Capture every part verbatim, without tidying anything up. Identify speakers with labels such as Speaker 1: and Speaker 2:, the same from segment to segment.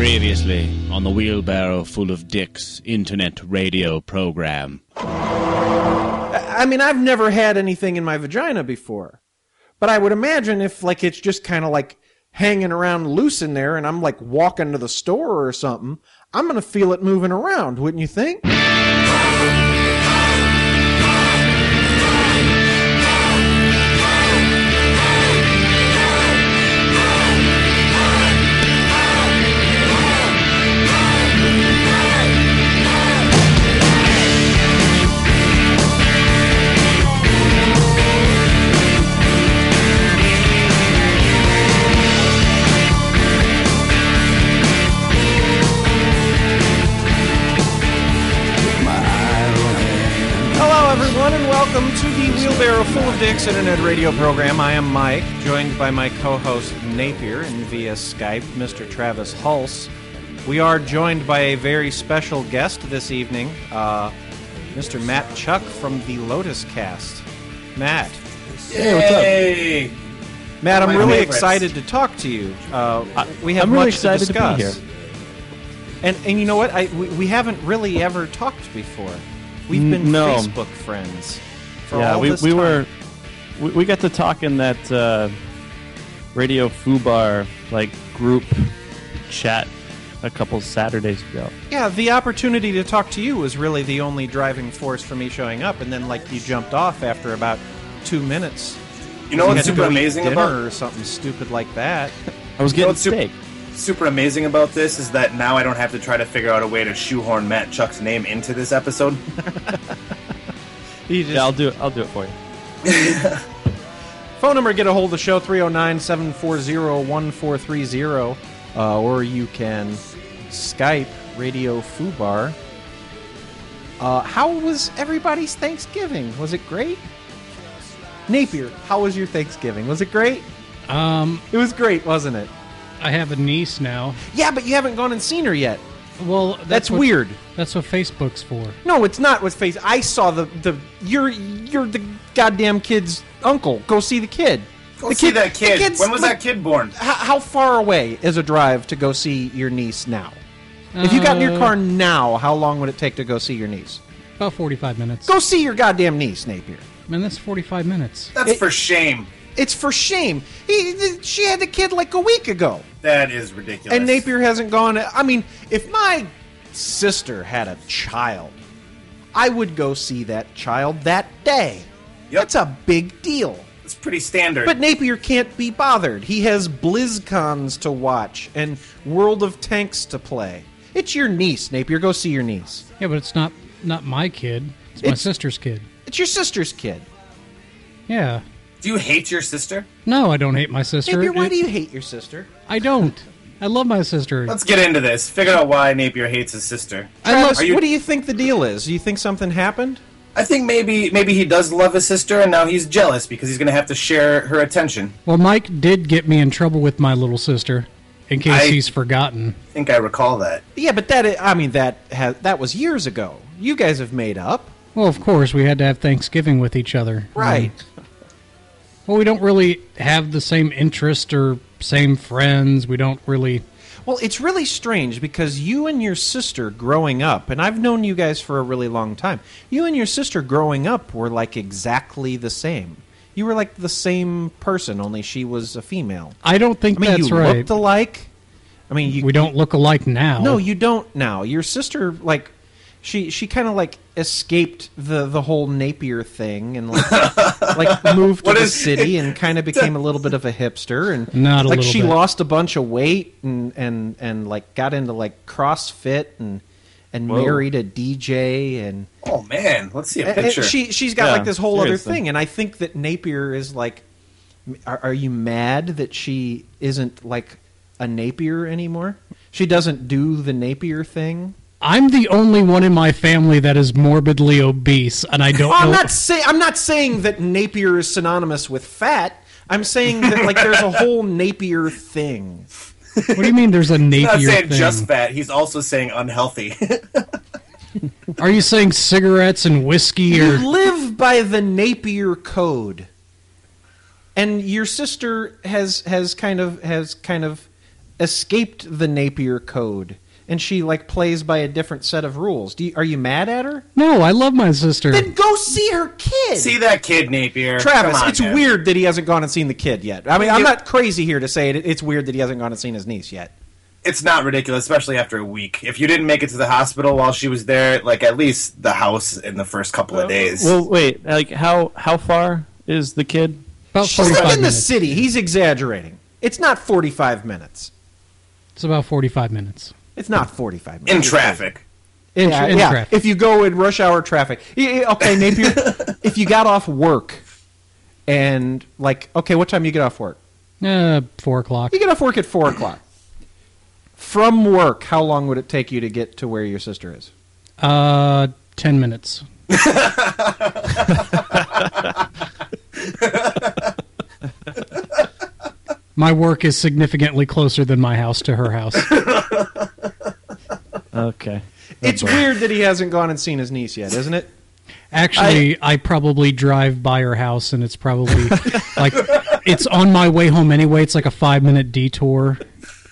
Speaker 1: Previously on the Wheelbarrow Full of Dicks internet radio program.
Speaker 2: I mean, I've never had anything in my vagina before. But I would imagine if, like, it's just kind of, like, hanging around loose in there and I'm, like, walking to the store or something, I'm going to feel it moving around, wouldn't you think? Welcome to the Wheelbarrow Full of Dicks internet radio program. I am Mike, joined by my co-host Napier, and via Skype, Mister Travis Hulse. We are joined by a very special guest this evening, uh, Mister Matt Chuck from the Lotus Cast. Matt.
Speaker 3: Hey, what's up?
Speaker 2: Matt, I'm really favorites. excited to talk to you. Uh, we have
Speaker 3: I'm really
Speaker 2: much
Speaker 3: excited
Speaker 2: to discuss.
Speaker 3: to be here.
Speaker 2: And, and you know what? I, we, we haven't really ever talked before. We've been
Speaker 3: no.
Speaker 2: Facebook friends. For
Speaker 3: yeah,
Speaker 2: all
Speaker 3: we
Speaker 2: this
Speaker 3: we
Speaker 2: time.
Speaker 3: were we, we got to talk in that uh, Radio Fubar like group chat a couple Saturdays ago.
Speaker 2: Yeah, the opportunity to talk to you was really the only driving force for me showing up, and then like you jumped off after about two minutes.
Speaker 4: You know
Speaker 2: you
Speaker 4: what's super amazing
Speaker 2: dinner
Speaker 4: about
Speaker 2: or something stupid like that.
Speaker 3: I was
Speaker 4: you know
Speaker 3: getting steak.
Speaker 4: Super, super amazing about this is that now I don't have to try to figure out a way to shoehorn Matt Chuck's name into this episode.
Speaker 2: You just...
Speaker 3: Yeah, I'll do it. I'll do it for you.
Speaker 2: Phone number, get a hold of the show, three oh nine, seven four zero, one four three zero. Uh, or you can Skype Radio Fubar. Uh, how was everybody's Thanksgiving? Was it great? Napier, how was your Thanksgiving? Was it great?
Speaker 5: Um,
Speaker 2: it was great, wasn't it?
Speaker 5: I have a niece now.
Speaker 2: Yeah, but you haven't gone and seen her yet.
Speaker 5: Well, that's,
Speaker 2: that's
Speaker 5: what,
Speaker 2: weird.
Speaker 5: That's what Facebook's for.
Speaker 2: No, it's not what face. I saw the the you're you're the goddamn kid's uncle. Go see the kid.
Speaker 4: Go
Speaker 2: the
Speaker 4: see
Speaker 2: kid,
Speaker 4: that kid. When was
Speaker 2: like,
Speaker 4: that kid born?
Speaker 2: How, how far away is a drive to go see your niece now? Uh, if you got in your car now, how long would it take to go see your niece?
Speaker 5: About forty-five minutes.
Speaker 2: Go see your goddamn niece, Napier.
Speaker 5: Man, that's forty-five minutes.
Speaker 4: That's
Speaker 2: it,
Speaker 4: for shame.
Speaker 2: It's for shame. He, she had the kid like a week ago.
Speaker 4: That is ridiculous.
Speaker 2: And Napier hasn't gone. I mean, if my sister had a child, I would go see that child that day.
Speaker 4: Yep.
Speaker 2: That's a big deal.
Speaker 4: It's pretty standard.
Speaker 2: But Napier can't be bothered. He has BlizzCons to watch and World of Tanks to play. It's your niece, Napier. Go see your niece.
Speaker 5: Yeah, but it's not not my kid. It's my
Speaker 2: It's-
Speaker 5: sister's kid.
Speaker 2: It's your sister's kid.
Speaker 5: Yeah.
Speaker 4: Do you hate your sister?
Speaker 5: No, I don't hate my sister.
Speaker 2: Napier, why
Speaker 5: It-
Speaker 2: do you hate your sister?
Speaker 5: I don't. I love my sister.
Speaker 4: Let's get into this. Figure out why Napier hates his sister.
Speaker 2: Travis,
Speaker 4: Are you-
Speaker 2: what do you think the deal is? Do you think something happened?
Speaker 4: I think maybe maybe he does love his sister, and now he's jealous because he's going to have to share her attention.
Speaker 5: Well, Mike did get me in trouble with my little sister, in case
Speaker 4: I-
Speaker 5: he's forgotten.
Speaker 4: I think I recall that.
Speaker 2: Yeah, but that I mean that has, that was years ago. You guys have made up.
Speaker 5: Well, of course, we had to have Thanksgiving with each other.
Speaker 2: Right.
Speaker 5: Um, well, we don't really have the same interest or same friends. We don't really...
Speaker 2: Well, it's really strange because you and your sister growing up, and I've known you guys for a really long time, you and your sister growing up were like exactly the same. You were like the same person, only she was a female.
Speaker 5: I don't think
Speaker 2: I mean,
Speaker 5: that's
Speaker 2: you
Speaker 5: right.
Speaker 2: looked alike. I mean, you,
Speaker 5: we don't look alike now.
Speaker 2: No, you don't now. Your sister, like, she she kind of like escaped the, the whole Napier thing and like like moved to
Speaker 4: What
Speaker 2: the
Speaker 4: is-
Speaker 2: city and kind of became a little bit of a hipster and
Speaker 5: Not a
Speaker 2: like
Speaker 5: little
Speaker 2: she
Speaker 5: bit.
Speaker 2: lost a bunch of weight and, and, and like got into like CrossFit and and
Speaker 4: Whoa.
Speaker 2: married a D J and,
Speaker 4: Oh, man. Let's see a
Speaker 2: and- and
Speaker 4: picture.
Speaker 2: she she's got
Speaker 3: Yeah,
Speaker 2: like this whole other
Speaker 3: seriously.
Speaker 2: thing and I think that Napier is like, are, are you mad that she isn't like a Napier anymore? She doesn't do the Napier thing.
Speaker 5: I'm the only one in my family that is morbidly obese, and I don't
Speaker 2: Well, I'm
Speaker 5: know...
Speaker 2: not say I'm not saying that Napier is synonymous with fat. I'm saying that like there's a whole Napier thing.
Speaker 5: What do you mean there's a
Speaker 4: He's
Speaker 5: Napier
Speaker 4: not saying
Speaker 5: thing?
Speaker 4: just fat. He's also saying unhealthy.
Speaker 5: Are you saying cigarettes and whiskey
Speaker 2: You
Speaker 5: or...
Speaker 2: live by the Napier code, and your sister has has kind of has kind of escaped the Napier code, and she like plays by a different set of rules. Do you, are you mad at her?
Speaker 5: No, I love my sister.
Speaker 2: Then go see her kid.
Speaker 4: See that kid, Napier.
Speaker 2: Travis,
Speaker 4: Come on,
Speaker 2: it's
Speaker 4: man.
Speaker 2: weird that he hasn't gone and seen the kid yet. I mean, I'm
Speaker 4: You-
Speaker 2: not crazy here to say it. It's weird that he hasn't gone and seen his niece yet.
Speaker 4: It's not ridiculous, especially after a week. If you didn't make it to the hospital while she was there, like at least the house in the first couple of days.
Speaker 3: Well, wait. Like, how how far is the kid?
Speaker 5: About
Speaker 2: She's
Speaker 5: forty-five
Speaker 2: in the
Speaker 5: minutes.
Speaker 2: city. He's exaggerating. It's not forty-five minutes.
Speaker 5: It's about forty-five minutes.
Speaker 2: It's not forty-five minutes.
Speaker 4: in traffic.
Speaker 5: In,
Speaker 2: Yeah,
Speaker 5: in
Speaker 2: yeah.
Speaker 5: traffic.
Speaker 2: If you go in rush hour traffic. Y- y- Okay, Napier, if you got off work and, like, okay, what time do you get off work?
Speaker 5: Uh, four o'clock.
Speaker 2: You get off work at four o'clock. From work, how long would it take you to get to where your sister is?
Speaker 5: Uh, ten minutes. My work is significantly closer than my house to her house.
Speaker 3: Okay.
Speaker 2: It's weird that he hasn't gone and seen his niece yet, isn't it?
Speaker 5: Actually, I, probably drive by her house, and it's probably like it's on my way home anyway. It's like a five minute detour.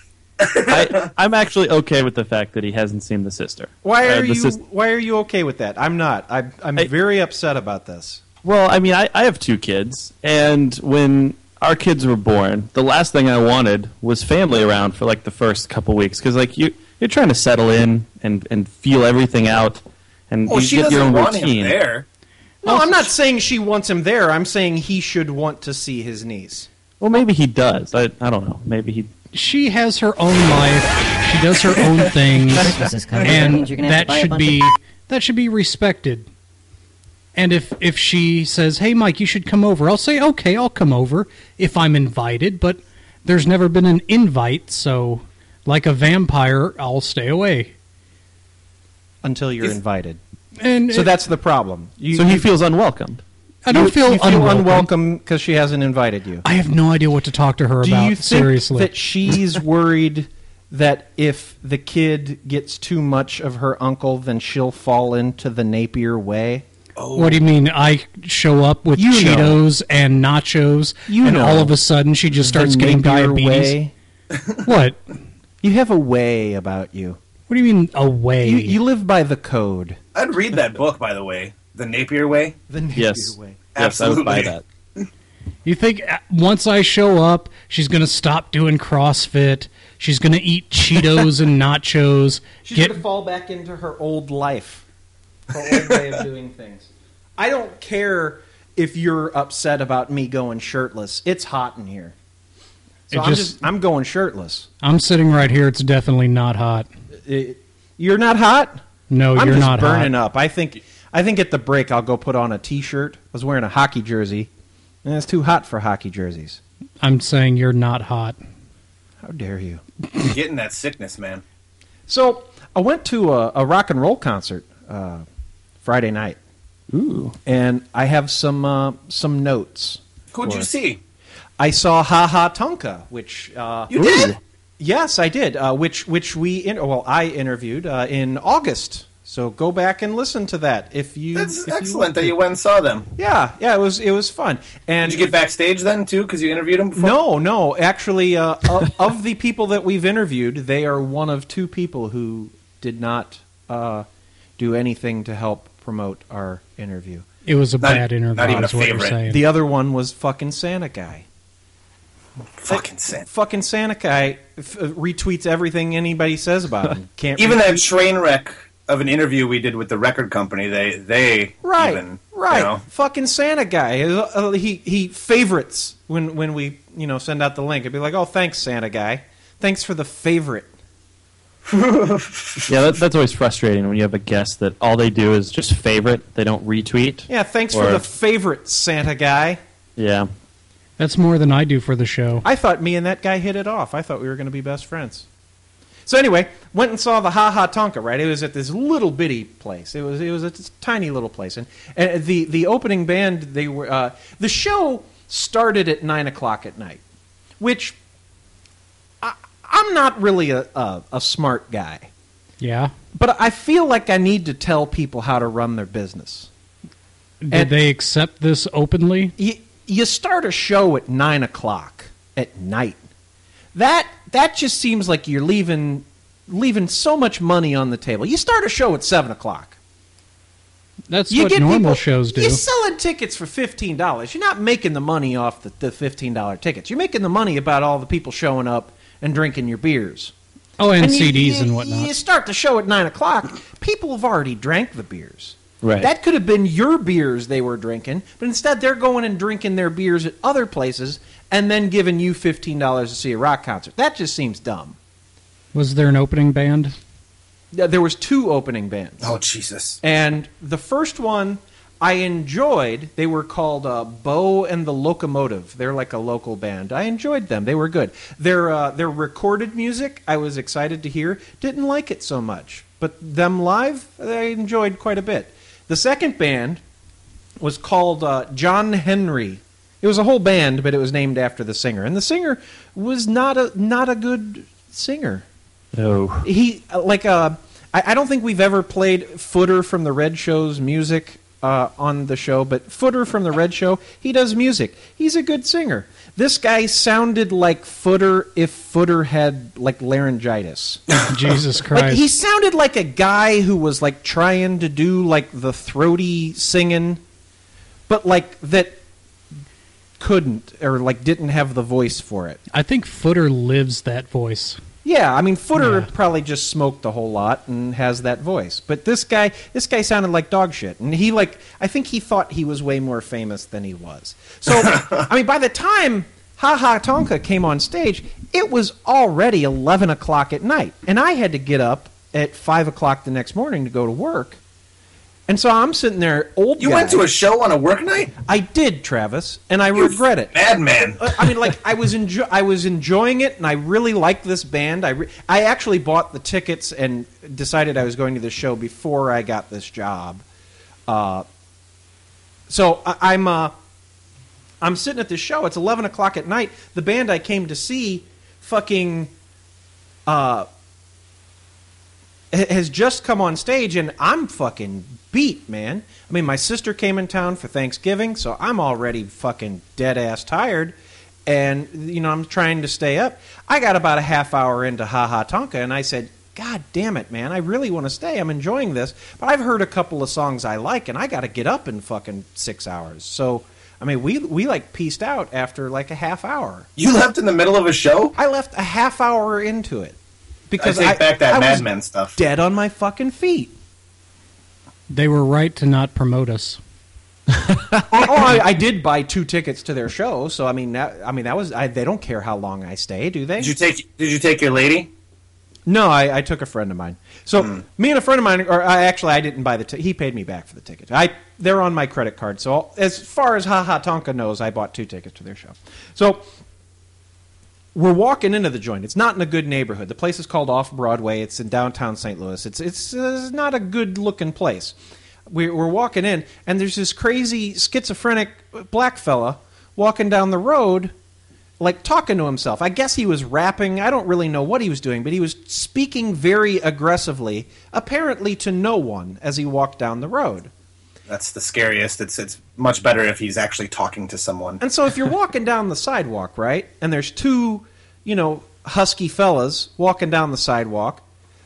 Speaker 3: I, I'm actually okay with the fact that he hasn't seen the sister.
Speaker 2: Why
Speaker 3: Uh,
Speaker 2: are
Speaker 3: the
Speaker 2: you
Speaker 3: sis-
Speaker 2: Why are you okay with that? I'm not. I'm, I'm
Speaker 3: I-
Speaker 2: very upset about this.
Speaker 3: Well, I mean, I, I have two kids, and when our kids were born, the last thing I wanted was family around for like the first couple weeks, because like you you're trying to settle in and, and feel everything out, and
Speaker 4: Well,
Speaker 3: you
Speaker 4: she
Speaker 3: get your
Speaker 4: doesn't
Speaker 3: own
Speaker 4: want
Speaker 3: routine.
Speaker 4: him there.
Speaker 2: No, I'm not saying she wants him there. I'm saying he should want to see his niece.
Speaker 3: Well, maybe he does. I I don't know. Maybe he.
Speaker 5: She has her own life. She does her own things,
Speaker 6: Christmas is coming. That
Speaker 5: and
Speaker 6: means you're gonna have to
Speaker 5: that
Speaker 6: buy a
Speaker 5: should
Speaker 6: bunch
Speaker 5: be
Speaker 6: of-
Speaker 5: that should be respected. And if if she says, "Hey, Mike, you should come over," I'll say, "Okay, I'll come over if I'm invited." But there's never been an invite, so like a vampire, I'll stay away.
Speaker 2: Until you're
Speaker 4: If-
Speaker 2: invited.
Speaker 5: And
Speaker 2: So
Speaker 5: it-
Speaker 2: that's the problem. You,
Speaker 3: So he
Speaker 2: you-
Speaker 3: feels unwelcomed.
Speaker 5: I don't
Speaker 2: you-
Speaker 5: feel,
Speaker 2: you feel
Speaker 5: unwelcome.
Speaker 2: unwelcome because she hasn't invited you.
Speaker 5: I have no idea what to talk to her
Speaker 2: Do
Speaker 5: about.
Speaker 2: you think
Speaker 5: seriously,
Speaker 2: that she's worried that if the kid gets too much of her uncle, then she'll fall into the Napier way?
Speaker 5: what do you mean? I show up with
Speaker 2: You know.
Speaker 5: Cheetos and nachos,
Speaker 2: You
Speaker 5: and
Speaker 2: know.
Speaker 5: all of a sudden she just starts
Speaker 2: The
Speaker 5: getting
Speaker 2: Napier
Speaker 5: diabetes.
Speaker 2: way?
Speaker 5: What?
Speaker 2: You have a way about you.
Speaker 5: What do you mean away?
Speaker 2: You, you live by the code.
Speaker 4: I'd read that book, by the way. The Napier Way.
Speaker 2: The Napier
Speaker 3: Yes.
Speaker 2: way.
Speaker 3: Yes, I would buy
Speaker 4: Absolutely.
Speaker 3: that.
Speaker 5: You think uh, once I show up, she's going to stop doing CrossFit? She's going to eat Cheetos and nachos?
Speaker 2: She's
Speaker 5: Get
Speaker 2: going to fall back into her old life, her old way of doing things. I don't care if you're upset about me going shirtless. It's hot in here. So
Speaker 5: It
Speaker 2: I'm
Speaker 5: just-
Speaker 2: just I'm going shirtless.
Speaker 5: I'm sitting right here. It's definitely not hot.
Speaker 2: It- you're not hot?
Speaker 5: No,
Speaker 2: I'm
Speaker 5: you're
Speaker 2: just
Speaker 5: not
Speaker 2: burning
Speaker 5: hot.
Speaker 2: up. I think I think at the break I'll go put on a t-shirt. I was wearing a hockey jersey, and it's too hot for hockey jerseys.
Speaker 5: I'm saying you're not hot.
Speaker 2: How dare you?
Speaker 4: You're getting that sickness, man.
Speaker 2: So I went to a, a rock and roll concert uh, Friday night,
Speaker 3: Ooh.
Speaker 2: and I have some uh, some notes.
Speaker 4: Who'd you
Speaker 2: for-
Speaker 4: see?
Speaker 2: I saw Ha Ha Tonka, which uh,
Speaker 4: You did?
Speaker 2: yes, I did. Uh, which which we in, well I interviewed uh, in August. So go back and listen to that if you.
Speaker 4: That's
Speaker 2: if you
Speaker 4: excellent
Speaker 2: want
Speaker 4: that
Speaker 2: to.
Speaker 4: you went and saw them.
Speaker 2: Yeah, yeah, it was it was fun. And
Speaker 4: Did you get backstage then, too, because you interviewed them before?
Speaker 2: No, no. Actually, uh, of, of the people that we've interviewed, they are one of two people who did not uh, do anything to help promote our interview.
Speaker 5: It was a
Speaker 4: Not-
Speaker 5: bad interview.
Speaker 4: not even
Speaker 5: is
Speaker 4: a
Speaker 5: what you're
Speaker 4: favorite.
Speaker 5: saying.
Speaker 2: The other one was fucking Santa Guy.
Speaker 4: Fucking sin.
Speaker 2: Fucking Santa Guy f- uh, retweets everything anybody says about him. Can't
Speaker 4: Even that
Speaker 2: retweet-
Speaker 4: train wreck of an interview we did with the record company, they they
Speaker 2: right,
Speaker 4: even,
Speaker 2: right.
Speaker 4: you know,
Speaker 2: Fucking Santa Guy. Uh, uh, he he favorites when when we you know send out the link. It'd be like, oh, thanks, Santa Guy. Thanks for the favorite.
Speaker 3: Yeah, that, that's always frustrating when you have a guest that all they do is just favorite. They don't retweet.
Speaker 2: Yeah, thanks for
Speaker 3: Or-
Speaker 2: the favorite, Santa Guy.
Speaker 3: Yeah.
Speaker 5: That's more than I do for the show.
Speaker 2: I thought me and that guy hit it off. I thought we were going to be best friends. So anyway, went and saw the Ha Ha Tonka. Right, it was at this little bitty place. It was it was a tiny little place, and, and the the opening band they were uh, the show started at nine o'clock at night, which I, I'm not really a, a a smart guy,
Speaker 5: Yeah.
Speaker 2: but I feel like I need to tell people how to run their business.
Speaker 5: Did
Speaker 2: And-
Speaker 5: they accept this openly?
Speaker 2: You, you start a show at nine o'clock at night. That that just seems like you're leaving leaving so much money on the table. You start a show at seven o'clock.
Speaker 5: That's
Speaker 2: You
Speaker 5: what
Speaker 2: get
Speaker 5: normal
Speaker 2: people,
Speaker 5: shows do.
Speaker 2: You're selling tickets for fifteen dollars. You're not making the money off the, the fifteen dollar tickets. You're making the money about all the people showing up and drinking your beers.
Speaker 5: Oh, and,
Speaker 2: And you-
Speaker 5: C Ds
Speaker 2: you,
Speaker 5: and whatnot.
Speaker 2: You start the show at nine o'clock. People have already drank the beers.
Speaker 3: Right.
Speaker 2: That could have been your beers they were drinking, but instead they're going and drinking their beers at other places and then giving you fifteen dollars to see a rock concert. That just seems dumb.
Speaker 5: Was there an opening band?
Speaker 2: Yeah, there was two opening bands.
Speaker 4: Oh, Jesus.
Speaker 2: And the first one I enjoyed. They were called uh, Bo and the Locomotive. They're like a local band. I enjoyed them. They were good. Their uh, their recorded music I was excited to hear. Didn't like it so much. But them live, I enjoyed quite a bit. The second band was called uh, John Henry. It was a whole band, but it was named after the singer. And the singer was not a not a good singer.
Speaker 3: No.
Speaker 2: He like uh, I, I don't think we've ever played Footer from the Red Show's music uh, on the show, but Footer from the Red Show, he does music. He's a good singer. This guy sounded like Footer if Footer had like laryngitis.
Speaker 5: Jesus Christ.
Speaker 2: Like he sounded like a guy who was like trying to do like the throaty singing, but like that couldn't or like didn't have the voice for it.
Speaker 5: I think Footer lives that voice.
Speaker 2: Yeah, I mean Footer
Speaker 5: Yeah.
Speaker 2: probably just smoked a whole lot and has that voice. But this guy, this guy sounded like dog shit, and he like I think he thought he was way more famous than he was. So I mean, by the time Ha Ha Tonka came on stage, it was already eleven o'clock at night, and I had to get up at five o'clock the next morning to go to work. And so I'm sitting there, old
Speaker 4: You
Speaker 2: guy.
Speaker 4: went to a show on a work night?
Speaker 2: I did, Travis, and I
Speaker 4: You
Speaker 2: regret it.
Speaker 4: Madman.
Speaker 2: Uh, I mean, like I was enjo- I was enjoying it, and I really liked this band. I re- I actually bought the tickets and decided I was going to the show before I got this job. Uh, so I, I'm uh, I'm sitting at this show. It's eleven o'clock at night. The band I came to see, fucking, uh, ha- has just come on stage, and I'm fucking beat, man. I mean, my sister came in town for Thanksgiving, so I'm already fucking dead-ass tired, and, you know, I'm trying to stay up. I got about a half hour into Ha Ha Tonka, and I said, God damn it, man, I really want to stay. I'm enjoying this, but I've heard a couple of songs I like, and I got to get up in fucking six hours. So, I mean, we, we like, pieced out after, like, a half hour.
Speaker 4: You left in the middle of a show?
Speaker 2: I left a half hour into it. Because
Speaker 4: I take back that
Speaker 2: I
Speaker 4: Mad
Speaker 2: was
Speaker 4: Men stuff.
Speaker 2: dead on my fucking feet.
Speaker 5: They were right to not promote us.
Speaker 2: oh, I, I did buy two tickets to their show, so I mean, that, I mean that was. I, they don't care how long I stay, do they?
Speaker 4: Did you take Did you take your lady?
Speaker 2: No, I, I took a friend of mine. So
Speaker 4: Hmm.
Speaker 2: me and a friend of mine, or I actually, I didn't buy the. T- he paid me back for the ticket. I they're on my credit card. So as far as Ha Ha Tonka knows, I bought two tickets to their show. So we're walking into the joint. It's not in a good neighborhood. The place is called Off Broadway. It's in downtown Saint Louis. It's it's, uh, not a good looking place. We're, we're walking in, and there's this crazy schizophrenic black fella walking down the road, like talking to himself. I guess he was rapping. I don't really know what he was doing, but he was speaking very aggressively, apparently to no one, as he walked down the road.
Speaker 4: That's the scariest. It's it's much better if he's actually talking to someone.
Speaker 2: And so if you're walking down the sidewalk, right, and there's two, you know, husky fellas walking down the sidewalk,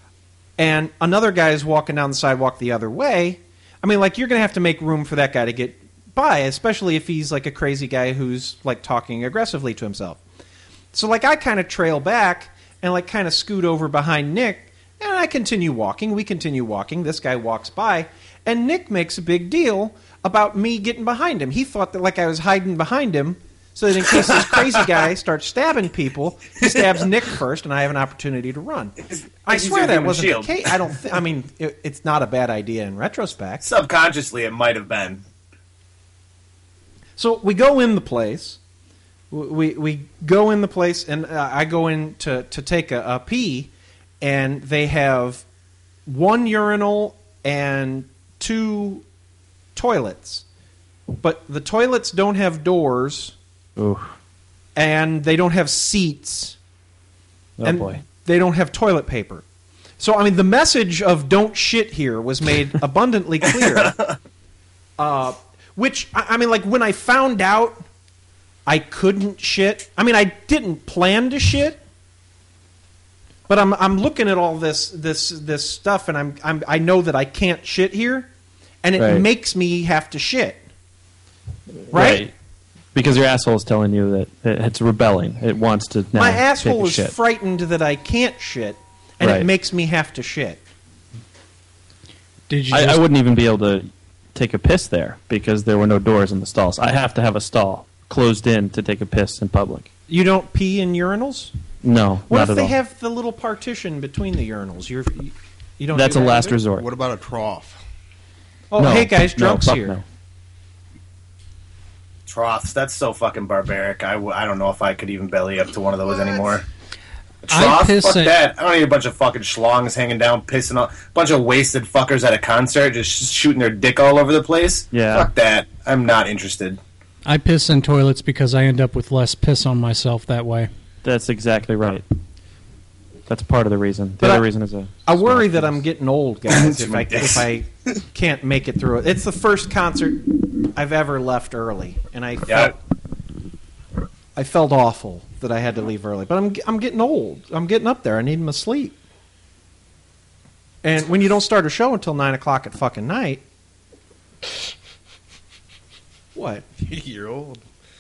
Speaker 2: and another guy is walking down the sidewalk the other way, I mean, like, you're going to have to make room for that guy to get by, especially if he's, like, a crazy guy who's, like, talking aggressively to himself. So, like, I kind of trail back and, like, kind of scoot over behind Nick, and I continue walking. We continue walking. This guy walks by, and Nick makes a big deal about me getting behind him. He thought that, like, I was hiding behind him, so that in case this crazy guy starts stabbing people, he stabs Nick first, and I have an opportunity to run. I
Speaker 4: He's
Speaker 2: swear
Speaker 4: your
Speaker 2: that
Speaker 4: human
Speaker 2: wasn't
Speaker 4: shield.
Speaker 2: the case. I don't. Th- I mean, it, it's not a bad idea in retrospect.
Speaker 4: Subconsciously, it might have been.
Speaker 2: So we go in the place. We we go in the place, and uh, I go in to to take a, a pee, and they have one urinal and two toilets, but the toilets don't have doors.
Speaker 3: Ooh.
Speaker 2: And they don't have seats.
Speaker 3: Oh,
Speaker 2: and
Speaker 3: boy.
Speaker 2: they don't have toilet paper. So, I mean, the message of don't shit here was made abundantly clear. Uh, which, I, I mean, like, when I found out I couldn't shit, I mean, I didn't plan to shit, But I'm I'm looking at all this this this stuff, and I'm I'm I know that I can't shit here, and it
Speaker 3: Right.
Speaker 2: makes me have to shit. Right?
Speaker 3: Because your asshole is telling you that it- it's rebelling. It wants to now
Speaker 2: My
Speaker 3: take
Speaker 2: asshole
Speaker 3: a
Speaker 2: is
Speaker 3: shit.
Speaker 2: frightened that I can't shit, and it
Speaker 3: Right.
Speaker 2: makes me have to shit.
Speaker 5: Did you?
Speaker 3: I,
Speaker 5: just-
Speaker 3: I wouldn't even be able to take a piss there because there were no doors in the stalls. I have to have a stall closed in to take a piss in public.
Speaker 2: You don't pee in urinals?
Speaker 3: No,
Speaker 2: What
Speaker 3: not
Speaker 2: if
Speaker 3: at
Speaker 2: they
Speaker 3: all.
Speaker 2: have the little partition between the urinals? You're, you, you don't.
Speaker 3: That's
Speaker 2: do
Speaker 3: a
Speaker 2: that
Speaker 3: last
Speaker 2: either?
Speaker 3: resort.
Speaker 6: What about a trough?
Speaker 2: Oh,
Speaker 3: No,
Speaker 2: hey guys,
Speaker 3: no,
Speaker 2: drunks
Speaker 3: fuck
Speaker 2: here.
Speaker 3: no.
Speaker 4: Troughs. That's so fucking barbaric. I, w- I don't know if I could even belly up to one of those
Speaker 6: What?
Speaker 4: anymore. A
Speaker 5: I
Speaker 4: trough?
Speaker 5: piss
Speaker 4: Fuck
Speaker 5: at-
Speaker 4: that. I don't need a bunch of fucking schlongs hanging down, pissing on. A bunch of wasted fuckers at a concert just shooting their dick all over the place.
Speaker 3: Yeah.
Speaker 4: Fuck that. I'm not interested.
Speaker 5: I piss in toilets because I end up with less piss on myself that way.
Speaker 3: That's exactly right. That's part of the reason. The
Speaker 2: But
Speaker 3: other
Speaker 2: I-
Speaker 3: reason is a.
Speaker 2: I worry
Speaker 3: small
Speaker 2: that I'm
Speaker 3: penis.
Speaker 2: getting old, guys.
Speaker 4: Too
Speaker 2: if I
Speaker 4: many dicks.
Speaker 2: if I can't make it through it, it's the first concert I've ever left early, and I
Speaker 4: Yeah.
Speaker 2: felt I felt awful that I had to leave early. But I'm I'm getting old. I'm getting up there. I need my sleep. And when you don't start a show until nine o'clock at fucking night, what?
Speaker 6: You're old.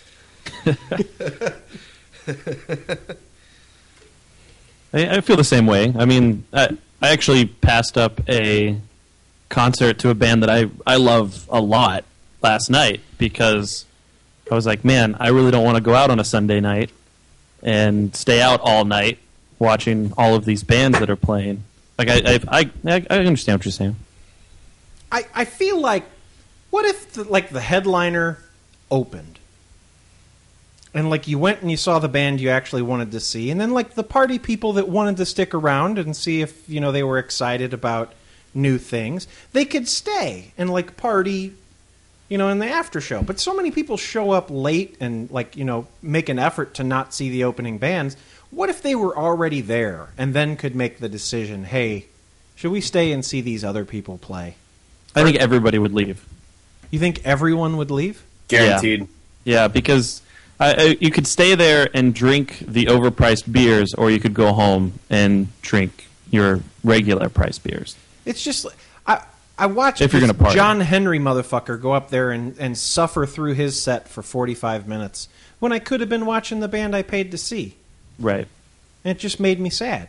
Speaker 3: I, I feel the same way. I mean, I, I actually passed up a concert to a band that I, I love a lot last night because I was like, man, I really don't want to go out on a Sunday night and stay out all night watching all of these bands that are playing. Like, I, I, I, I understand what you're saying.
Speaker 2: I, I feel like, what if the, like the headliner opened, and like you went and you saw the band you actually wanted to see, and then like the party people that wanted to stick around and see if you know they were excited about new things, they could stay and like party, you know, in the after show. But so many people show up late and like you know make an effort to not see the opening bands. What if they were already there and then could make the decision, hey, should we stay and see these other people play?
Speaker 3: I think everybody would leave.
Speaker 2: You think everyone would leave?
Speaker 4: Guaranteed.
Speaker 3: Yeah, because I, I, you could stay there and drink the overpriced beers, or you could go home and drink your regular priced beers.
Speaker 2: It's just I I watched
Speaker 3: If you're
Speaker 2: this
Speaker 3: gonna party.
Speaker 2: John Henry motherfucker go up there and, and suffer through his set for forty-five minutes when I could have been watching the band I paid to see.
Speaker 3: Right.
Speaker 2: And it just made me sad.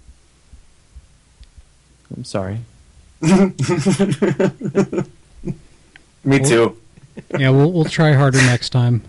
Speaker 3: I'm sorry.
Speaker 4: Me too.
Speaker 5: Yeah, we'll we'll try harder next time.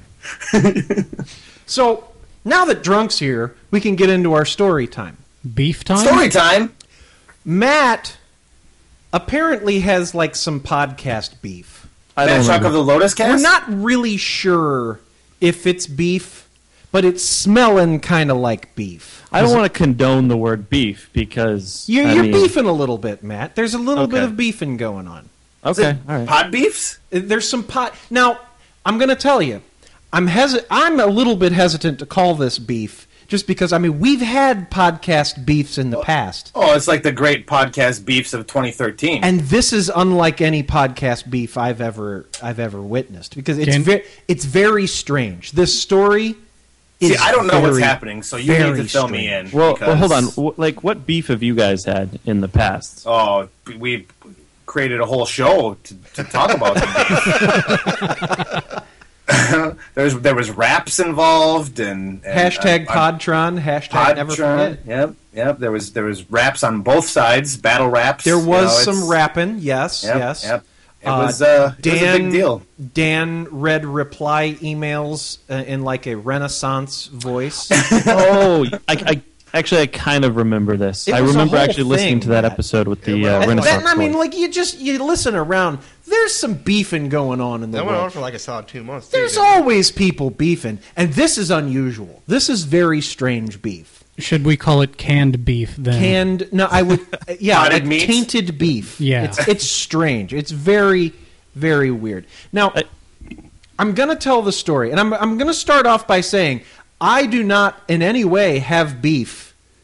Speaker 2: So now that Drunk's here, we can get into our story time.
Speaker 5: Beef time.
Speaker 4: Story time.
Speaker 2: Matt apparently has like some podcast beef.
Speaker 3: I
Speaker 4: That
Speaker 3: don't
Speaker 4: Chuck
Speaker 3: know.
Speaker 4: of the Lotus Cast?
Speaker 2: We're not really sure if it's beef, but it's smelling kind of like beef.
Speaker 3: I don't want to condone the word beef because
Speaker 2: You're,
Speaker 3: I
Speaker 2: you're
Speaker 3: mean-
Speaker 2: beefing a little bit, Matt. There's a little bit
Speaker 3: Okay.
Speaker 2: of beefing going on.
Speaker 3: Okay, all right.
Speaker 4: Pod beefs?
Speaker 2: There's some pot. Now, I'm going to tell you, I'm hesi- I'm a little bit hesitant to call this beef, just because I mean we've had podcast beefs in the past,
Speaker 4: Oh, it's like the great podcast beefs of twenty thirteen.
Speaker 2: and this is unlike any podcast beef I've ever I've ever witnessed because it's
Speaker 5: Can-
Speaker 2: very it's very strange. This story is
Speaker 4: See, I don't know what's
Speaker 2: very,
Speaker 4: happening, so you need
Speaker 2: very
Speaker 4: to fill me
Speaker 2: strange.
Speaker 4: in.
Speaker 3: Well,
Speaker 4: because-
Speaker 3: well, hold on. Wh- Like, what beef have you guys had in the past?
Speaker 4: Oh, we created a whole show to, to talk about the beef. There's there was raps involved and, and
Speaker 2: Hashtag
Speaker 4: uh, uh,
Speaker 2: Podtron. Hashtag never
Speaker 4: Podtron.
Speaker 2: forget.
Speaker 4: Yep, yep. There was there was raps on both sides, battle raps.
Speaker 2: There
Speaker 4: you
Speaker 2: was
Speaker 4: know,
Speaker 2: some
Speaker 4: it's-
Speaker 2: rapping. Yes,
Speaker 4: Yep,
Speaker 2: yes.
Speaker 4: Yep. It
Speaker 2: Uh,
Speaker 4: was uh, it was a
Speaker 2: Dan,
Speaker 4: big deal.
Speaker 2: Dan read reply emails uh, in like a Renaissance voice.
Speaker 3: Oh, I, I actually I kind of remember this.
Speaker 2: It
Speaker 3: I
Speaker 2: was a
Speaker 3: remember
Speaker 2: whole
Speaker 3: actually listening
Speaker 2: thing,
Speaker 3: to that
Speaker 2: Matt.
Speaker 3: episode with the
Speaker 6: It
Speaker 3: uh,
Speaker 6: went on
Speaker 2: And
Speaker 3: Renaissance.
Speaker 2: that- I mean,
Speaker 3: boys.
Speaker 2: like you just you listen around. There's some beefing going on in the
Speaker 6: That went on
Speaker 2: world.
Speaker 6: for like a solid two months. too,
Speaker 2: There's
Speaker 6: didn't it?
Speaker 2: always people beefing, and this is unusual. This is very strange beef.
Speaker 5: Should we call it canned beef then?
Speaker 2: Canned? No, I would. uh, Yeah,
Speaker 4: Potted
Speaker 2: like
Speaker 4: meat?
Speaker 2: tainted beef.
Speaker 5: Yeah.
Speaker 2: it's it's strange. It's very very weird. Now,
Speaker 3: I-
Speaker 2: I'm gonna tell the story, and I'm I'm gonna start off by saying I do not in any way have beef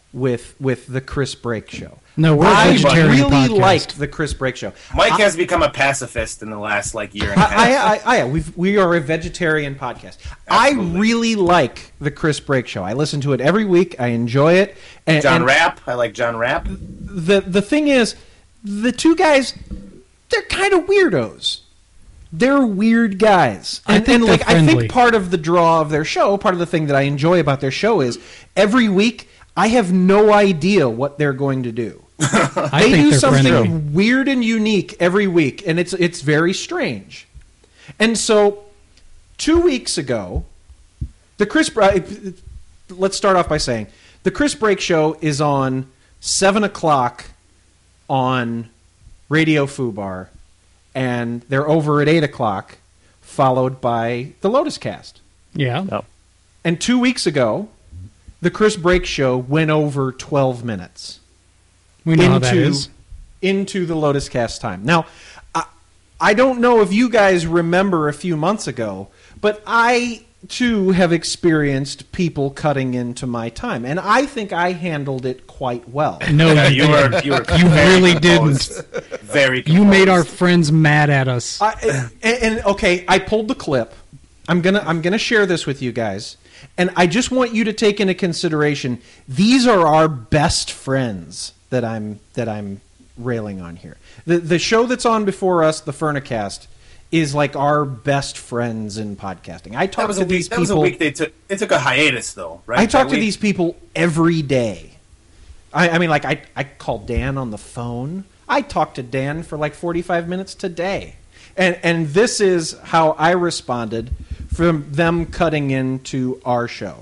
Speaker 2: with with the Chris Brake Show.
Speaker 5: No, we're a
Speaker 2: I
Speaker 5: vegetarian
Speaker 2: really
Speaker 5: podcast.
Speaker 2: liked the Chris Brake Show.
Speaker 4: Mike has become a pacifist in the last like year and a half.
Speaker 2: I, I, I, I, we've, we are a vegetarian podcast.
Speaker 4: Absolutely.
Speaker 2: I really like the Chris Brake Show. I listen to it every week. I enjoy it. And,
Speaker 4: John
Speaker 2: and
Speaker 4: Rapp. I like John Rapp.
Speaker 2: the the thing is, the two guys, they're kind of weirdos. They're weird guys.
Speaker 5: I
Speaker 2: And,
Speaker 5: think
Speaker 2: and
Speaker 5: they're
Speaker 2: like I
Speaker 5: friendly.
Speaker 2: think part of the draw of their show, part of the thing that I enjoy about their show is every week I have no idea what they're going to do.
Speaker 5: I
Speaker 2: They
Speaker 5: think
Speaker 2: do
Speaker 5: they're
Speaker 2: something
Speaker 5: friendly.
Speaker 2: weird and unique every week, and it's it's very strange. And so, two weeks ago, the Chris. Bra- Let's start off by saying the Chris Brake Show is on seven o'clock on Radio Fubar, and they're over at eight o'clock, followed by the Lotus Cast.
Speaker 5: Yeah.
Speaker 3: Oh.
Speaker 2: And two weeks ago, the Chris Brake Show went over twelve minutes.
Speaker 5: We know how that
Speaker 2: into
Speaker 5: is.
Speaker 2: into the Lotus Cast time. Now, I, I don't know if you guys remember a few months ago, but I too have experienced people cutting into my time, and I think I handled it quite well.
Speaker 5: No,
Speaker 4: Yeah,
Speaker 5: you,
Speaker 4: you were you were
Speaker 5: you
Speaker 4: very
Speaker 5: really
Speaker 4: composed. Very.
Speaker 5: you
Speaker 4: Composed.
Speaker 5: made our friends mad at us.
Speaker 2: I, and, and okay, I pulled the clip. I'm gonna I'm gonna share this with you guys, and I just want you to take into consideration these are our best friends that I'm that I'm railing on here. The the show that's on before us, the Furnicast, is like our best friends in podcasting. I
Speaker 4: That
Speaker 2: talk
Speaker 4: was
Speaker 2: to
Speaker 4: a
Speaker 2: these
Speaker 4: week. That was a
Speaker 2: people.
Speaker 4: week they took. They took a hiatus though, right?
Speaker 2: I talk
Speaker 4: That
Speaker 2: to
Speaker 4: week?
Speaker 2: these people every day. I, I mean, like I I call Dan on the phone. I talk to Dan for like forty-five minutes today, and and this is how I responded from them cutting into our show.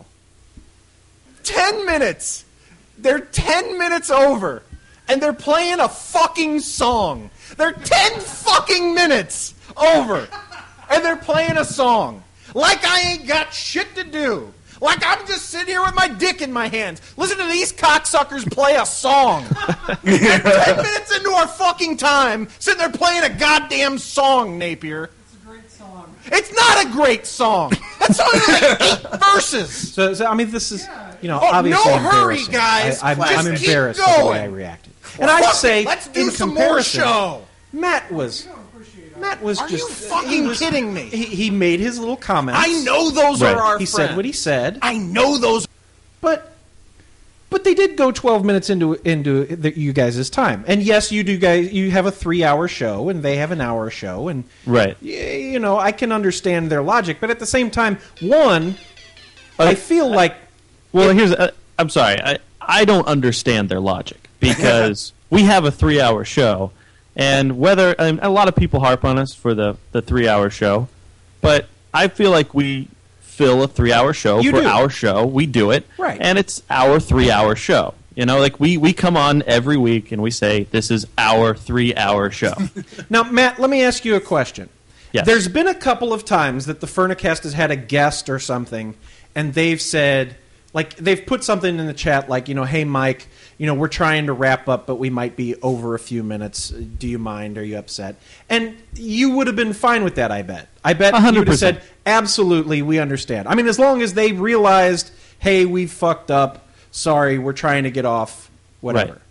Speaker 2: Ten minutes. They're ten minutes over, and they're playing a fucking song. They're ten fucking minutes over, and they're playing a song. Like I ain't got shit to do. Like I'm just sitting here with my dick in my hands. Listen to these cocksuckers play a song. They're ten minutes into our fucking time, sitting there playing a goddamn song, Napier. It's not a great song. That song is like eight verses. So, so I mean, this is, you know,
Speaker 7: Oh,
Speaker 2: obviously
Speaker 7: no hurry,
Speaker 2: embarrassing.
Speaker 7: guys.
Speaker 2: I, I'm,
Speaker 7: Just
Speaker 2: I'm
Speaker 7: keep
Speaker 2: embarrassed by the way
Speaker 7: going.
Speaker 2: I reacted. And I'd
Speaker 7: Fuck it,
Speaker 2: say,
Speaker 7: let's do
Speaker 2: in
Speaker 7: some more
Speaker 2: comparison,
Speaker 7: show.
Speaker 2: Matt was, Matt was
Speaker 7: Are you
Speaker 2: just.
Speaker 7: fucking
Speaker 2: he was-
Speaker 7: kidding me?
Speaker 2: He, he made his little comments.
Speaker 7: I know those
Speaker 3: Right.
Speaker 7: are our
Speaker 2: He
Speaker 7: friends.
Speaker 2: said what he said,
Speaker 7: I know those.
Speaker 2: but. But they did go twelve minutes into into the, you guys' time, and yes, you do guys. You have a three-hour show, and they have an hour show, and
Speaker 3: Right.
Speaker 2: y- you know, I can understand their logic, but at the same time, one, I feel like
Speaker 3: Well, here's. Uh, I'm sorry. I I don't understand their logic because we have a three-hour show, and whether and a lot of people harp on us for the the three-hour show, but I feel like we fill a three-hour show
Speaker 2: You
Speaker 3: for
Speaker 2: do.
Speaker 3: our show. We do it,
Speaker 2: Right.
Speaker 3: and it's our three-hour show. You know, like we we come on every week and we say this is our three-hour show.
Speaker 2: now, Matt. Let me ask you a question.
Speaker 3: Yes.
Speaker 2: There's been a couple of times that the Furnicast has had a guest or something, and they've said, like, they've put something in the chat, like, you know, hey, Mike, you know, we're trying to wrap up, but we might be over a few minutes. Do you mind? Are you upset? And you would have been fine with that, I bet. I bet
Speaker 3: A
Speaker 2: you
Speaker 3: hundred
Speaker 2: would have
Speaker 3: percent.
Speaker 2: said, absolutely, we understand. I mean, as long as they realized, hey, we fucked up. Sorry, we're trying to get off. Whatever.
Speaker 3: Right.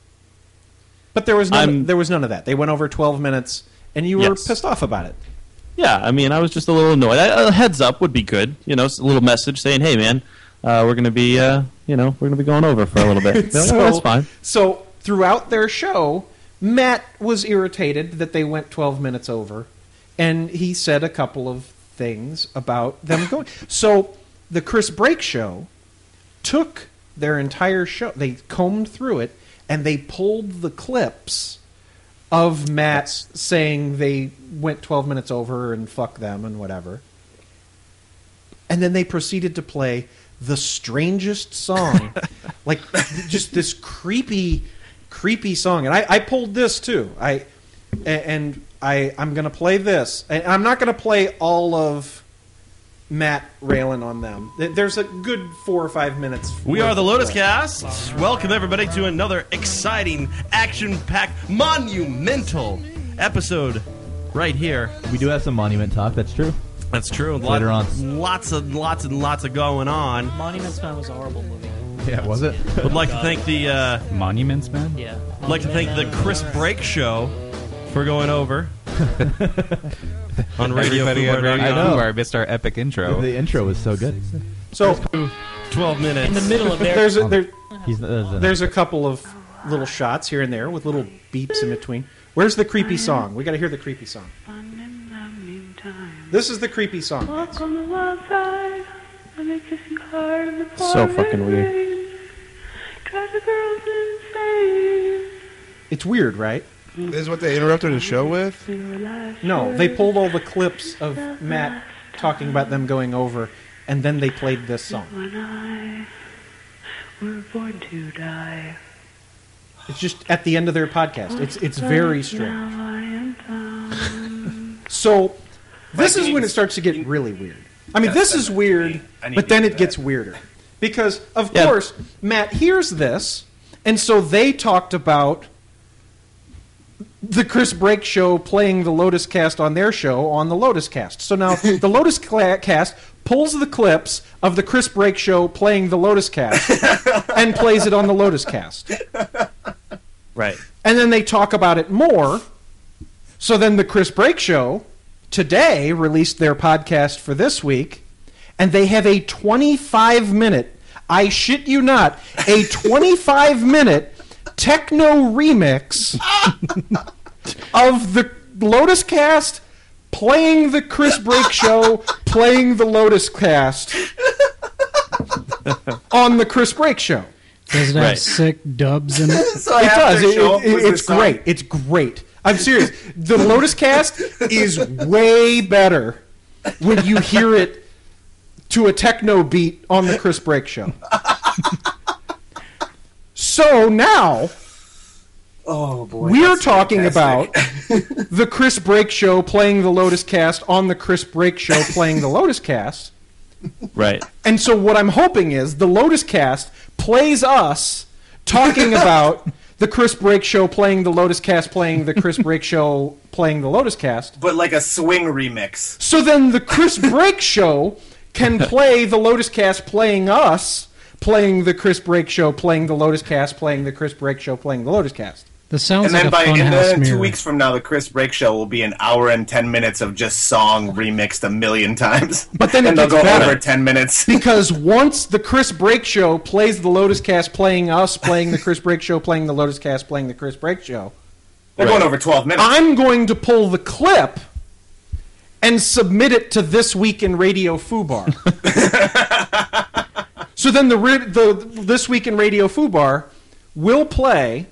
Speaker 2: But there was none.
Speaker 3: I'm-
Speaker 2: There was none of that. They went over twelve minutes, and you were
Speaker 3: Yes.
Speaker 2: pissed off about it.
Speaker 3: Yeah, I mean, I was just a little annoyed. A a heads up would be good. You know, a little message saying, "Hey, man, uh, we're going to be, uh, you know, we're going to be going over for a little bit." Be like, "Oh, that's fine."
Speaker 2: So throughout their show, Matt was irritated that they went twelve minutes over, and he said a couple of things about them going. So the Chris Brake Show took their entire show. They combed through it, and they pulled the clips of Matt saying they went twelve minutes over and fuck them and whatever. And then they proceeded to play the strangest song. Like, just this creepy, creepy song. And I, I pulled this, too. I And I, I'm going to play this. And I'm not going to play all of Matt railing on them. There's a good four or five minutes.
Speaker 8: We
Speaker 2: worth
Speaker 8: are the
Speaker 2: of
Speaker 8: Lotus
Speaker 2: play.
Speaker 8: Cast. Welcome everybody to another exciting, action-packed, monumental episode right here.
Speaker 9: We do have some monument talk, that's true.
Speaker 8: That's true.
Speaker 9: Later
Speaker 8: Lot-
Speaker 9: on.
Speaker 8: Lots of lots and lots of going on.
Speaker 10: Monument Man was a horrible movie.
Speaker 9: Yeah, was it?
Speaker 8: Would like to thank the uh,
Speaker 9: Monuments Man?
Speaker 7: Yeah.
Speaker 8: would like to thank the Chris Brake Show for going over on radio.
Speaker 2: Everybody at Radio
Speaker 10: I know.
Speaker 2: Fubar
Speaker 10: I missed our epic intro.
Speaker 9: The intro was so good.
Speaker 2: So
Speaker 8: twelve minutes
Speaker 7: In the middle of their.
Speaker 2: there's a, there,
Speaker 9: He's, uh,
Speaker 2: there's a couple of little shots here and there with little beeps in between. Where's the creepy song? We got to hear the creepy song. This is the creepy song.
Speaker 3: So fucking weird.
Speaker 2: It's weird, right?
Speaker 6: This is what they interrupted the show with?
Speaker 2: No, they pulled all the clips of Matt talking about them going over, and then they played this song.
Speaker 11: We're born to die.
Speaker 2: It's just at the end of their podcast. It's it's very strange. So this is when it starts to get really weird. I mean, this is weird, but then it gets weirder. Because, of
Speaker 3: Yeah.
Speaker 2: course, Matt hears this, and so they talked about the Chris Brake Show playing the Lotus Cast on their show on the Lotus Cast. So now the Lotus Cla- Cast pulls the clips of the Chris Brake Show playing the Lotus Cast and plays it on the Lotus Cast.
Speaker 3: Right.
Speaker 2: And then they talk about it more. So then the Chris Brake Show today released their podcast for this week, and they have a twenty-five minute, I shit you not, a twenty-five minute techno remix of the Lotus Cast playing the Chris Brake Show, playing the Lotus Cast on the Chris Brake Show.
Speaker 5: Does it have
Speaker 3: Right.
Speaker 5: sick dubs in it?
Speaker 4: So
Speaker 2: It
Speaker 4: half
Speaker 2: does.
Speaker 4: their
Speaker 2: It-
Speaker 4: show
Speaker 2: it-
Speaker 4: was
Speaker 2: it's
Speaker 4: this song.
Speaker 2: great. It's great. I'm serious. The Lotus Cast is way better when you hear it to a techno beat on the Chris Brake Show. So now
Speaker 4: Oh boy,
Speaker 2: we're
Speaker 4: that's
Speaker 2: talking
Speaker 4: fantastic.
Speaker 2: about the Chris Brake Show playing the Lotus Cast on the Chris Brake Show playing the Lotus Cast.
Speaker 3: Right.
Speaker 2: And so what I'm hoping is the Lotus Cast plays us talking about the Chris Brake Show playing the Lotus Cast playing the Chris Brake Show playing the Lotus Cast.
Speaker 4: but like a swing remix.
Speaker 2: So then the Chris Brake Show can play the Lotus Cast playing us playing the Chris Brake Show playing the Lotus Cast playing the Chris Brake Show playing the Lotus Cast.
Speaker 5: This sounds
Speaker 4: And
Speaker 5: like
Speaker 4: then
Speaker 5: a
Speaker 4: by in
Speaker 5: funhouse
Speaker 4: the,
Speaker 5: mirror.
Speaker 4: two weeks from now, the Chris Brake Show will be an hour and ten minutes of just song remixed a million times.
Speaker 2: But then it
Speaker 4: and they'll
Speaker 2: gets
Speaker 4: go
Speaker 2: better.
Speaker 4: over ten minutes.
Speaker 2: Because once the Chris Brake Show plays the Lotus Cast playing us playing the Chris Brake Show playing the Lotus Cast playing the Chris Brake Show,
Speaker 4: They're going over twelve minutes.
Speaker 2: I'm going to pull the clip and submit it to This Week in Radio Fubar. So then the, ri- the This Week in Radio Fubar will play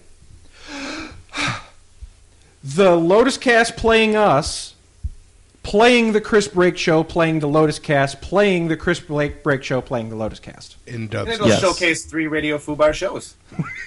Speaker 2: the Lotus Cast playing us, playing the Chris Brake Show, playing the Lotus Cast, playing the Chris Blake Brake Show, playing the Lotus Cast.
Speaker 6: In
Speaker 4: and
Speaker 6: dubstep.
Speaker 4: it'll
Speaker 3: Yes.
Speaker 4: showcase three Radio Fubar shows.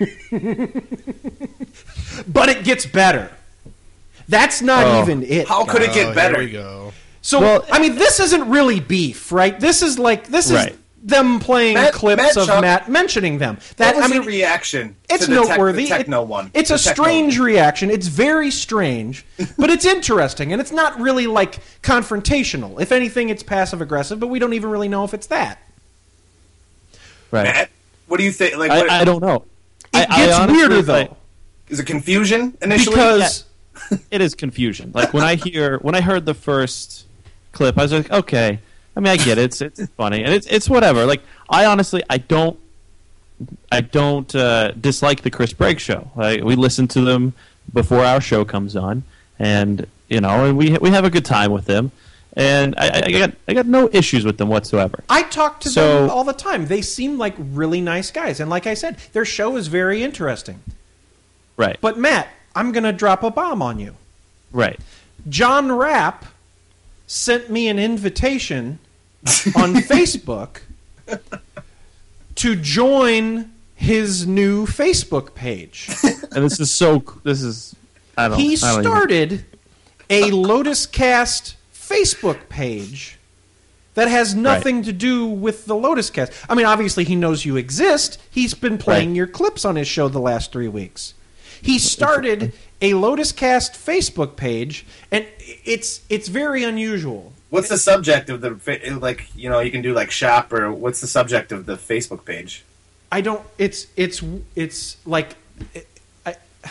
Speaker 2: But it gets better. That's not
Speaker 3: Oh.
Speaker 2: even it.
Speaker 4: How could it
Speaker 6: Oh,
Speaker 4: get better?
Speaker 6: Here we go.
Speaker 2: So
Speaker 3: Well-
Speaker 2: I mean, this isn't really beef, right? This is like this is
Speaker 3: Right.
Speaker 2: them playing
Speaker 4: Matt-
Speaker 2: clips
Speaker 4: Matt
Speaker 2: of
Speaker 4: Chuck-
Speaker 2: Matt mentioning them.
Speaker 4: That
Speaker 2: That
Speaker 4: was
Speaker 2: I mean,
Speaker 4: the reaction.
Speaker 2: it's
Speaker 4: to the tech-
Speaker 2: noteworthy.
Speaker 4: the techno
Speaker 2: It-
Speaker 4: one.
Speaker 2: It's
Speaker 4: The
Speaker 2: a
Speaker 4: techno
Speaker 2: strange
Speaker 4: one.
Speaker 2: reaction. It's very strange, but it's interesting, and it's not really like confrontational. If anything, it's passive aggressive, but we don't even really know if it's that.
Speaker 3: Right.
Speaker 4: Matt, what do you think? Like, what,
Speaker 3: I, I don't know.
Speaker 2: It
Speaker 3: I, I
Speaker 2: gets
Speaker 3: honestly,
Speaker 2: weirder though,
Speaker 3: like,
Speaker 4: is it confusion initially?
Speaker 2: because
Speaker 3: it is confusion. Like when I hear when I heard the first clip, I was like, okay. I mean, I get it. It's it's funny and it's it's whatever. Like I honestly, I don't, I don't uh, dislike the Chris Brake Show. Like, we listen to them before our show comes on, and you know, and we we have a good time with them. And I, I got I got no issues with them whatsoever.
Speaker 2: I talk to
Speaker 3: So-
Speaker 2: them all the time. They seem like really nice guys, and like I said, their show is very interesting.
Speaker 3: Right.
Speaker 2: But Matt, I'm going to drop a bomb on you.
Speaker 3: Right.
Speaker 2: John Rapp sent me an invitation on Facebook to join his new Facebook page.
Speaker 3: And this is so. This is. I don't.
Speaker 2: He
Speaker 3: I don't even-
Speaker 2: started a Lotus Cast Facebook page that has nothing to do with the Lotus Cast. I mean, obviously he knows you exist. He's been playing
Speaker 3: Right.
Speaker 2: your clips on his show the last three weeks. He started a Lotus Cast Facebook page, and it's it's very unusual.
Speaker 4: What's the subject of the fa- like? You know, you can do like shop or what's the subject of the Facebook page?
Speaker 2: I don't. It's it's it's like. I,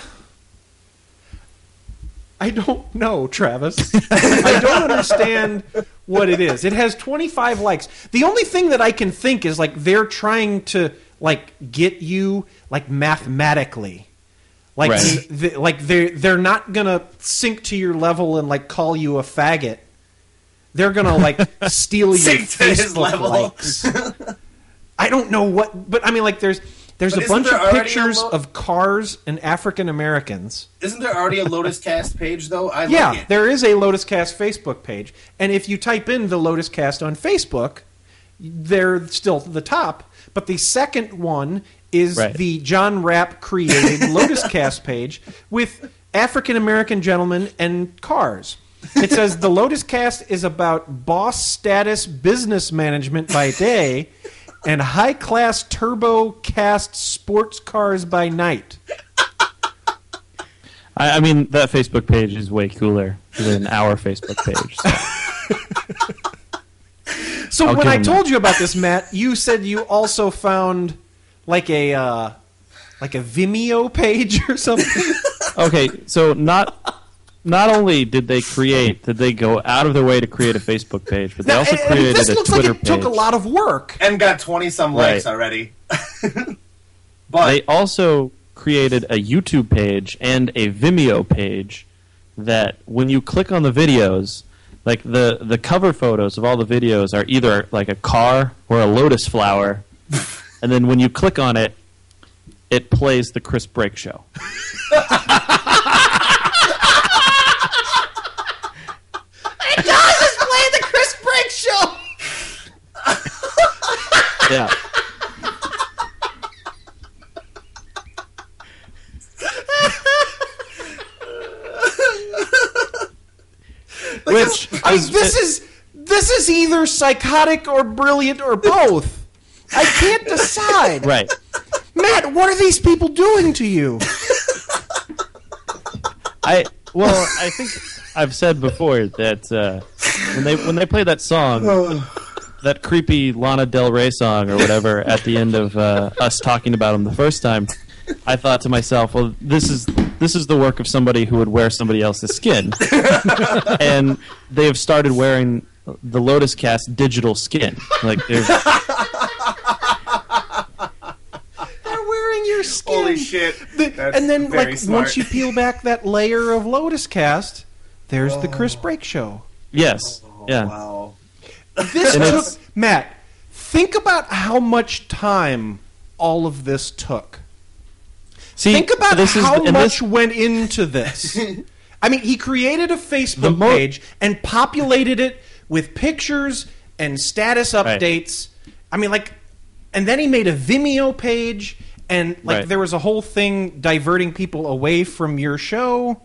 Speaker 2: I don't know, Travis. I don't understand what it is. It has twenty-five likes. The only thing that I can think is like they're trying to like get you like mathematically. Like
Speaker 3: Right.
Speaker 2: the, like they they're not going to sink to your level and like call you a faggot. They're going to like steal your
Speaker 4: Sink to his
Speaker 2: Facebook
Speaker 4: level.
Speaker 2: likes. I don't know what, but I mean like there's there's
Speaker 4: But
Speaker 2: a
Speaker 4: isn't
Speaker 2: bunch
Speaker 4: there
Speaker 2: of
Speaker 4: already a
Speaker 2: pictures
Speaker 4: lo-
Speaker 2: of cars and African Americans.
Speaker 4: Isn't there already a Lotus Cast page though? I
Speaker 2: Yeah,
Speaker 4: like it.
Speaker 2: there is a Lotus Cast Facebook page, and if you type in the Lotus Cast on Facebook, they're still at the top. But the second one is
Speaker 3: Right.
Speaker 2: the John Rapp created Lotus Cast page with African American gentlemen and cars. It says the Lotus Cast is about boss status business management by day and high class turbo cast sports cars by night.
Speaker 3: I, I mean, that Facebook page is way cooler than our Facebook page. So.
Speaker 2: So
Speaker 3: I'll
Speaker 2: when
Speaker 3: give
Speaker 2: I
Speaker 3: him
Speaker 2: told
Speaker 3: that.
Speaker 2: you about this, Matt, you said you also found like a uh, like a Vimeo page or something.
Speaker 3: Okay, so not not only did they create, did they go out of their way to create a Facebook page, but they
Speaker 2: Now,
Speaker 3: also
Speaker 2: and- and
Speaker 3: created
Speaker 2: this
Speaker 3: a
Speaker 2: looks
Speaker 3: Twitter
Speaker 2: like it
Speaker 3: page.
Speaker 2: took a lot of work.
Speaker 4: And got twenty some
Speaker 3: Right.
Speaker 4: likes already. But
Speaker 3: They also created a YouTube page and a Vimeo page that when you click on the videos, like the, the cover photos of all the videos are either like a car or a lotus flower, and then when you click on it, it plays the Chris Break Show.
Speaker 2: It does just play the Chris Break Show.
Speaker 3: Yeah. Which
Speaker 2: I mean,
Speaker 3: is-
Speaker 2: this is this is either psychotic or brilliant or both. I can't decide.
Speaker 3: right.
Speaker 2: Matt, what are these people doing to you?
Speaker 3: I well, I think I've said before that uh, when they when they play that song, that creepy Lana Del Rey song or whatever at the end of uh, us talking about them the first time, I thought to myself, well, this is this is the work of somebody who would wear somebody else's skin, and they have started wearing the Lotus Cast digital skin, like they're.
Speaker 2: They're wearing your skin.
Speaker 4: holy shit.
Speaker 2: The-
Speaker 4: That's
Speaker 2: and then,
Speaker 4: very
Speaker 2: like,
Speaker 4: smart.
Speaker 2: once you peel back that layer of Lotus Cast, there's the Chris Break Show.
Speaker 3: Yes. Yeah.
Speaker 4: Wow.
Speaker 2: This
Speaker 3: And
Speaker 2: took
Speaker 3: it's-
Speaker 2: Matt. Think about how much time all of this took.
Speaker 3: See,
Speaker 2: Think about
Speaker 3: this is
Speaker 2: how
Speaker 3: and
Speaker 2: much
Speaker 3: this-
Speaker 2: went into this. I mean, he created a
Speaker 3: The
Speaker 2: Facebook
Speaker 3: mo-
Speaker 2: page and populated it with pictures and status
Speaker 3: Right.
Speaker 2: updates. I mean, like, and then he made a Vimeo page, and like
Speaker 3: Right.
Speaker 2: there was a whole thing diverting people away from your show.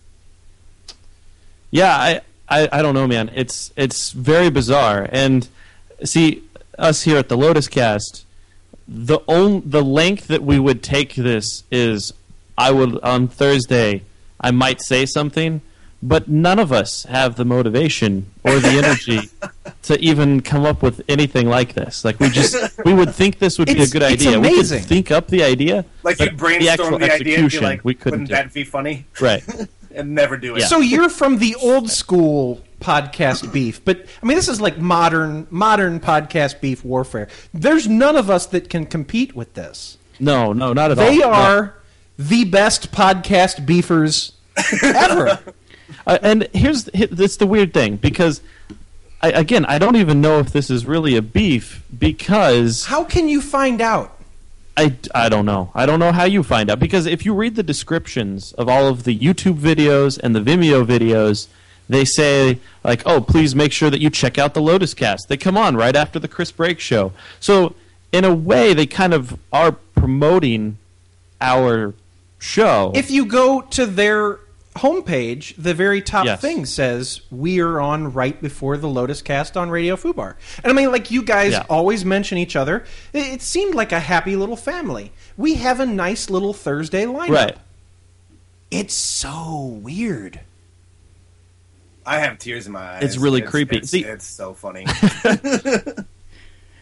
Speaker 3: Yeah, I, I, I don't know, man. It's it's very bizarre. And see, us here at the Lotus Cast, the on, the length that we would take this is, I would on Thursday, I might say something, but none of us have the motivation or the energy to even come up with anything like this. Like we just we would think this would be a
Speaker 2: It's-
Speaker 3: good
Speaker 2: it's
Speaker 3: idea. We
Speaker 2: amazing.
Speaker 3: could think up the idea,
Speaker 4: Like
Speaker 3: but
Speaker 4: you brainstorm the,
Speaker 3: actual
Speaker 4: idea and be
Speaker 3: execution
Speaker 4: like,
Speaker 3: we couldn't
Speaker 4: wouldn't
Speaker 3: do.
Speaker 4: that be funny?
Speaker 3: Right.
Speaker 4: And never do it.
Speaker 3: Yeah.
Speaker 2: So you're from the old school podcast beef, but I mean this is like modern modern podcast beef warfare. There's none of us that can compete with this.
Speaker 3: No, no, not at all.
Speaker 2: They
Speaker 3: No.
Speaker 2: are the best podcast beefers ever.
Speaker 3: Uh, and here's he- that's the weird thing because, I, again, I don't even know if this is really a beef because
Speaker 2: How can you find out?
Speaker 3: I, I don't know. I don't know how you find out because if you read the descriptions of all of the YouTube videos and the Vimeo videos, they say like, "Oh, please make sure that you check out the Lotus Cast." They come on right after the Chris Break Show. So in a way, they kind of are promoting our show.
Speaker 2: If you go to their homepage, the very top
Speaker 3: Yes.
Speaker 2: thing says we are on right before the Lotus Cast on Radio Fubar. And I mean, like you guys
Speaker 3: Yeah.
Speaker 2: always mention each other. It, it seemed like a happy little family. We have a nice little Thursday lineup.
Speaker 3: Right.
Speaker 2: It's so weird.
Speaker 4: I have tears in my eyes.
Speaker 3: It's really creepy.
Speaker 4: It's,
Speaker 3: See-
Speaker 4: it's so funny.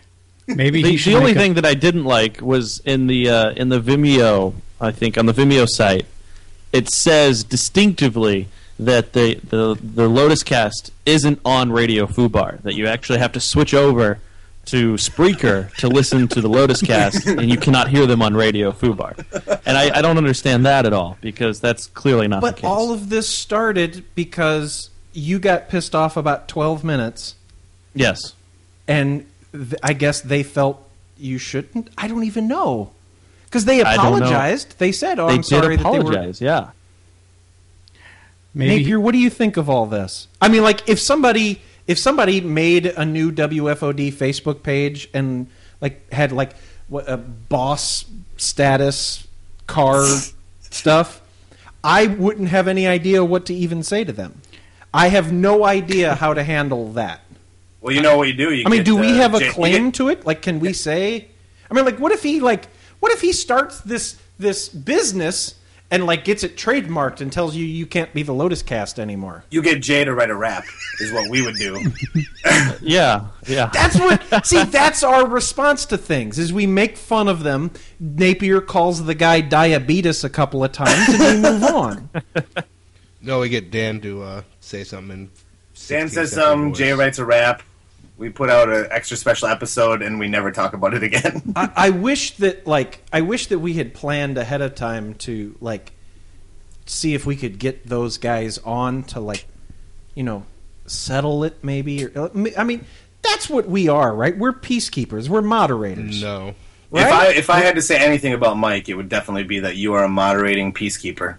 Speaker 5: Maybe
Speaker 3: The,
Speaker 5: he should
Speaker 3: the only
Speaker 5: make a-
Speaker 3: thing that I didn't like was in the uh, in the Vimeo. I think on the Vimeo site, it says distinctively that the the the Lotus Cast isn't on Radio Fubar. That you actually have to switch over to Spreaker to listen to the Lotus Cast, and you cannot hear them on Radio Fubar. And I, I don't understand that at all, because that's clearly not the
Speaker 2: But
Speaker 3: case.
Speaker 2: all of this started because you got pissed off about twelve minutes,
Speaker 3: yes.
Speaker 2: and th- I guess they felt you shouldn't. I don't even know. Because they
Speaker 3: I don't know.
Speaker 2: apologized. They said, oh,
Speaker 3: they
Speaker 2: I'm sorry
Speaker 3: did
Speaker 2: that they were...
Speaker 3: apologize, yeah.
Speaker 5: Maybe
Speaker 2: Napier, what do you think of all this? I mean, like, if somebody if somebody made a new W F O D Facebook page and like had like what a boss status car stuff, I wouldn't have any idea what to even say to them. I have no idea how to handle that.
Speaker 4: Well, you know what you do. You
Speaker 2: I mean,
Speaker 4: get,
Speaker 2: do we
Speaker 4: uh,
Speaker 2: have a
Speaker 4: J- you
Speaker 2: claim
Speaker 4: get-
Speaker 2: to it? Like, can we say? I mean, like, what if he like, what if he starts this this business and like gets it trademarked and tells you you can't be the Lotus Cast anymore?
Speaker 4: You get Jay to write a rap, is what we would do.
Speaker 3: Yeah, yeah.
Speaker 2: That's what. See, that's our response to things. Is we make fun of them. Napier calls the guy diabetes a couple of times, and we move on.
Speaker 6: No, we get Dan to uh, say something. In
Speaker 4: Dan
Speaker 6: sixteen
Speaker 4: says
Speaker 6: second
Speaker 4: some,
Speaker 6: voice.
Speaker 4: Jay writes a rap. We put out an extra special episode, and we never talk about it again.
Speaker 2: I, I wish that, like, I wish that we had planned ahead of time to, like, see if we could get those guys on to, like, you know, settle it maybe. Or, I mean, that's what we are, right? We're peacekeepers. We're moderators.
Speaker 6: No.
Speaker 2: Right?
Speaker 4: If I if I had to say anything about Mike, it would definitely be that you are a moderating peacekeeper.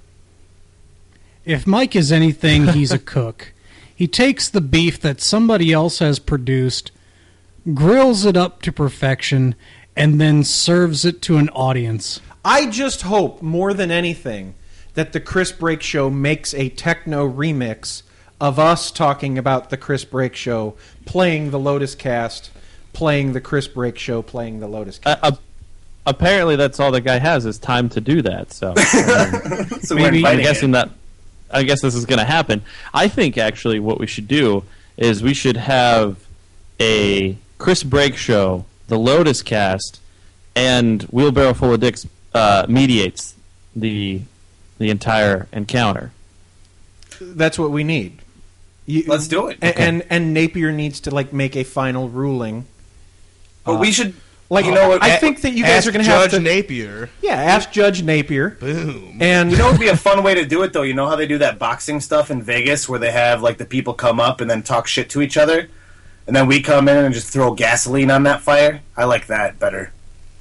Speaker 5: If Mike is anything, he's a cook. He takes the beef that somebody else has produced, grills it up to perfection, and then serves it to an audience.
Speaker 2: I just hope, more than anything, that the Chris Break Show makes a techno remix of us talking about the Chris Break Show, playing the Lotus Cast, playing the Chris Break Show, playing the Lotus Cast.
Speaker 3: Uh, uh, apparently, that's all the guy has is time to do that. So, um,
Speaker 4: So we're
Speaker 3: maybe I'm
Speaker 4: inviting
Speaker 3: guessing
Speaker 4: it.
Speaker 3: that. I guess this is going to happen. I think actually, what we should do is we should have a Chris Break Show, the Lotus Cast, and Wheelbarrow Full of Dicks uh, mediates the the entire encounter.
Speaker 2: That's what we need. You,
Speaker 4: Let's do it.
Speaker 2: And, and and Napier needs to like make a final ruling.
Speaker 4: But we should,
Speaker 2: Like,
Speaker 4: you know what?
Speaker 2: I think that you guys
Speaker 6: Ask
Speaker 2: are going to have
Speaker 6: Judge
Speaker 2: to.
Speaker 6: Napier.
Speaker 2: Yeah, ask Judge Napier.
Speaker 6: Boom.
Speaker 2: And
Speaker 4: You know what would be a fun way to do it, though? You know how they do that boxing stuff in Vegas where they have, like, the people come up and then talk shit to each other? And then we come in and just throw gasoline on that fire? I like that better.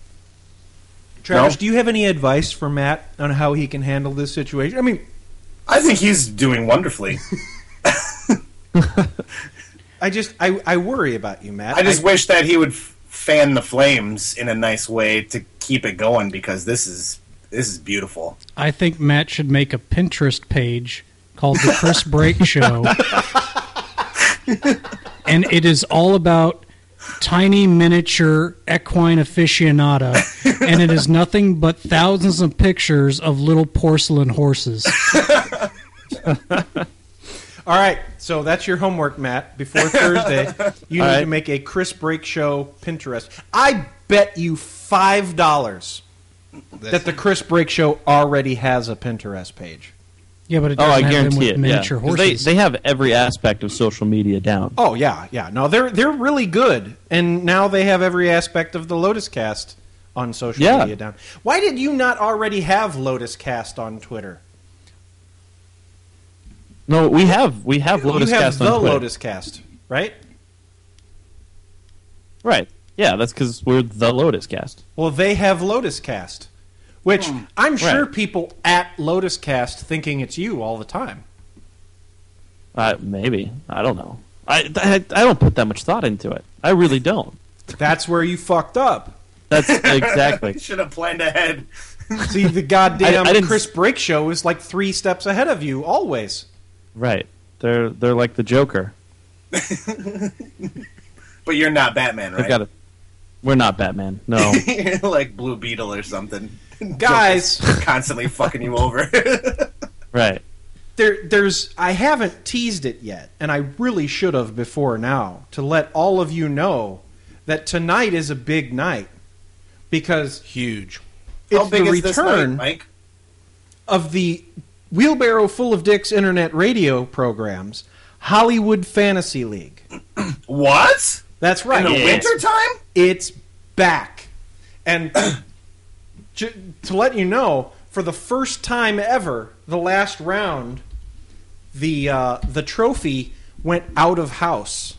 Speaker 2: Travis,
Speaker 4: No?
Speaker 2: do you have any advice for Matt on how he can handle this situation? I mean,
Speaker 4: I think he's doing wonderfully.
Speaker 2: I just I, I worry about you, Matt.
Speaker 4: I just wish that he would f- fan the flames in a nice way to keep it going, because this is this is beautiful.
Speaker 5: I think Matt should make a Pinterest page called The Chris Break Show. And it is all about tiny miniature equine aficionada, and it is nothing but thousands of pictures of little porcelain horses.
Speaker 2: All right, so that's your homework, Matt. Before Thursday, you
Speaker 3: All
Speaker 2: need
Speaker 3: right.
Speaker 2: to make a Chris Break Show Pinterest. I bet you five dollars that the Chris Break Show already has a Pinterest page.
Speaker 5: Yeah, but it
Speaker 3: Oh,
Speaker 5: doesn't
Speaker 3: I
Speaker 5: have them
Speaker 3: guarantee
Speaker 5: with
Speaker 3: it. Yeah.
Speaker 5: miniature
Speaker 3: 'Cause They
Speaker 5: horses.
Speaker 3: they have every aspect of social media down.
Speaker 2: Oh yeah, yeah. No, they're they're really good, and now they have every aspect of the Lotus Cast on social
Speaker 3: Yeah.
Speaker 2: media down. Why did you not already have Lotus Cast on Twitter?
Speaker 3: No, we have we have Lotus
Speaker 2: you have
Speaker 3: Cast
Speaker 2: the
Speaker 3: on Twitter.
Speaker 2: Lotus Cast, right?
Speaker 3: Right. Yeah, that's because we're the Lotus Cast.
Speaker 2: Well, they have Lotus Cast, which I'm sure
Speaker 3: Right.
Speaker 2: people at Lotus Cast thinking it's you all the time.
Speaker 3: Uh, maybe. I don't know. I, I, I don't put that much thought into it. I really don't.
Speaker 2: That's where you fucked up.
Speaker 3: That's exactly.
Speaker 4: Should have planned ahead.
Speaker 2: See, the goddamn
Speaker 3: I- I didn't-
Speaker 2: Chris Break Show is like three steps ahead of you always.
Speaker 3: Right. They're they're like the Joker.
Speaker 4: But you're not Batman,
Speaker 3: They've
Speaker 4: right?
Speaker 3: got a, We're not Batman. No.
Speaker 4: You're like Blue Beetle or something.
Speaker 2: Guys,
Speaker 4: Joker's constantly fucking you over.
Speaker 3: Right.
Speaker 2: there, there's. I haven't teased it yet, and I really should have before now to let all of you know that tonight is a big night because
Speaker 6: Huge.
Speaker 2: it's
Speaker 4: How big
Speaker 2: the
Speaker 4: is this night,
Speaker 2: return
Speaker 4: Mike?
Speaker 2: of the Wheelbarrow Full of Dicks internet radio programs, Hollywood Fantasy League.
Speaker 4: What?
Speaker 2: That's right.
Speaker 4: In the
Speaker 2: It's-
Speaker 4: wintertime?
Speaker 2: It's back. And j- to let you know, for the first time ever, the last round, the uh, the trophy went out of house.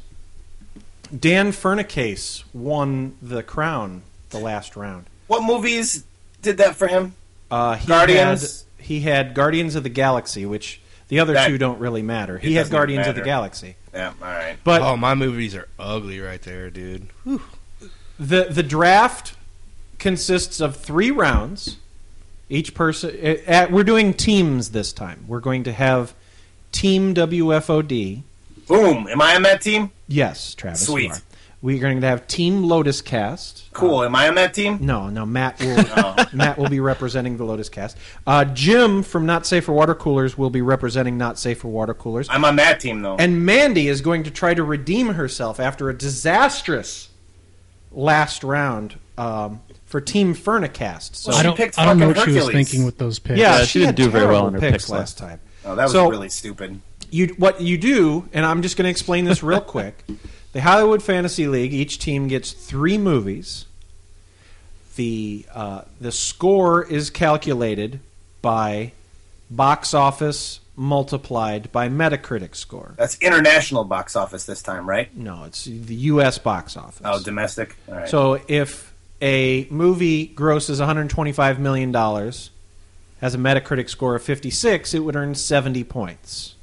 Speaker 2: Dan Furnacase won the crown the last round.
Speaker 4: What movies did that for him?
Speaker 2: Uh, he
Speaker 4: Guardians?
Speaker 2: Had, he had Guardians of the Galaxy, which the other
Speaker 4: That-
Speaker 2: two don't really matter.
Speaker 4: it
Speaker 2: He had
Speaker 4: doesn't
Speaker 2: Guardians of the
Speaker 4: matter.
Speaker 2: Galaxy.
Speaker 4: Yeah, all right.
Speaker 2: But
Speaker 6: Oh, my movies are ugly right there, dude.
Speaker 2: The the draft consists of three rounds. Each person. uh, uh, we're doing teams this time. We're going to have Team W F O D.
Speaker 4: Boom. Am I on that team?
Speaker 2: Yes, Travis. you
Speaker 4: Sweet.
Speaker 2: are. We're going to have Team Lotus Cast.
Speaker 4: Cool. Am I on that team?
Speaker 2: No, no. Matt will Matt will be representing the Lotus Cast. Uh, Jim from Not Safe for Water Coolers will be representing Not Safe for Water Coolers.
Speaker 4: I'm on that team, though.
Speaker 2: And Mandy is going to try to redeem herself after a disastrous last round um, for Team Furnicast. So
Speaker 4: Well,
Speaker 5: I
Speaker 4: she
Speaker 5: don't.
Speaker 4: picked
Speaker 5: I don't know what
Speaker 4: fucking
Speaker 5: she was
Speaker 4: Hercules.
Speaker 5: thinking with those picks.
Speaker 2: yeah,
Speaker 3: Yeah,
Speaker 2: she,
Speaker 3: she didn't
Speaker 2: had
Speaker 3: do very well
Speaker 2: terrible
Speaker 3: in her
Speaker 2: picks
Speaker 3: picks
Speaker 2: last
Speaker 3: last
Speaker 2: time.
Speaker 4: oh, that was
Speaker 2: So-
Speaker 4: really stupid.
Speaker 2: You what you do, and I'm just going to explain this real quick. The Hollywood Fantasy League, each team gets three movies. The uh, the score is calculated by box office multiplied by Metacritic score.
Speaker 4: That's international box office this time, right?
Speaker 2: No, it's the U S box office.
Speaker 4: Oh, domestic? All right.
Speaker 2: So if a movie grosses one hundred twenty-five million dollars, has a Metacritic score of fifty-six, it would earn seventy points.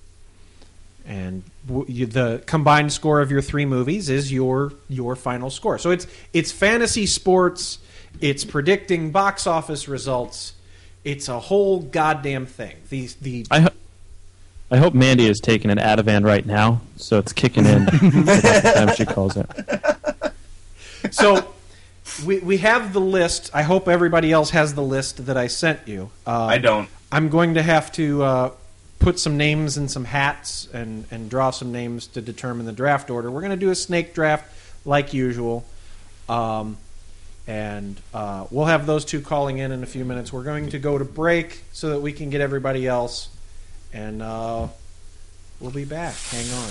Speaker 2: And w- you, the combined score of your three movies is your your final score. So it's it's fantasy sports, it's predicting box office results, it's a whole goddamn thing. The the
Speaker 3: I, ho- I hope Mandy is taking an Ativan right now, so it's kicking in the time she calls it.
Speaker 2: So we we have the list. I hope everybody else has the list that I sent you. Uh,
Speaker 4: I don't.
Speaker 2: I'm going to have to uh, put some names in some hats and, and draw some names to determine the draft order. We're going to do a snake draft like usual. Um, and uh, we'll have those two calling in in a few minutes. We're going to go to break so that we can get everybody else. And uh, we'll be back. Hang on.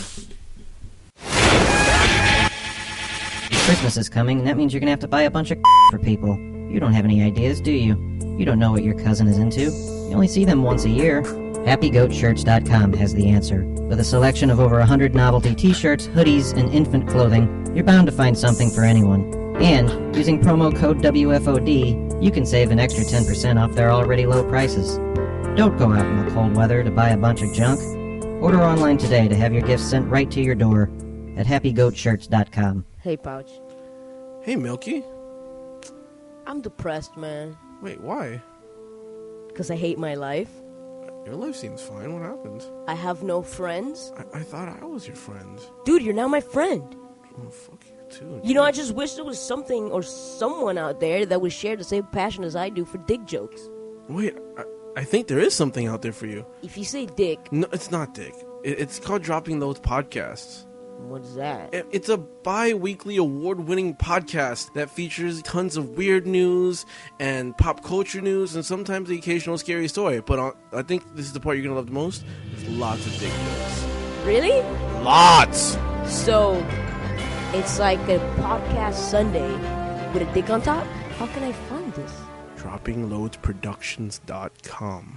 Speaker 7: Christmas is coming, and that means you're gonna have to buy a bunch of for people. You don't have any ideas, do you? You don't know what your cousin is into. You only see them once a year. Happy Goat Shirts dot com has the answer. With a selection of over one hundred novelty t-shirts, hoodies, and infant clothing, you're bound to find something for anyone. And, using promo code W F O D, you can save an extra ten percent off their already low prices. Don't go out in the cold weather to buy a bunch of junk. Order online today to have your gifts sent right to your door at Happy Goat Shirts dot com.
Speaker 10: Hey, Pouch.
Speaker 6: Hey, Milky.
Speaker 10: I'm depressed, man.
Speaker 6: Wait, why?
Speaker 10: Because I hate my life.
Speaker 6: Your life seems fine. What happened?
Speaker 10: I have no friends.
Speaker 6: I, I thought I was your friend.
Speaker 10: Dude, you're now my friend.
Speaker 6: Oh, fuck you, too.
Speaker 10: You know, I just wish there was something or someone out there that would share the same passion as I do for dick jokes.
Speaker 6: Wait, I, I think there is something out there for you.
Speaker 10: If you say dick,
Speaker 6: No, it's not Dick. It, it's called Dropping Loads Podcasts.
Speaker 10: what's that?
Speaker 6: It- It's a bi-weekly award-winning podcast that features tons of weird news and pop culture news and sometimes the occasional scary story. But uh, I think this is the part you're going to love the most. There's lots of dick jokes.
Speaker 10: Really?
Speaker 6: Lots!
Speaker 10: So, it's like a podcast Sunday with a dick on top? How can I find this?
Speaker 6: dropping loads productions dot com.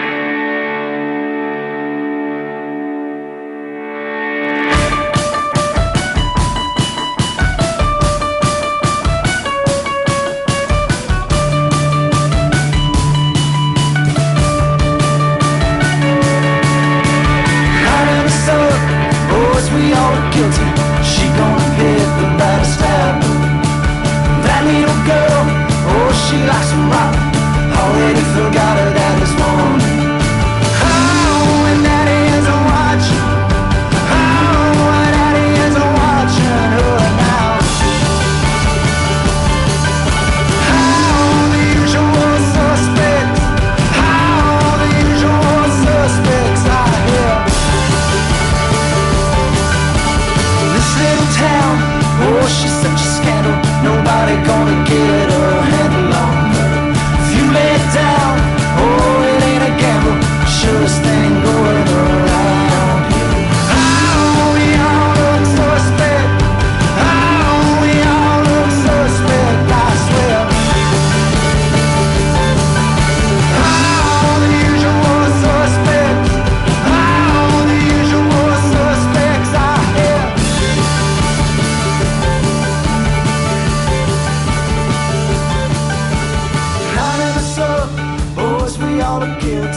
Speaker 12: We all are guilty. She gonna hit the last stab. That little girl, oh, she likes to rock. Already forgot her daddy's one.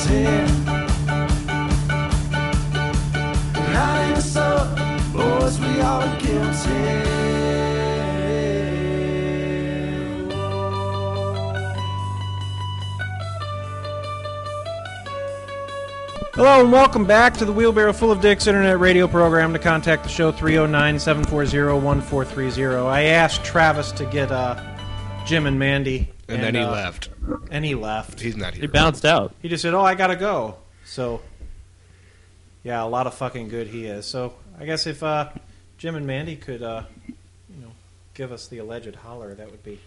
Speaker 12: guilty. Hiding us up, boys, we all are guilty.
Speaker 2: Hello and welcome back to the Wheelbarrow Full of Dicks Internet Radio program. To contact the show, three oh nine, seven four zero, one four three zero. I asked Travis to get uh, Jim and Mandy.
Speaker 13: And, and then he
Speaker 2: uh,
Speaker 13: left.
Speaker 2: And he left.
Speaker 13: He's not here.
Speaker 3: He bounced out.
Speaker 2: He just said, oh, I gotta go. So, yeah, a lot of fucking good he is. So, I guess if uh, Jim and Mandy could, uh, you know, give us the alleged holler, that would be...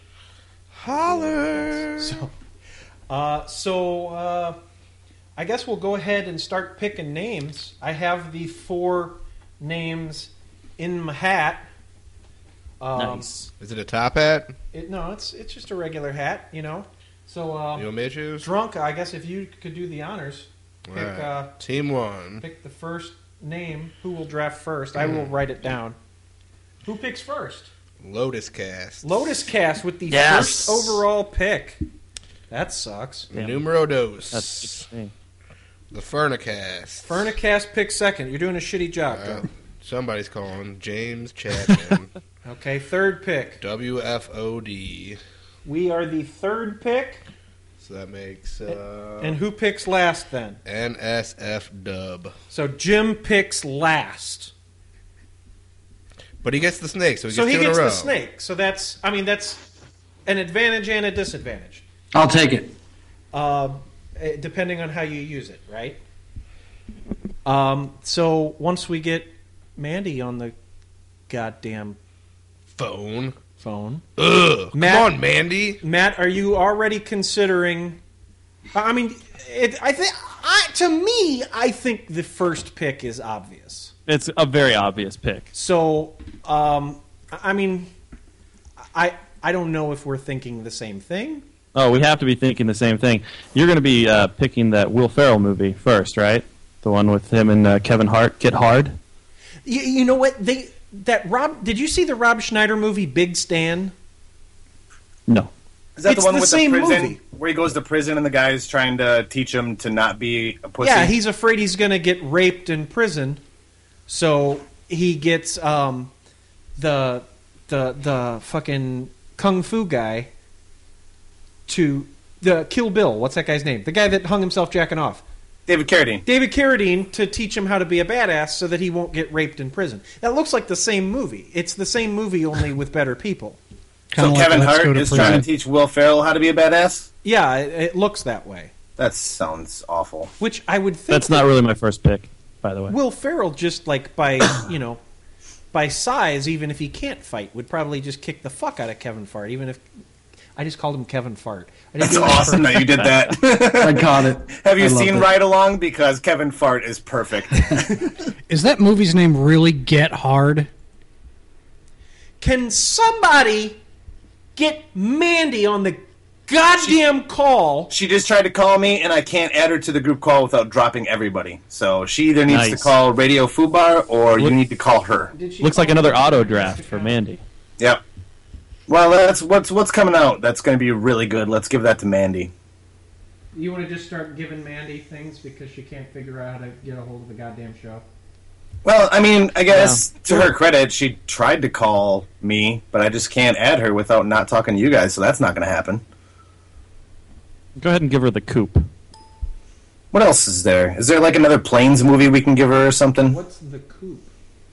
Speaker 13: Holler!
Speaker 2: So, uh, so uh, I guess we'll go ahead and start picking names. I have the four names in my hat. Um,
Speaker 13: nice. Is it a top hat?
Speaker 2: It, no, it's it's just a regular hat, you know. So, um,
Speaker 13: you want me to choose?
Speaker 2: Drunk, I guess if you could do the honors. Pick,
Speaker 13: right.
Speaker 2: uh,
Speaker 13: Team one.
Speaker 2: Pick the first name. Who will draft first? I will write it down. Who picks first?
Speaker 13: Lotus Cast.
Speaker 2: Lotus Cast with the
Speaker 3: Yes.
Speaker 2: first overall pick. That sucks.
Speaker 13: Damn. Numero dos.
Speaker 3: That's interesting.
Speaker 13: The Furnicast.
Speaker 2: Furnicast picks second. You're doing a shitty job,
Speaker 13: Uh,
Speaker 2: Joe.
Speaker 13: somebody's calling. James Chapman.
Speaker 2: Okay, third pick.
Speaker 13: W F O D.
Speaker 2: We are the third pick.
Speaker 13: So that makes... Uh,
Speaker 2: And who picks last then?
Speaker 13: N S F Dub.
Speaker 2: So Jim picks last.
Speaker 13: But he gets the snake, so he
Speaker 2: So
Speaker 13: gets
Speaker 2: he
Speaker 13: two
Speaker 2: gets
Speaker 13: in a row.
Speaker 2: the snake. So that's, I mean, that's an advantage and a disadvantage.
Speaker 14: I'll take it.
Speaker 2: Uh, eh, depending on how you use it, right? Um, so once we get Mandy on the goddamn
Speaker 13: phone,
Speaker 2: phone.
Speaker 13: Ugh,
Speaker 2: Matt,
Speaker 13: come on, Mandy.
Speaker 2: Matt, are you already considering? I mean, it, I think I, to me, I think the first pick is obvious.
Speaker 3: It's a very obvious pick.
Speaker 2: So, um, I mean, I I don't know if we're thinking the same thing.
Speaker 3: Oh, we have to be thinking the same thing. You're going to be uh, picking that Will Ferrell movie first, right? The one with him and uh, Kevin Hart, Get Hard?
Speaker 2: You, you know what? They that Rob. Did you see the Rob Schneider movie Big Stan?
Speaker 3: No.
Speaker 4: Is that
Speaker 2: It's
Speaker 4: the one
Speaker 2: the
Speaker 4: with
Speaker 2: same
Speaker 4: the prison
Speaker 2: movie.
Speaker 4: where he goes to prison and the guy's trying to teach him to not be a pussy?
Speaker 2: Yeah, he's afraid he's going to get raped in prison, so he gets um, the the the fucking kung fu guy to the Kill Bill. What's that guy's name? The guy that hung himself jacking off.
Speaker 4: David Carradine.
Speaker 2: David Carradine to teach him how to be a badass so that he won't get raped in prison. That looks like the same movie. It's the same movie, only with better people.
Speaker 4: So Kevin Hart is trying to teach Will Ferrell how to be a badass?
Speaker 2: Yeah, it, it looks that way.
Speaker 4: That sounds awful.
Speaker 2: Which I would think
Speaker 3: That's not really my first pick, by the way.
Speaker 2: Will Ferrell, just like by you know, by size, even if he can't fight, would probably just kick the fuck out of Kevin Fart. Even if I just called him Kevin Fart. I didn't
Speaker 4: That's
Speaker 2: do it
Speaker 4: awesome
Speaker 2: for-
Speaker 4: that you did that.
Speaker 14: I caught it.
Speaker 4: Have you
Speaker 14: I loved
Speaker 4: seen
Speaker 14: it.
Speaker 4: Ride Along? Because Kevin Fart is perfect.
Speaker 5: Is that movie's name really Get Hard?
Speaker 2: Can somebody get Mandy on the goddamn call?
Speaker 4: She just tried to call me, and I can't add her to the group call without dropping everybody. So she either needs
Speaker 3: Nice.
Speaker 4: to call Radio Fubar, or you
Speaker 3: Look-
Speaker 4: need to call her.
Speaker 3: Looks like another auto draft for Mandy.
Speaker 4: Yep. Well, that's what's what's coming out. That's going to be really good. Let's give that to Mandy.
Speaker 2: You want to just start giving Mandy things because she can't figure out how to get a hold of the goddamn show?
Speaker 4: Well, I mean, I guess to her credit, she tried to call me, but I just can't add her without not talking to you guys, so that's not going to happen.
Speaker 3: Go ahead and give her the coupe.
Speaker 4: What else is there? Is there like another Planes movie we can give her or something?
Speaker 2: What's the coupe?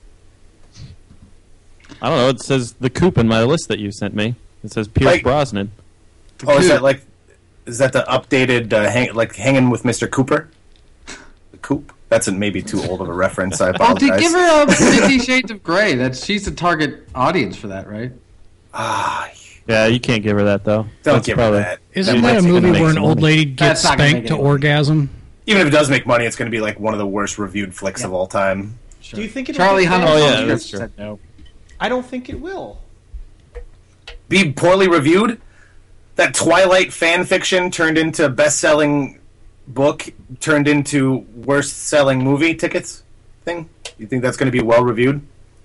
Speaker 3: I don't know. It says the coupe in my list that you sent me. It says Pierce
Speaker 4: Like-
Speaker 3: Brosnan.
Speaker 4: Oh, is that like, is that the updated, uh, hang, like Hanging with Mister Cooper? The Coop? That's a, maybe too old of a reference. I
Speaker 14: Oh,
Speaker 4: apologize.
Speaker 14: to give her a Fifty Shades of Grey. That's she's the target audience for that, right?
Speaker 4: Ah,
Speaker 3: Yeah, you can't give her that though.
Speaker 4: Don't
Speaker 3: That's
Speaker 4: give her
Speaker 3: probably-
Speaker 4: that.
Speaker 5: Isn't
Speaker 4: That
Speaker 5: that a
Speaker 4: might's gonna
Speaker 5: movie
Speaker 4: make
Speaker 5: where an
Speaker 4: some
Speaker 5: old
Speaker 4: money.
Speaker 5: lady gets
Speaker 14: That's not gonna
Speaker 5: spanked
Speaker 14: make
Speaker 5: to
Speaker 14: any money.
Speaker 5: orgasm?
Speaker 4: Even if it does make money, it's going to be like one of the worst reviewed flicks of all time.
Speaker 2: Do you think it'll
Speaker 14: Charlie
Speaker 2: get
Speaker 14: Hunnam
Speaker 2: bad?
Speaker 3: Oh, yeah,
Speaker 14: Script
Speaker 3: that's true.
Speaker 14: said no.
Speaker 2: I don't think it will.
Speaker 4: Be poorly reviewed? That Twilight fan fiction turned into best-selling book, turned into worst-selling movie tickets thing? You think that's going to be well-reviewed?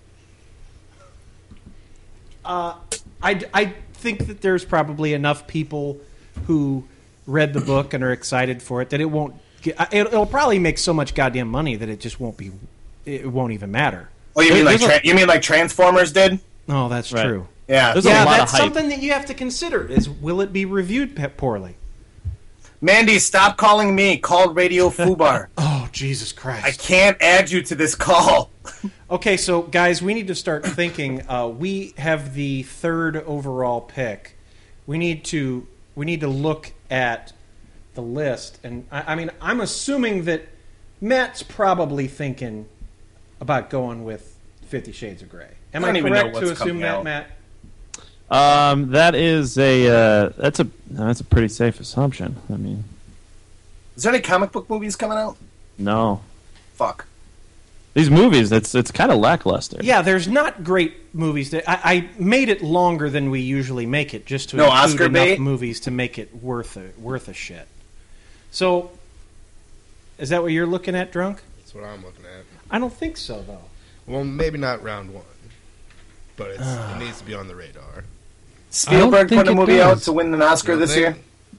Speaker 2: Uh, I, I think that there's probably enough people who read the book and are excited for it that it won't It, it'll probably make so much goddamn money that it just won't be. It won't even matter.
Speaker 4: Oh, you mean
Speaker 2: There-
Speaker 4: like
Speaker 2: there's a-
Speaker 4: tra- you mean like Transformers did?
Speaker 2: Oh, that's
Speaker 3: Right.
Speaker 2: true.
Speaker 4: Yeah.
Speaker 3: There's a
Speaker 2: yeah,
Speaker 3: lot
Speaker 2: that's
Speaker 3: of hype.
Speaker 2: something that you have to consider. Is will it be reviewed pe- poorly?
Speaker 4: Mandy, stop calling me. Call Radio Fubar.
Speaker 2: Oh, Jesus Christ!
Speaker 4: I can't add you to this call.
Speaker 2: Okay, so guys, we need to start thinking. Uh, we have the third overall pick. We need to we need to look at the list, and I, I mean, I'm assuming that Matt's probably thinking about going with Fifty Shades of Grey. Am
Speaker 4: I
Speaker 2: I,
Speaker 4: don't even know
Speaker 2: correct to
Speaker 4: what's
Speaker 2: assume
Speaker 4: coming
Speaker 2: that,
Speaker 4: out.
Speaker 2: Matt?
Speaker 3: Um, that is a uh, that's a that's a pretty safe assumption. I mean,
Speaker 4: Is there any comic book movies coming out?
Speaker 3: no,
Speaker 4: Fuck.
Speaker 3: these movies it's it's kind of lackluster.
Speaker 2: Yeah, there's not great movies. That I, I made it longer than we usually make it, just to
Speaker 4: No
Speaker 2: include
Speaker 4: Oscar
Speaker 2: enough
Speaker 4: bait?
Speaker 2: movies to make it worth a worth a shit. So, is that what you're looking at, Drunk?
Speaker 13: That's what I'm looking at.
Speaker 2: I don't think so, though.
Speaker 13: Well, maybe not round one, but it's, it needs to be on the radar.
Speaker 4: Spielberg
Speaker 5: think
Speaker 4: put a
Speaker 5: it
Speaker 4: movie
Speaker 5: does.
Speaker 4: out to win an Oscar
Speaker 13: You don't
Speaker 4: this
Speaker 13: think?
Speaker 4: year.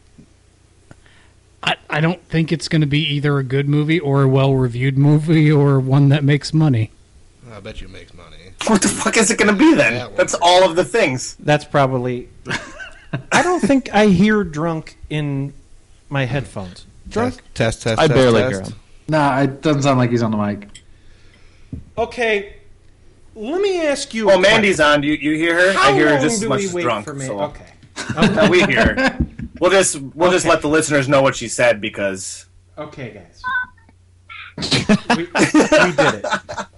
Speaker 5: I, I don't think it's going to be either a good movie or a well-reviewed movie or one that makes money.
Speaker 13: I bet you it makes money.
Speaker 4: What the fuck is it going to be then?
Speaker 13: That one.
Speaker 4: That's all of the things.
Speaker 2: That's probably. I don't think I hear Drunk in my headphones. Drunk?
Speaker 13: Test, test, test.
Speaker 3: I
Speaker 13: test,
Speaker 3: barely
Speaker 13: test.
Speaker 3: hear him.
Speaker 14: Nah, it doesn't sound like he's on the mic.
Speaker 2: Okay, let me ask you.
Speaker 4: Well,
Speaker 2: a
Speaker 4: Mandy's
Speaker 2: question.
Speaker 4: on. Do you, you hear her?
Speaker 2: How
Speaker 4: I hear her
Speaker 2: long
Speaker 4: just as
Speaker 2: do
Speaker 4: much
Speaker 2: we
Speaker 4: as
Speaker 2: wait
Speaker 4: drunk.
Speaker 2: for me?
Speaker 4: So.
Speaker 2: Okay.
Speaker 4: Uh, we hear her. We'll just we'll just
Speaker 2: Okay.
Speaker 4: let the listeners know what she said because
Speaker 2: Okay, guys. we, we did it.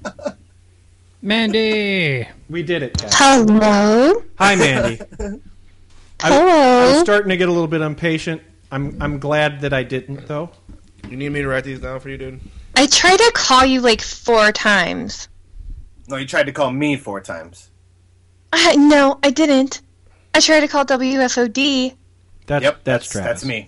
Speaker 5: Mandy!
Speaker 2: We did it, guys.
Speaker 15: Hello.
Speaker 2: Hi, Mandy. I,
Speaker 15: Hello.
Speaker 2: I'm starting to get a little bit impatient. I'm I'm glad that I didn't, though.
Speaker 13: You need me to write these down for you, dude?
Speaker 15: I tried to call you like four times.
Speaker 4: no, you tried to call me four times.
Speaker 15: I, no, I didn't. I tried to call W F O D.
Speaker 2: That's
Speaker 4: Yep,
Speaker 2: that's
Speaker 4: that's
Speaker 2: Travis.
Speaker 4: that's me.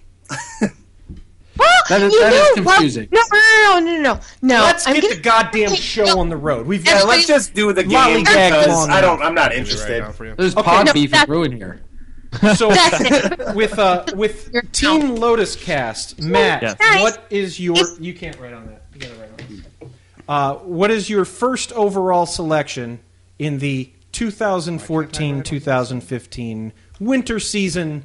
Speaker 15: Well,
Speaker 14: That is-
Speaker 15: you
Speaker 14: that
Speaker 15: know
Speaker 14: is
Speaker 15: what?
Speaker 14: confusing.
Speaker 15: No, no, no, no, no, no.
Speaker 2: Let's
Speaker 15: I'm
Speaker 2: get
Speaker 15: gonna,
Speaker 2: the goddamn show on the road. We've
Speaker 4: Yeah,
Speaker 2: got
Speaker 4: let's just do the game
Speaker 2: Lollygag
Speaker 4: because
Speaker 2: long
Speaker 4: I don't.
Speaker 2: enough.
Speaker 4: I'm not
Speaker 13: Let me write it
Speaker 4: interested.
Speaker 13: down for you.
Speaker 14: There's
Speaker 2: Okay,
Speaker 14: pod
Speaker 15: no,
Speaker 14: beef
Speaker 15: that's-
Speaker 14: and brewing here.
Speaker 2: So
Speaker 15: That's it.
Speaker 2: with uh with
Speaker 15: Your
Speaker 2: Team Lotus Cast, Matt,
Speaker 3: Yes.
Speaker 15: Guys,
Speaker 2: what is your?
Speaker 15: it's-
Speaker 2: You can't write on that. You gotta write on that. Uh, what is your first overall selection in the twenty fourteen twenty fifteen winter season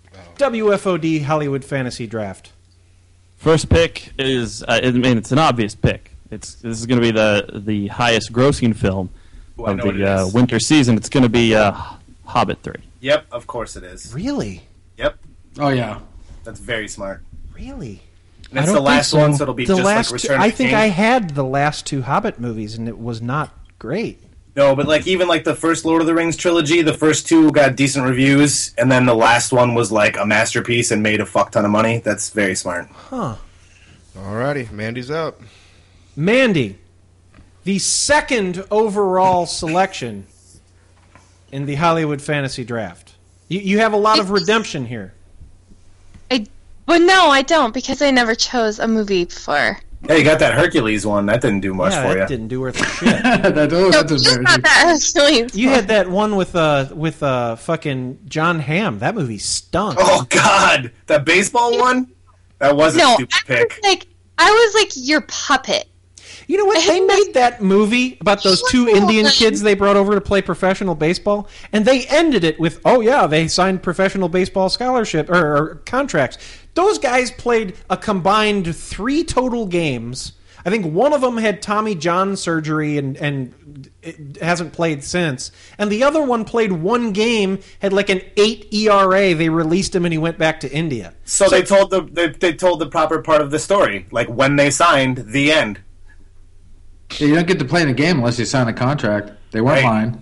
Speaker 2: W F O D Hollywood Fantasy Draft?
Speaker 3: First pick is uh, I mean it's an obvious pick. It's this is going to be the the highest grossing film
Speaker 4: Ooh, I
Speaker 3: of
Speaker 4: know what it
Speaker 3: the uh,
Speaker 4: is.
Speaker 3: winter season. It's going to be uh, Hobbit three.
Speaker 4: Yep, of course it is.
Speaker 2: Really,
Speaker 4: Yep,
Speaker 14: Oh yeah.
Speaker 4: that's very smart.
Speaker 2: really.
Speaker 4: And it's
Speaker 5: I
Speaker 4: the
Speaker 5: don't
Speaker 4: last
Speaker 5: think so.
Speaker 4: one, so it'll be
Speaker 2: The
Speaker 4: just
Speaker 2: last,
Speaker 4: like
Speaker 2: two,
Speaker 4: Return
Speaker 2: I
Speaker 4: of the
Speaker 2: think
Speaker 4: King.
Speaker 2: I had the last two Hobbit movies, and it was not great.
Speaker 4: No, but like even like the first Lord of the Rings trilogy, the first two got decent reviews, and then the last one was like a masterpiece and made a fuck ton of money. That's very smart.
Speaker 2: Huh.
Speaker 13: Alrighty, Mandy's up.
Speaker 2: Mandy, the second overall selection in the Hollywood Fantasy Draft. You, you have a lot of redemption here.
Speaker 15: I, but no, I don't because I never chose a movie before.
Speaker 4: Hey, you got that Hercules one. That didn't do much
Speaker 2: yeah,
Speaker 4: for
Speaker 2: that
Speaker 4: you.
Speaker 2: didn't do worth a shit.
Speaker 14: that,
Speaker 15: No,
Speaker 14: oh, that's
Speaker 15: you
Speaker 14: embarrassing.
Speaker 15: got that Hercules
Speaker 2: You
Speaker 15: one.
Speaker 2: had that one with uh with uh fucking John Hamm. That movie stunk.
Speaker 4: Oh God, that baseball one. That was a
Speaker 15: No,
Speaker 4: stupid
Speaker 15: I
Speaker 4: pick.
Speaker 15: was like, I was like your puppet.
Speaker 2: You know what? They made that movie about those two Indian kids they brought over to play professional baseball, and they ended it with, "Oh yeah, they signed professional baseball scholarship or, or contracts." Those guys played a combined three total games. I think one of them had Tommy John surgery and and it hasn't played since, and the other one played one game, had like an eight E R A. They released him, and he went back to India.
Speaker 4: So, they told the they, they told the proper part of the story, like when they signed. The end.
Speaker 14: Yeah, you don't get to play in the game unless you sign a contract. They weren't
Speaker 4: Right.
Speaker 14: lying.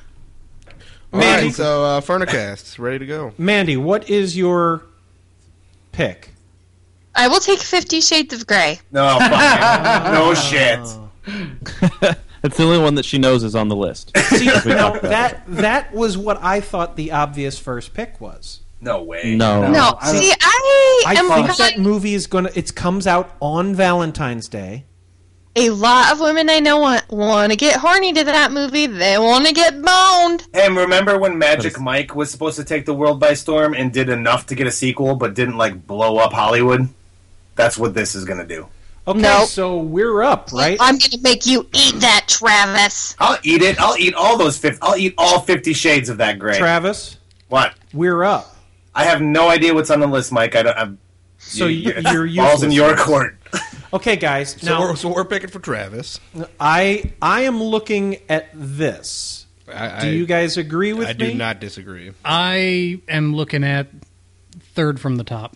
Speaker 2: Mandy-
Speaker 13: Alright, so uh, Furnicast, ready to go.
Speaker 2: Mandy, what is your pick?
Speaker 15: I will take Fifty Shades of Grey.
Speaker 4: No, fuck it. No shit.
Speaker 3: That's the only one that she knows is on the list.
Speaker 2: See,
Speaker 3: As we
Speaker 2: now,
Speaker 3: talked about.
Speaker 2: that that was what I thought the obvious first pick was.
Speaker 4: No way.
Speaker 3: No.
Speaker 15: No,
Speaker 14: I don't-
Speaker 15: see, I,
Speaker 2: I
Speaker 15: am
Speaker 2: think
Speaker 15: not-
Speaker 2: that movie is gonna. It comes out on Valentine's Day.
Speaker 15: a lot of women I know want want to get horny to that movie. They want to get boned.
Speaker 4: Hey, remember when Magic Mike was supposed to take the world by storm and did enough to get a sequel, but didn't like blow up Hollywood? That's what this is going to do.
Speaker 2: Okay,
Speaker 15: Nope.
Speaker 2: so we're up, right?
Speaker 15: I'm gonna make you eat that, Travis.
Speaker 4: I'll eat it. I'll eat all those fifty. I'll eat all fifty shades of that gray.
Speaker 2: Travis,
Speaker 4: What?
Speaker 2: we're up.
Speaker 4: I have no idea what's on the list, Mike. I don't. I'm,
Speaker 2: So
Speaker 4: you,
Speaker 2: you- you're
Speaker 4: balls in
Speaker 2: useless.
Speaker 4: your court.
Speaker 2: Okay, guys.
Speaker 13: So,
Speaker 2: Now,
Speaker 13: we're, so we're picking for Travis.
Speaker 2: I I am looking at this.
Speaker 13: I,
Speaker 2: Do
Speaker 13: I-
Speaker 2: you guys agree with
Speaker 13: I
Speaker 2: me?
Speaker 13: do not disagree.
Speaker 5: I am looking at third from the top.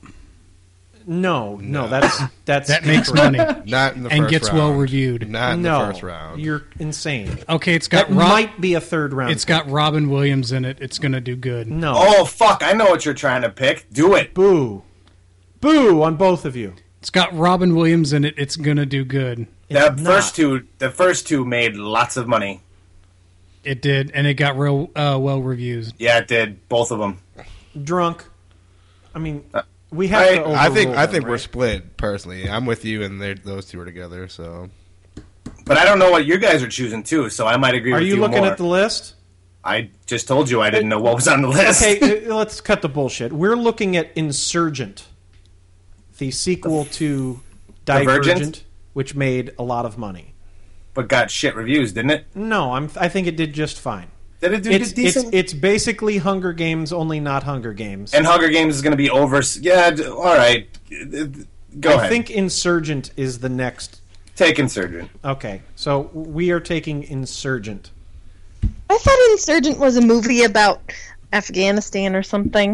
Speaker 2: No, no, that's that's
Speaker 5: That makes
Speaker 2: incorrect.
Speaker 5: money.
Speaker 13: Not in the
Speaker 5: and
Speaker 13: first
Speaker 5: gets
Speaker 13: round.
Speaker 5: well reviewed.
Speaker 13: Not in
Speaker 2: no,
Speaker 13: the first round.
Speaker 2: You're insane.
Speaker 5: Okay, it's got
Speaker 2: That
Speaker 5: Rob-
Speaker 2: might be a third round.
Speaker 5: It's got Robin Williams in it. It's gonna do good.
Speaker 2: No.
Speaker 4: Oh fuck! I know what you're trying to pick. Do it.
Speaker 2: Boo, boo on both of you.
Speaker 5: It's got Robin Williams in it. It's gonna do good.
Speaker 4: The
Speaker 2: It's
Speaker 4: first
Speaker 2: not.
Speaker 4: two, the first two made lots of money.
Speaker 5: It did, and it got real uh, well reviews.
Speaker 4: Yeah, it did. Both of them.
Speaker 2: Drunk. I mean, we have
Speaker 4: I-
Speaker 2: to.
Speaker 13: I think
Speaker 2: overrule
Speaker 13: I
Speaker 2: them,
Speaker 13: think we're
Speaker 2: right?
Speaker 13: split personally. I'm with you, and they're- those two are together. So
Speaker 4: But I don't know what you guys are choosing too, so I might agree
Speaker 2: Are
Speaker 4: with
Speaker 2: you
Speaker 4: you
Speaker 2: looking
Speaker 4: more.
Speaker 2: at the list?
Speaker 4: I just told you I didn't know what was on the list.
Speaker 2: Okay, uh, let's cut the bullshit. We're looking at Insurgent, the sequel to Divergent,
Speaker 4: Divergent?
Speaker 2: which made a lot of money.
Speaker 4: But got shit reviews, didn't it?
Speaker 2: No, I'm. I think it did just fine.
Speaker 4: Did it do
Speaker 2: It's, it's,
Speaker 4: decent?
Speaker 2: it's basically Hunger Games, only not Hunger Games.
Speaker 4: And Hunger Games is going to be over. Yeah, d- all right. Go
Speaker 2: I
Speaker 4: ahead.
Speaker 2: think Insurgent is the next.
Speaker 4: Take Insurgent.
Speaker 2: Okay, so we are taking Insurgent.
Speaker 15: I thought Insurgent was a movie about Afghanistan or something.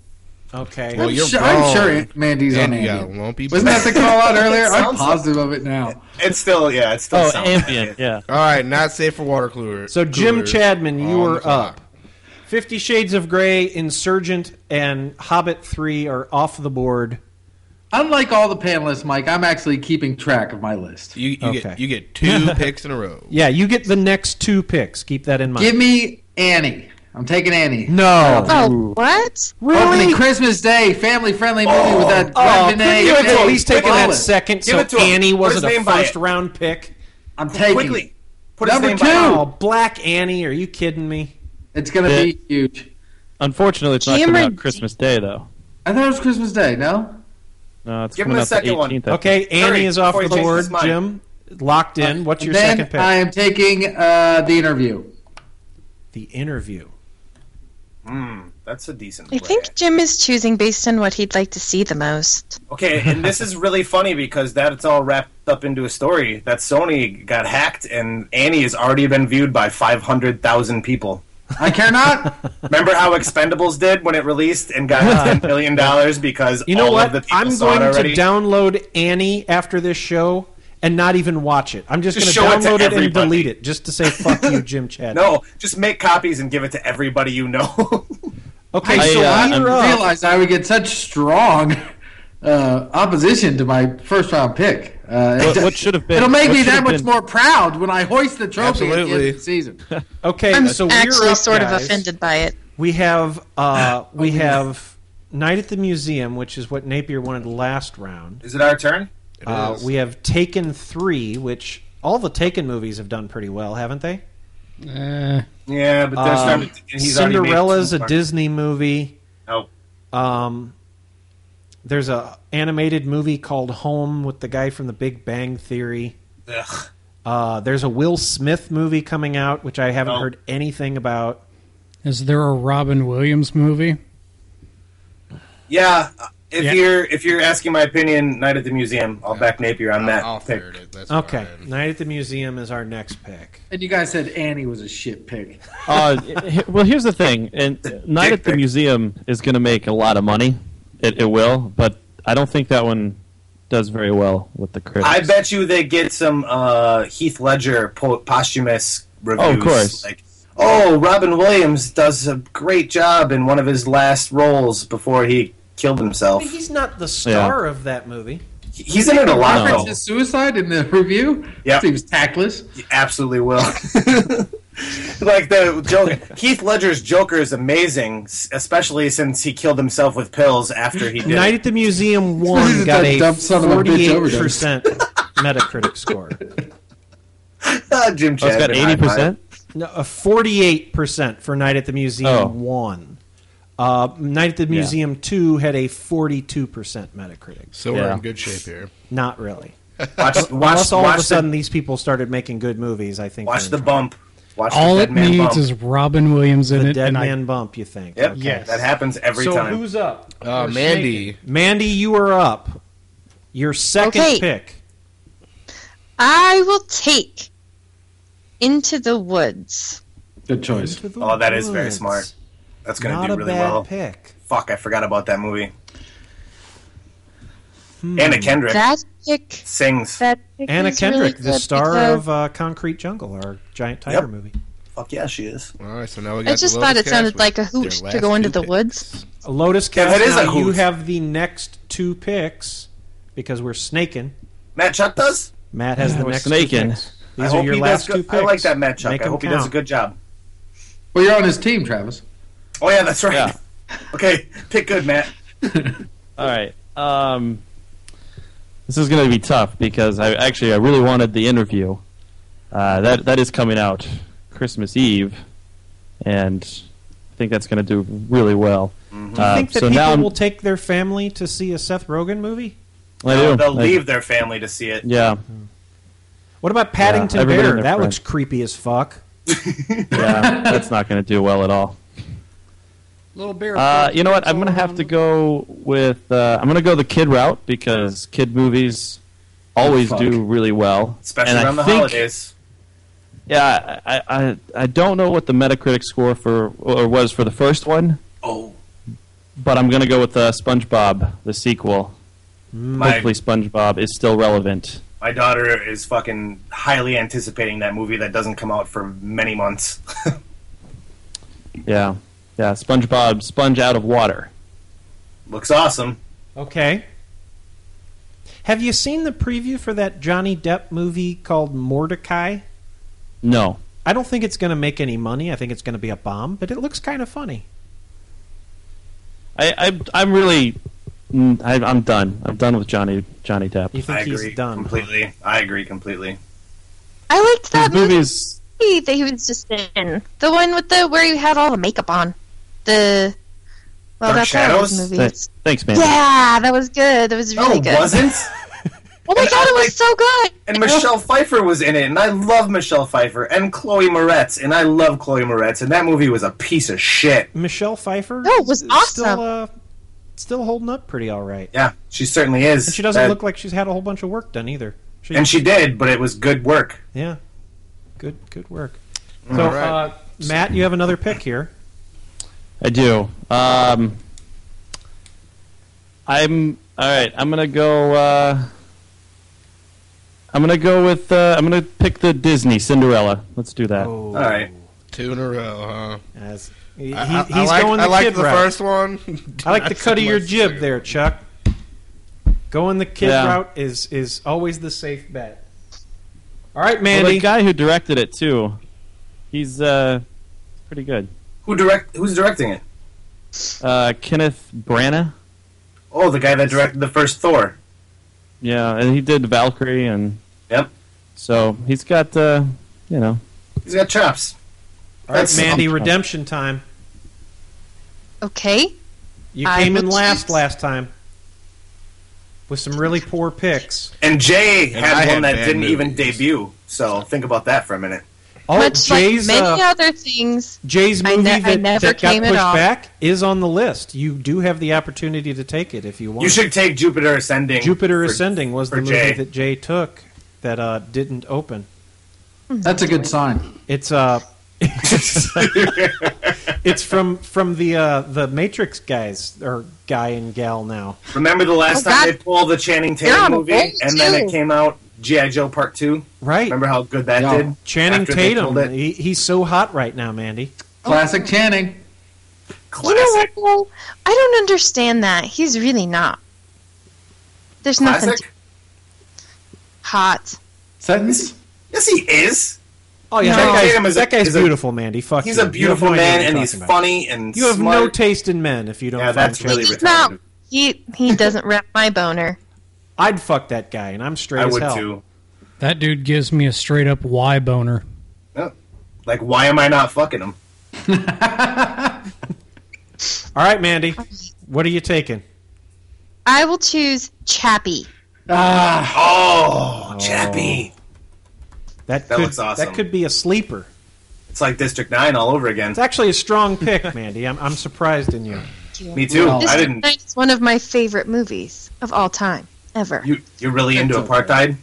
Speaker 2: Okay.
Speaker 13: Well,
Speaker 14: I'm,
Speaker 13: you're
Speaker 14: sure, I'm
Speaker 13: wrong.
Speaker 14: sure Mandy's
Speaker 13: Yeah,
Speaker 14: on
Speaker 13: you got
Speaker 14: Ambien.
Speaker 13: lumpy
Speaker 14: Wasn't that the call out earlier? I'm
Speaker 4: Sounds
Speaker 14: positive of it now.
Speaker 4: It's still, yeah, it's still
Speaker 3: Oh,
Speaker 4: sounds
Speaker 3: ambient,
Speaker 4: like it.
Speaker 3: yeah.
Speaker 13: All right, not safe for water cooler.
Speaker 2: So Jim
Speaker 13: coolers
Speaker 2: Chadman, you
Speaker 13: on the
Speaker 2: were
Speaker 13: clock.
Speaker 2: up. Fifty Shades of Grey, Insurgent, and Hobbit three are off the board.
Speaker 14: Unlike all the panelists, Mike, I'm actually keeping track of my list.
Speaker 13: You, you
Speaker 2: Okay.
Speaker 13: get you get two picks in a row.
Speaker 2: Yeah, you get the next two picks. Keep that in mind.
Speaker 14: Give me Annie. I'm taking Annie.
Speaker 2: No.
Speaker 15: Oh, what?
Speaker 14: Opening Christmas Day, family-friendly movie with that
Speaker 2: Oh,
Speaker 14: Glenn Benet.
Speaker 2: couldn't you have
Speaker 14: Hey,
Speaker 2: at least taken that
Speaker 14: flawless.
Speaker 2: second
Speaker 4: Give
Speaker 2: so
Speaker 4: it to him.
Speaker 2: Annie
Speaker 4: Put
Speaker 2: wasn't
Speaker 4: his
Speaker 2: a
Speaker 4: name by
Speaker 2: first
Speaker 4: it.
Speaker 2: round pick?
Speaker 14: I'm taking
Speaker 4: Quickly. Put his
Speaker 14: Number
Speaker 4: name
Speaker 14: two.
Speaker 4: by it.
Speaker 2: Oh, Black Annie, are you kidding me?
Speaker 14: It's going to
Speaker 3: Yeah.
Speaker 14: be huge.
Speaker 3: Unfortunately, it's not
Speaker 15: Jim
Speaker 3: coming
Speaker 15: or-
Speaker 3: out Christmas Day though.
Speaker 14: I thought it was Christmas Day, no?
Speaker 3: No, it's
Speaker 4: Give him
Speaker 3: coming
Speaker 4: the
Speaker 3: out
Speaker 4: second
Speaker 3: the
Speaker 4: one.
Speaker 3: eighteenth. I think.
Speaker 2: Okay, Annie
Speaker 4: Hurry,
Speaker 2: is off
Speaker 4: before
Speaker 2: the
Speaker 4: he changes
Speaker 2: board.
Speaker 4: his mind.
Speaker 2: Jim, locked in. What's your
Speaker 14: then
Speaker 2: second pick?
Speaker 14: I am taking uh, The Interview.
Speaker 2: The Interview.
Speaker 4: Hmm, that's a decent
Speaker 15: I
Speaker 4: play.
Speaker 15: think Jim is choosing based on what he'd like to see the most.
Speaker 4: Okay, and this is really funny because that's all wrapped up into a story that Sony got hacked, and Annie has already been viewed by five hundred thousand people.
Speaker 14: I care not.
Speaker 4: Remember how Expendables did when it released and got ten million dollars because
Speaker 2: You know
Speaker 4: all
Speaker 2: what?
Speaker 4: of the people
Speaker 2: I'm
Speaker 4: saw
Speaker 2: going
Speaker 4: it
Speaker 2: to
Speaker 4: already?
Speaker 2: download Annie after this show and not even watch it. I'm just,
Speaker 4: Just
Speaker 2: going
Speaker 4: show it
Speaker 2: to
Speaker 4: to
Speaker 2: download it and
Speaker 4: everybody.
Speaker 2: delete it just to say fuck you, Jim Chad.
Speaker 4: No, just make copies and give it to everybody you know.
Speaker 2: Okay,
Speaker 14: I,
Speaker 2: so
Speaker 14: uh, I
Speaker 2: we're up.
Speaker 14: realized I would get such strong uh, opposition to my first round pick. Uh,
Speaker 3: What-
Speaker 14: it-
Speaker 3: what should have been-
Speaker 14: It'll make
Speaker 3: what
Speaker 14: me
Speaker 3: should
Speaker 14: that
Speaker 3: have
Speaker 14: much
Speaker 3: been-
Speaker 14: more proud when I hoist the trophy at the end
Speaker 13: Absolutely.
Speaker 14: of the season.
Speaker 2: Okay,
Speaker 15: I'm
Speaker 2: so we're
Speaker 15: actually
Speaker 2: up,
Speaker 15: sort
Speaker 2: guys.
Speaker 15: of offended by it.
Speaker 2: We have uh, we have Night at the Museum, which is what Napier wanted last round.
Speaker 4: Is it our turn?
Speaker 13: It
Speaker 2: Uh,
Speaker 13: is.
Speaker 2: we have Taken three, which all the Taken movies have done pretty well, haven't they?
Speaker 5: Eh,
Speaker 4: Yeah, but there's
Speaker 2: Um,
Speaker 4: not. He's already made
Speaker 2: Cinderella's
Speaker 4: two
Speaker 2: a
Speaker 4: parts.
Speaker 2: Disney movie.
Speaker 4: Oh,
Speaker 2: Um, there's a animated movie called Home with the guy from The Big Bang Theory.
Speaker 4: ugh.
Speaker 2: Uh, there's a Will Smith movie coming out, which I haven't
Speaker 4: Oh.
Speaker 2: heard anything about.
Speaker 5: is there a Robin Williams movie?
Speaker 4: Yeah. If
Speaker 5: Yeah.
Speaker 4: you're if you're asking my opinion, Night at the Museum, I'll back Napier on that.
Speaker 13: I'll, I'll
Speaker 4: pick.
Speaker 13: third it. That's
Speaker 2: Okay,
Speaker 13: fine.
Speaker 2: Night at the Museum is our next pick.
Speaker 14: And you guys said Annie was a shit pick.
Speaker 3: Uh, h- well, here's the thing. And Night at the
Speaker 4: pick.
Speaker 3: Museum is going to make a lot of money. It, it will, but I don't think that one does very well with the critics.
Speaker 4: I bet you they get some uh, Heath Ledger po- posthumous reviews.
Speaker 3: Oh, of course.
Speaker 4: Like, oh, Robin Williams does a great job in one of his last roles before he killed himself.
Speaker 2: He's not the star of that movie.
Speaker 4: He's in it a lot,
Speaker 14: Reference
Speaker 4: though.
Speaker 14: his suicide in the review?
Speaker 4: Yep.
Speaker 14: Seems tactless.
Speaker 4: You absolutely will. Like the joke, Heath Ledger's Joker is amazing, s- especially since he killed himself with pills after he did.
Speaker 2: Night
Speaker 4: it.
Speaker 2: at the Museum one got
Speaker 14: That
Speaker 2: a
Speaker 14: dumb son of a bitch
Speaker 2: forty-eight percent Metacritic score.
Speaker 4: Ah, Jim
Speaker 3: Oh, it's
Speaker 4: Chadman.
Speaker 3: got eighty percent.
Speaker 2: No, a forty-eight percent for Night at the Museum
Speaker 3: Oh.
Speaker 2: one. Uh, Night at the
Speaker 3: Yeah.
Speaker 2: Museum two had a forty-two percent Metacritic.
Speaker 13: So we're in good shape here.
Speaker 2: Not really.
Speaker 4: Watch,
Speaker 2: Unless
Speaker 4: watch,
Speaker 2: all
Speaker 4: watch
Speaker 2: of a sudden
Speaker 4: the,
Speaker 2: these people started making good movies, I think.
Speaker 4: watch
Speaker 2: they're
Speaker 4: the
Speaker 2: in trouble.
Speaker 4: bump. Watch
Speaker 5: All
Speaker 4: the
Speaker 5: it
Speaker 4: dead man
Speaker 5: needs
Speaker 4: bump.
Speaker 5: is Robin Williams in
Speaker 2: The
Speaker 5: it,
Speaker 2: Dead
Speaker 5: and I
Speaker 2: Man bump, you think?
Speaker 4: Yep,
Speaker 2: Okay.
Speaker 5: Yes.
Speaker 4: that happens every
Speaker 2: so
Speaker 4: time.
Speaker 2: who's up?
Speaker 13: Uh,
Speaker 2: We're
Speaker 13: Mandy.
Speaker 2: snaking. Mandy, you are up. Your second
Speaker 15: Okay.
Speaker 2: pick.
Speaker 15: I will take Into the Woods.
Speaker 14: Good choice.
Speaker 2: Into the
Speaker 4: Oh, that is very
Speaker 2: Woods.
Speaker 4: smart. That's going
Speaker 2: Not
Speaker 4: to
Speaker 2: a
Speaker 4: do really
Speaker 2: bad
Speaker 4: well.
Speaker 2: pick.
Speaker 4: Fuck, I forgot about that movie.
Speaker 2: Hmm.
Speaker 4: Anna Kendrick
Speaker 15: That pick.
Speaker 4: sings.
Speaker 15: That pick
Speaker 2: Anna
Speaker 15: is
Speaker 2: Kendrick,
Speaker 15: really
Speaker 2: the
Speaker 15: good
Speaker 2: star
Speaker 15: because
Speaker 2: of uh, Concrete Jungle, our giant tiger
Speaker 4: Yep.
Speaker 2: movie.
Speaker 4: Fuck yeah, she is.
Speaker 13: All right, so now we got.
Speaker 15: I just
Speaker 13: the
Speaker 15: thought
Speaker 13: Lotus
Speaker 15: it sounded
Speaker 13: Cast
Speaker 15: like a
Speaker 13: with
Speaker 15: hoot
Speaker 13: their
Speaker 15: to
Speaker 13: last
Speaker 15: go into
Speaker 13: two
Speaker 15: the
Speaker 13: picks.
Speaker 15: woods.
Speaker 2: Lotus
Speaker 4: Yeah,
Speaker 2: Cast,
Speaker 4: that is a
Speaker 2: now you
Speaker 4: hoot.
Speaker 2: have the next two picks because we're snaking.
Speaker 4: Matt Chuck does?
Speaker 2: Matt has the
Speaker 3: We're
Speaker 2: next
Speaker 3: snaking.
Speaker 2: two picks. These
Speaker 4: I
Speaker 2: are
Speaker 4: hope
Speaker 2: your
Speaker 4: he
Speaker 2: last
Speaker 4: does
Speaker 2: two
Speaker 4: good.
Speaker 2: picks.
Speaker 4: I like that Matt Chuck.
Speaker 2: Make
Speaker 4: I
Speaker 2: 'em
Speaker 4: hope he does a
Speaker 2: count.
Speaker 4: good job.
Speaker 14: Well, you're on his team, Travis.
Speaker 4: Oh, yeah, that's right.
Speaker 3: Yeah.
Speaker 4: Okay, pick good, Matt.
Speaker 3: All right. Um, this is going to be tough because I actually I really wanted the interview. Uh, that that is coming out Christmas Eve, and I think that's going to do really well.
Speaker 2: Do you
Speaker 3: Uh,
Speaker 2: think that
Speaker 3: so
Speaker 2: people
Speaker 3: now I'm,
Speaker 2: will take their family to see a Seth Rogen movie?
Speaker 3: I
Speaker 4: No,
Speaker 3: do.
Speaker 4: they'll
Speaker 3: I-
Speaker 4: leave their family to see it.
Speaker 3: Yeah,
Speaker 2: What about Paddington
Speaker 3: everybody
Speaker 2: Bear?
Speaker 3: and their
Speaker 2: That
Speaker 3: friend.
Speaker 2: looks creepy as fuck.
Speaker 3: yeah. That's not going to do well at all.
Speaker 5: Little bear.
Speaker 3: Uh, you know what? I'm going to have to go with. Uh, I'm going to go the kid route because kid movies always
Speaker 14: Fuck.
Speaker 3: do really well,
Speaker 4: Especially
Speaker 3: and I
Speaker 4: around the
Speaker 3: think-
Speaker 4: holidays.
Speaker 3: Yeah, I, I I don't know what the Metacritic score for or was for the first one,
Speaker 4: Oh.
Speaker 3: but I'm gonna go with uh, SpongeBob, the sequel.
Speaker 4: My,
Speaker 3: Hopefully, SpongeBob is still relevant.
Speaker 4: my daughter is fucking highly anticipating that movie that doesn't come out for many months.
Speaker 3: Yeah, yeah. SpongeBob, sponge out of water.
Speaker 4: Looks awesome.
Speaker 2: Okay. Have you seen the preview for that Johnny Depp movie called Mordecai?
Speaker 3: No,
Speaker 2: I don't think it's going to make any money. I think it's going to be a bomb, but it looks kind of funny.
Speaker 3: I, I I'm really, mm, I, I'm done. I'm done with Johnny Johnny Depp.
Speaker 2: You think
Speaker 4: I
Speaker 2: he's
Speaker 4: agree
Speaker 2: done? huh?
Speaker 4: completely. I agree completely.
Speaker 15: I liked that
Speaker 3: His
Speaker 15: movie
Speaker 3: movies.
Speaker 15: that he was just in. The one with the where he had all the makeup on. The well,
Speaker 4: Dark
Speaker 15: that's all his
Speaker 4: Shadows?
Speaker 15: movies.
Speaker 3: Thanks, thanks, man.
Speaker 15: Yeah, that was good. That was
Speaker 4: No,
Speaker 15: really
Speaker 4: it
Speaker 15: good.
Speaker 4: wasn't.
Speaker 15: Oh my
Speaker 4: And
Speaker 15: god,
Speaker 4: I
Speaker 15: it was
Speaker 4: like-
Speaker 15: so good.
Speaker 4: And Michelle Pfeiffer was in it, and I love Michelle Pfeiffer and Chloe Moretz, and I love Chloe Moretz, and that movie was a piece of shit.
Speaker 2: Michelle Pfeiffer?
Speaker 15: No, it was
Speaker 2: is
Speaker 15: awesome.
Speaker 2: Still, uh, still holding up pretty all right.
Speaker 4: Yeah, she certainly is.
Speaker 2: And she doesn't
Speaker 4: That-
Speaker 2: look like she's had a whole bunch of work done either. She,
Speaker 4: And she did, but it was good work.
Speaker 2: yeah, good, good work.
Speaker 13: All
Speaker 2: So,
Speaker 13: right.
Speaker 2: uh, Matt, you have another pick here.
Speaker 3: I do. Um, I'm all right. I'm gonna go. Uh, I'm gonna go with. Uh, I'm gonna pick the Disney Cinderella. Let's do that.
Speaker 2: Oh,
Speaker 4: All right.
Speaker 13: Two in a row, huh?
Speaker 2: As, he,
Speaker 13: I, I,
Speaker 2: he-
Speaker 13: I
Speaker 2: he's
Speaker 13: like,
Speaker 2: going the
Speaker 13: I like
Speaker 2: kid
Speaker 13: the
Speaker 2: route.
Speaker 13: first one.
Speaker 2: I like the cut of your jib there, Chuck. Going the kid
Speaker 3: Yeah.
Speaker 2: route is is always the safe bet. All right,
Speaker 3: Well,
Speaker 2: Mandy.
Speaker 3: the guy who directed it too. He's uh, pretty good.
Speaker 4: Who direct? Who's directing it?
Speaker 3: Uh, Kenneth Branagh.
Speaker 4: Oh, the guy that directed the first Thor.
Speaker 3: Yeah, and he did Valkyrie, and
Speaker 4: Yep.
Speaker 3: so he's got. Uh, you know.
Speaker 4: He's got chops.
Speaker 2: All right,
Speaker 4: That's
Speaker 2: Mandy,
Speaker 3: something.
Speaker 2: redemption time.
Speaker 15: Okay.
Speaker 2: You
Speaker 15: I
Speaker 2: came in
Speaker 15: would
Speaker 2: last
Speaker 15: choose-
Speaker 2: last time with some really poor picks.
Speaker 4: And Jay
Speaker 13: And
Speaker 4: had
Speaker 13: I
Speaker 4: one
Speaker 13: had
Speaker 4: that
Speaker 13: bad
Speaker 4: didn't even
Speaker 13: movies.
Speaker 4: debut. So think about that for a minute.
Speaker 2: Oh,
Speaker 15: Much
Speaker 2: Jay's
Speaker 15: like many
Speaker 2: uh,
Speaker 15: other things.
Speaker 2: Jay's
Speaker 15: I
Speaker 2: movie
Speaker 15: ne- I
Speaker 2: that,
Speaker 15: never
Speaker 2: that got
Speaker 15: came at
Speaker 2: pushed
Speaker 15: all.
Speaker 2: back is on the list. You do have the opportunity to take it if you want.
Speaker 4: You should take Jupiter Ascending.
Speaker 2: Jupiter
Speaker 4: for-
Speaker 2: Ascending was the
Speaker 4: for
Speaker 2: movie
Speaker 4: Jay.
Speaker 2: that Jay took that uh, didn't open.
Speaker 14: That's a good sign.
Speaker 2: It's uh, it's from from the uh, the Matrix guys or guy and gal now.
Speaker 4: Remember the last
Speaker 15: Oh,
Speaker 4: time
Speaker 15: God.
Speaker 4: they pulled the Channing
Speaker 15: You're
Speaker 4: Tatum
Speaker 15: on a
Speaker 4: movie,
Speaker 15: roll,
Speaker 4: and then
Speaker 15: too.
Speaker 4: it came out G I. Joe Part Two?
Speaker 2: Right.
Speaker 4: Remember how good that
Speaker 14: Yeah.
Speaker 4: did?
Speaker 2: Channing
Speaker 4: After they pulled
Speaker 2: Tatum,
Speaker 4: it?
Speaker 2: he, he's so hot right now, Mandy.
Speaker 14: Classic Channing.
Speaker 15: You know
Speaker 4: Classic.
Speaker 15: what, though? I don't understand that. He's really not. There's nothing
Speaker 4: Classic?
Speaker 15: to- hot.
Speaker 14: Sentence?
Speaker 4: Yes, he is.
Speaker 2: Oh yeah,
Speaker 15: No.
Speaker 2: that
Speaker 4: Channing
Speaker 2: guy's,
Speaker 4: Tatum is a-
Speaker 2: that guy's
Speaker 4: is a-
Speaker 2: beautiful, Mandy. Fuck
Speaker 4: He's
Speaker 2: you.
Speaker 4: a
Speaker 2: You have
Speaker 4: beautiful
Speaker 2: no idea what
Speaker 4: man,
Speaker 2: you're
Speaker 4: and he's
Speaker 2: talking about.
Speaker 4: funny and
Speaker 2: You have
Speaker 4: smart.
Speaker 2: no taste in men if you don't.
Speaker 4: Yeah,
Speaker 2: find
Speaker 4: that's
Speaker 2: Channing
Speaker 4: really
Speaker 2: Tatum.
Speaker 15: He's
Speaker 4: retarded.
Speaker 15: not. He he doesn't rep my boner.
Speaker 2: I'd fuck that guy, and I'm straight
Speaker 4: I
Speaker 2: as
Speaker 4: would
Speaker 2: hell.
Speaker 4: too.
Speaker 5: That dude gives me a straight up Y boner.
Speaker 4: Yeah. Like, why am I not fucking him?
Speaker 2: All right, Mandy. What are you taking?
Speaker 15: I will choose Chappie.
Speaker 4: Ah. Oh, Chappie.
Speaker 2: That,
Speaker 4: That
Speaker 2: could,
Speaker 4: looks awesome.
Speaker 2: That could be a sleeper.
Speaker 4: It's like District nine all over again.
Speaker 2: It's actually a strong pick, Mandy. I'm, I'm surprised in you.
Speaker 4: Me too. I
Speaker 15: District
Speaker 4: didn't.
Speaker 15: nine is one of my favorite movies of all time, ever.
Speaker 4: You, you're really into apartheid?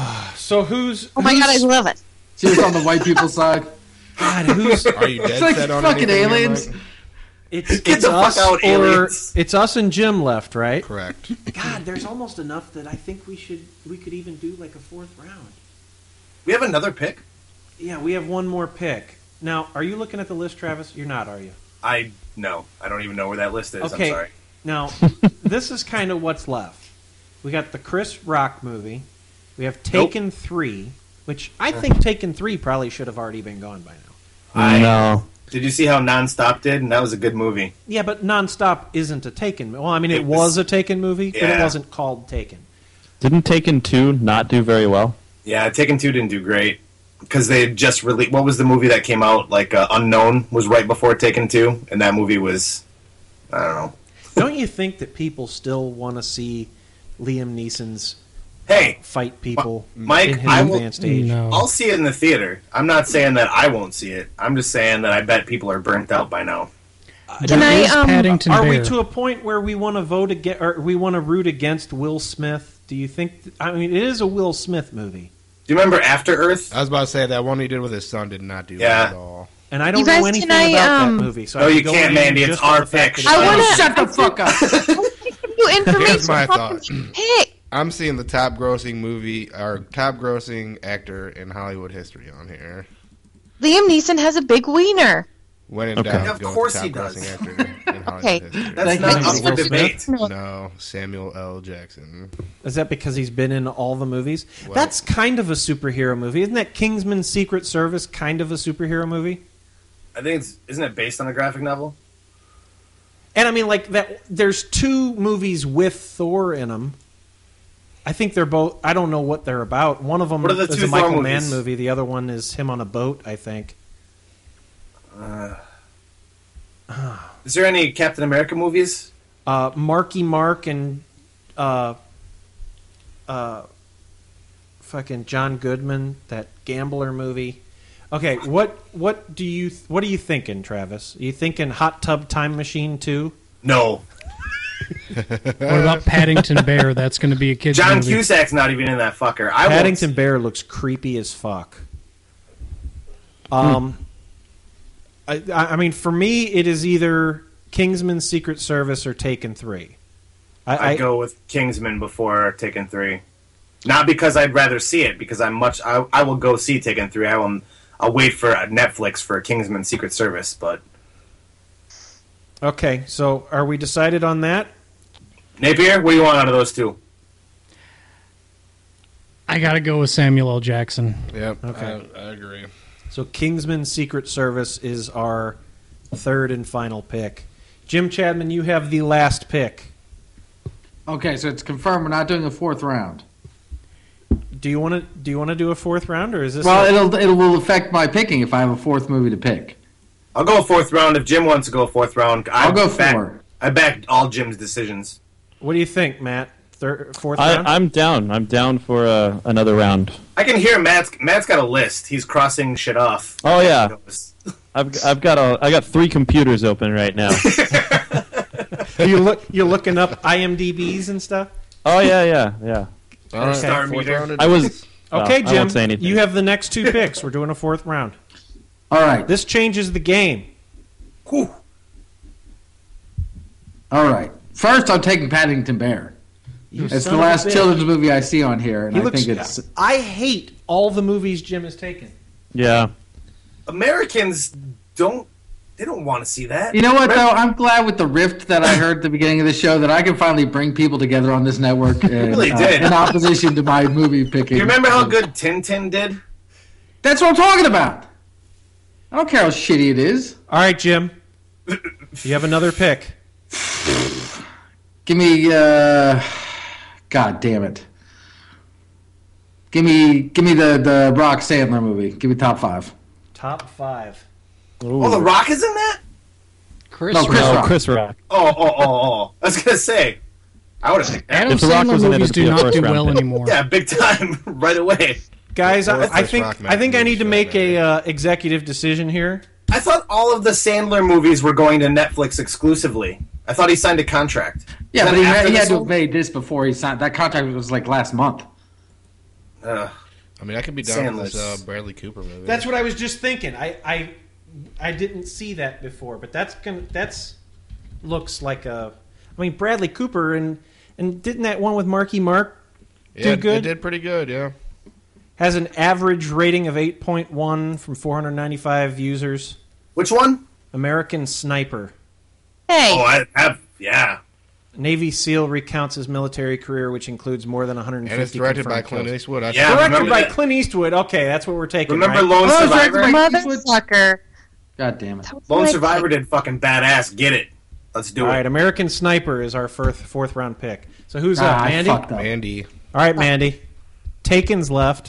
Speaker 2: So who's...
Speaker 15: oh my
Speaker 2: who's,
Speaker 15: god, I love it.
Speaker 14: She was on the white people's side.
Speaker 2: God, who's...
Speaker 13: Are you dead
Speaker 14: It's like
Speaker 13: set on
Speaker 14: fucking
Speaker 13: anything,
Speaker 14: aliens.
Speaker 13: Mike?
Speaker 2: It's,
Speaker 4: Get
Speaker 2: it's
Speaker 4: the fuck
Speaker 2: us
Speaker 4: out,
Speaker 2: or
Speaker 4: aliens.
Speaker 2: it's us and Jim left, right?
Speaker 13: Correct.
Speaker 2: God, there's almost enough that I think we should we could even do like a fourth round.
Speaker 4: We have another pick?
Speaker 2: Yeah, we have one more pick. Now, are you looking at the list, Travis? You're not, are you?
Speaker 4: I no. I don't even know where that list is.
Speaker 2: Okay.
Speaker 4: I'm sorry.
Speaker 2: Now, this is kind of what's left. We got the Chris Rock movie. We have Taken three, which I think Taken three probably should have already been gone by now.
Speaker 4: I
Speaker 3: know.
Speaker 4: Did you see how Nonstop did? And that was a good movie.
Speaker 2: Yeah, but Nonstop isn't a Taken. Well, I mean, it,
Speaker 4: It
Speaker 2: was,
Speaker 4: was-
Speaker 2: a Taken movie, but it
Speaker 4: Yeah.
Speaker 2: wasn't called Taken.
Speaker 3: Didn't Taken two not do very well?
Speaker 4: Yeah, Taken two didn't do great because they had just released. What was the movie that came out? Like uh, Unknown was right before Taken two, and that movie was, I don't know.
Speaker 2: Don't you think that people still want to see Liam Neeson's
Speaker 4: Hey,
Speaker 2: fight people
Speaker 4: Mike,
Speaker 2: in his
Speaker 4: I will-
Speaker 2: advanced age?
Speaker 5: No.
Speaker 4: I'll see it in the theater. I'm not saying that I won't see it. I'm just saying that I bet people are burnt out by now.
Speaker 15: Can
Speaker 5: There
Speaker 15: I,
Speaker 5: is
Speaker 15: um,
Speaker 5: Paddington
Speaker 2: Are we
Speaker 5: Bear.
Speaker 2: to a point where we want to vote against, or we want to root against Will Smith? Do you think? th- I mean, it is a Will Smith movie,
Speaker 4: Do you remember After Earth?
Speaker 13: I was about to say that one he did with his son did not do
Speaker 4: Yeah.
Speaker 13: well at all.
Speaker 2: and I don't
Speaker 15: You guys,
Speaker 2: know anything
Speaker 15: can I,
Speaker 2: about
Speaker 15: um,
Speaker 2: that movie. So
Speaker 4: No,
Speaker 2: I
Speaker 4: you
Speaker 2: go
Speaker 4: can't,
Speaker 2: in
Speaker 4: Mandy.
Speaker 2: just
Speaker 4: It's
Speaker 2: on
Speaker 4: our
Speaker 2: the fact
Speaker 4: pick.
Speaker 2: that-
Speaker 15: I want to
Speaker 14: Shut the fuck up.
Speaker 15: you information.
Speaker 13: Here's my
Speaker 15: from
Speaker 13: thought.
Speaker 15: Pick.
Speaker 13: I'm seeing the top grossing movie or top grossing actor in Hollywood history on here.
Speaker 15: Liam Neeson has a big wiener.
Speaker 13: When in
Speaker 3: Okay.
Speaker 13: doubt,
Speaker 4: Of
Speaker 13: go with
Speaker 4: course
Speaker 13: the
Speaker 4: he
Speaker 13: top
Speaker 4: does.
Speaker 13: grossing actor in Hollywood
Speaker 15: Okay.
Speaker 13: history.
Speaker 4: That's
Speaker 14: Thank
Speaker 4: not
Speaker 14: you,
Speaker 4: up for
Speaker 14: Will
Speaker 4: debate.
Speaker 13: No, Samuel L. Jackson.
Speaker 2: Is that because he's been in all the movies?
Speaker 13: Well-
Speaker 2: That's kind of a superhero movie, isn't that? Kingsman: Secret Service, kind of a superhero movie.
Speaker 4: I think it's isn't it based on a graphic novel?
Speaker 2: And I mean, like that. There's two movies with Thor in them. I think they're both. I don't know what they're about. One of them
Speaker 4: What are the
Speaker 2: is
Speaker 4: two
Speaker 2: a Michael
Speaker 4: Thor
Speaker 2: Mann
Speaker 4: movies?
Speaker 2: movie. The other one is him on a boat. I think.
Speaker 4: Uh, is there any Captain America movies?
Speaker 2: Uh, Marky Mark and uh, uh, fucking John Goodman, that gambler movie. Okay, what what do you what are you thinking, Travis? Are you thinking Hot Tub Time Machine two?
Speaker 4: No.
Speaker 5: What about Paddington Bear? That's going to be a kid's
Speaker 4: John
Speaker 5: movie.
Speaker 4: Cusack's not even in that fucker. I
Speaker 2: Paddington Bear looks creepy as fuck. Um, I, I mean, for me, it is either Kingsman: Secret Service or Taken three. I,
Speaker 4: I
Speaker 2: I
Speaker 4: go with Kingsman before Taken three. Not because I'd rather see it, because I'm much. I, I will go see Taken three. I will. I'll wait for Netflix for Kingsman: Secret Service, but
Speaker 2: okay. So, are we decided on that?
Speaker 4: Napier, what do you want out of those two?
Speaker 5: I got to go with Samuel L. Jackson.
Speaker 13: Yep,
Speaker 2: Okay.
Speaker 13: I, I agree.
Speaker 2: So, Kingsman: Secret Service is our third and final pick. Jim Chadman, you have the last pick.
Speaker 14: Okay, so it's confirmed we're not doing a fourth round.
Speaker 2: Do you want to do you want to do a fourth round, or is this?
Speaker 14: Well,
Speaker 2: a-
Speaker 14: it'll it will affect my picking if I have a fourth movie to pick.
Speaker 4: I'll go fourth round if Jim wants to go fourth round. I
Speaker 14: I'll go
Speaker 4: back,
Speaker 14: four.
Speaker 4: I backed all Jim's decisions.
Speaker 2: What do you think, Matt? Third, fourth
Speaker 3: I,
Speaker 2: round.
Speaker 3: I'm down. I'm down for uh, another round.
Speaker 4: I can hear Matt's. Matt's got a list. He's crossing shit off.
Speaker 3: Oh yeah, I've I've got a I got three computers open right now.
Speaker 2: you look you're looking up I M D B's and stuff.
Speaker 3: Oh yeah, yeah, yeah.
Speaker 13: All right,
Speaker 4: Star
Speaker 13: fourth
Speaker 4: meter.
Speaker 13: round it
Speaker 3: I was
Speaker 13: is.
Speaker 3: oh,
Speaker 2: Okay,
Speaker 3: I
Speaker 2: Jim.
Speaker 3: won't say anything.
Speaker 2: You have the next two picks. We're doing a fourth round.
Speaker 14: All right,
Speaker 2: This changes the game.
Speaker 4: Whew.
Speaker 14: all right. First, I'm taking Paddington Bear.
Speaker 2: You
Speaker 14: It's
Speaker 2: son
Speaker 14: the
Speaker 2: of a
Speaker 14: last
Speaker 2: bitch.
Speaker 14: children's movie I see on here, and
Speaker 2: He
Speaker 14: I
Speaker 2: looks.
Speaker 14: think it's.
Speaker 2: I hate all the movies Jim has taken.
Speaker 3: Yeah.
Speaker 4: Americans don't. They don't want to see that.
Speaker 14: You know what, though? I'm glad with the rift that I heard at the beginning of the show that I can finally bring people together on this network and,
Speaker 4: really
Speaker 14: uh,
Speaker 4: did.
Speaker 14: in opposition to my movie picking.
Speaker 4: You remember how good Tintin did?
Speaker 14: That's what I'm talking about. I don't care how shitty it is.
Speaker 2: All right, Jim. You have another pick.
Speaker 14: Give me, uh, God damn it. Give me, give me the the Rock Sandler movie. Give me top five.
Speaker 2: Top five.
Speaker 4: Oh, The Rock is in that?
Speaker 5: Chris
Speaker 14: No, Chris
Speaker 3: No,
Speaker 14: Rock.
Speaker 3: Chris Rock.
Speaker 4: Oh, oh, oh, oh. I was gonna say, I would have picked that.
Speaker 5: Adam
Speaker 3: If The Rock
Speaker 5: Sandler
Speaker 3: was in it,
Speaker 5: movies
Speaker 3: it'd
Speaker 5: do
Speaker 3: be a
Speaker 5: not do
Speaker 3: first-round
Speaker 5: well
Speaker 3: pick.
Speaker 5: anymore.
Speaker 4: Yeah, big time, right away.
Speaker 2: Guys, I, I
Speaker 13: Chris
Speaker 2: think
Speaker 13: Rock
Speaker 2: I think I need to
Speaker 13: show,
Speaker 2: make
Speaker 13: man.
Speaker 2: a uh, executive decision here.
Speaker 4: I thought all of the Sandler movies were going to Netflix exclusively. I thought he signed a contract.
Speaker 14: Yeah,
Speaker 4: Is
Speaker 14: but
Speaker 4: that
Speaker 14: he,
Speaker 4: after
Speaker 14: had, he
Speaker 4: this
Speaker 14: had to
Speaker 4: one?
Speaker 14: have made this before he signed. That contract was like last month.
Speaker 4: Ugh.
Speaker 13: I mean, I could be down with
Speaker 4: Sandler's-
Speaker 13: this uh, Bradley Cooper movie.
Speaker 2: That's what I was just thinking. I I, I didn't see that before, but that's gonna that's looks like a. I mean, Bradley Cooper and and didn't that one with Marky Mark
Speaker 13: yeah,
Speaker 2: do good?
Speaker 13: It did pretty good, yeah.
Speaker 2: Has an average rating of eight point one from four hundred ninety-five users.
Speaker 4: Which one?
Speaker 2: American Sniper.
Speaker 15: Hey.
Speaker 4: Oh, I have. Yeah.
Speaker 2: Navy SEAL recounts his military career, which includes more than one hundred fifty.
Speaker 13: And it's directed by
Speaker 2: confirmed
Speaker 13: Clint
Speaker 2: kills.
Speaker 13: Eastwood. I
Speaker 4: Yeah,
Speaker 13: saw-
Speaker 2: Directed
Speaker 4: remember
Speaker 2: by
Speaker 4: that.
Speaker 2: Clint Eastwood. Okay, that's what we're taking.
Speaker 4: Remember
Speaker 2: right?
Speaker 4: Lone
Speaker 14: Oh, it's
Speaker 4: Survivor?
Speaker 14: directed by-
Speaker 15: Motherfucker.
Speaker 14: God damn it.
Speaker 4: Lone Survivor did fucking badass. Get it. Let's do
Speaker 2: All
Speaker 4: it.
Speaker 2: right, American Sniper is our fourth fourth round pick. So who's
Speaker 14: Ah,
Speaker 2: up,
Speaker 14: I
Speaker 2: Mandy?
Speaker 14: fucked up.
Speaker 13: Mandy.
Speaker 2: All right, Mandy. Taken's left,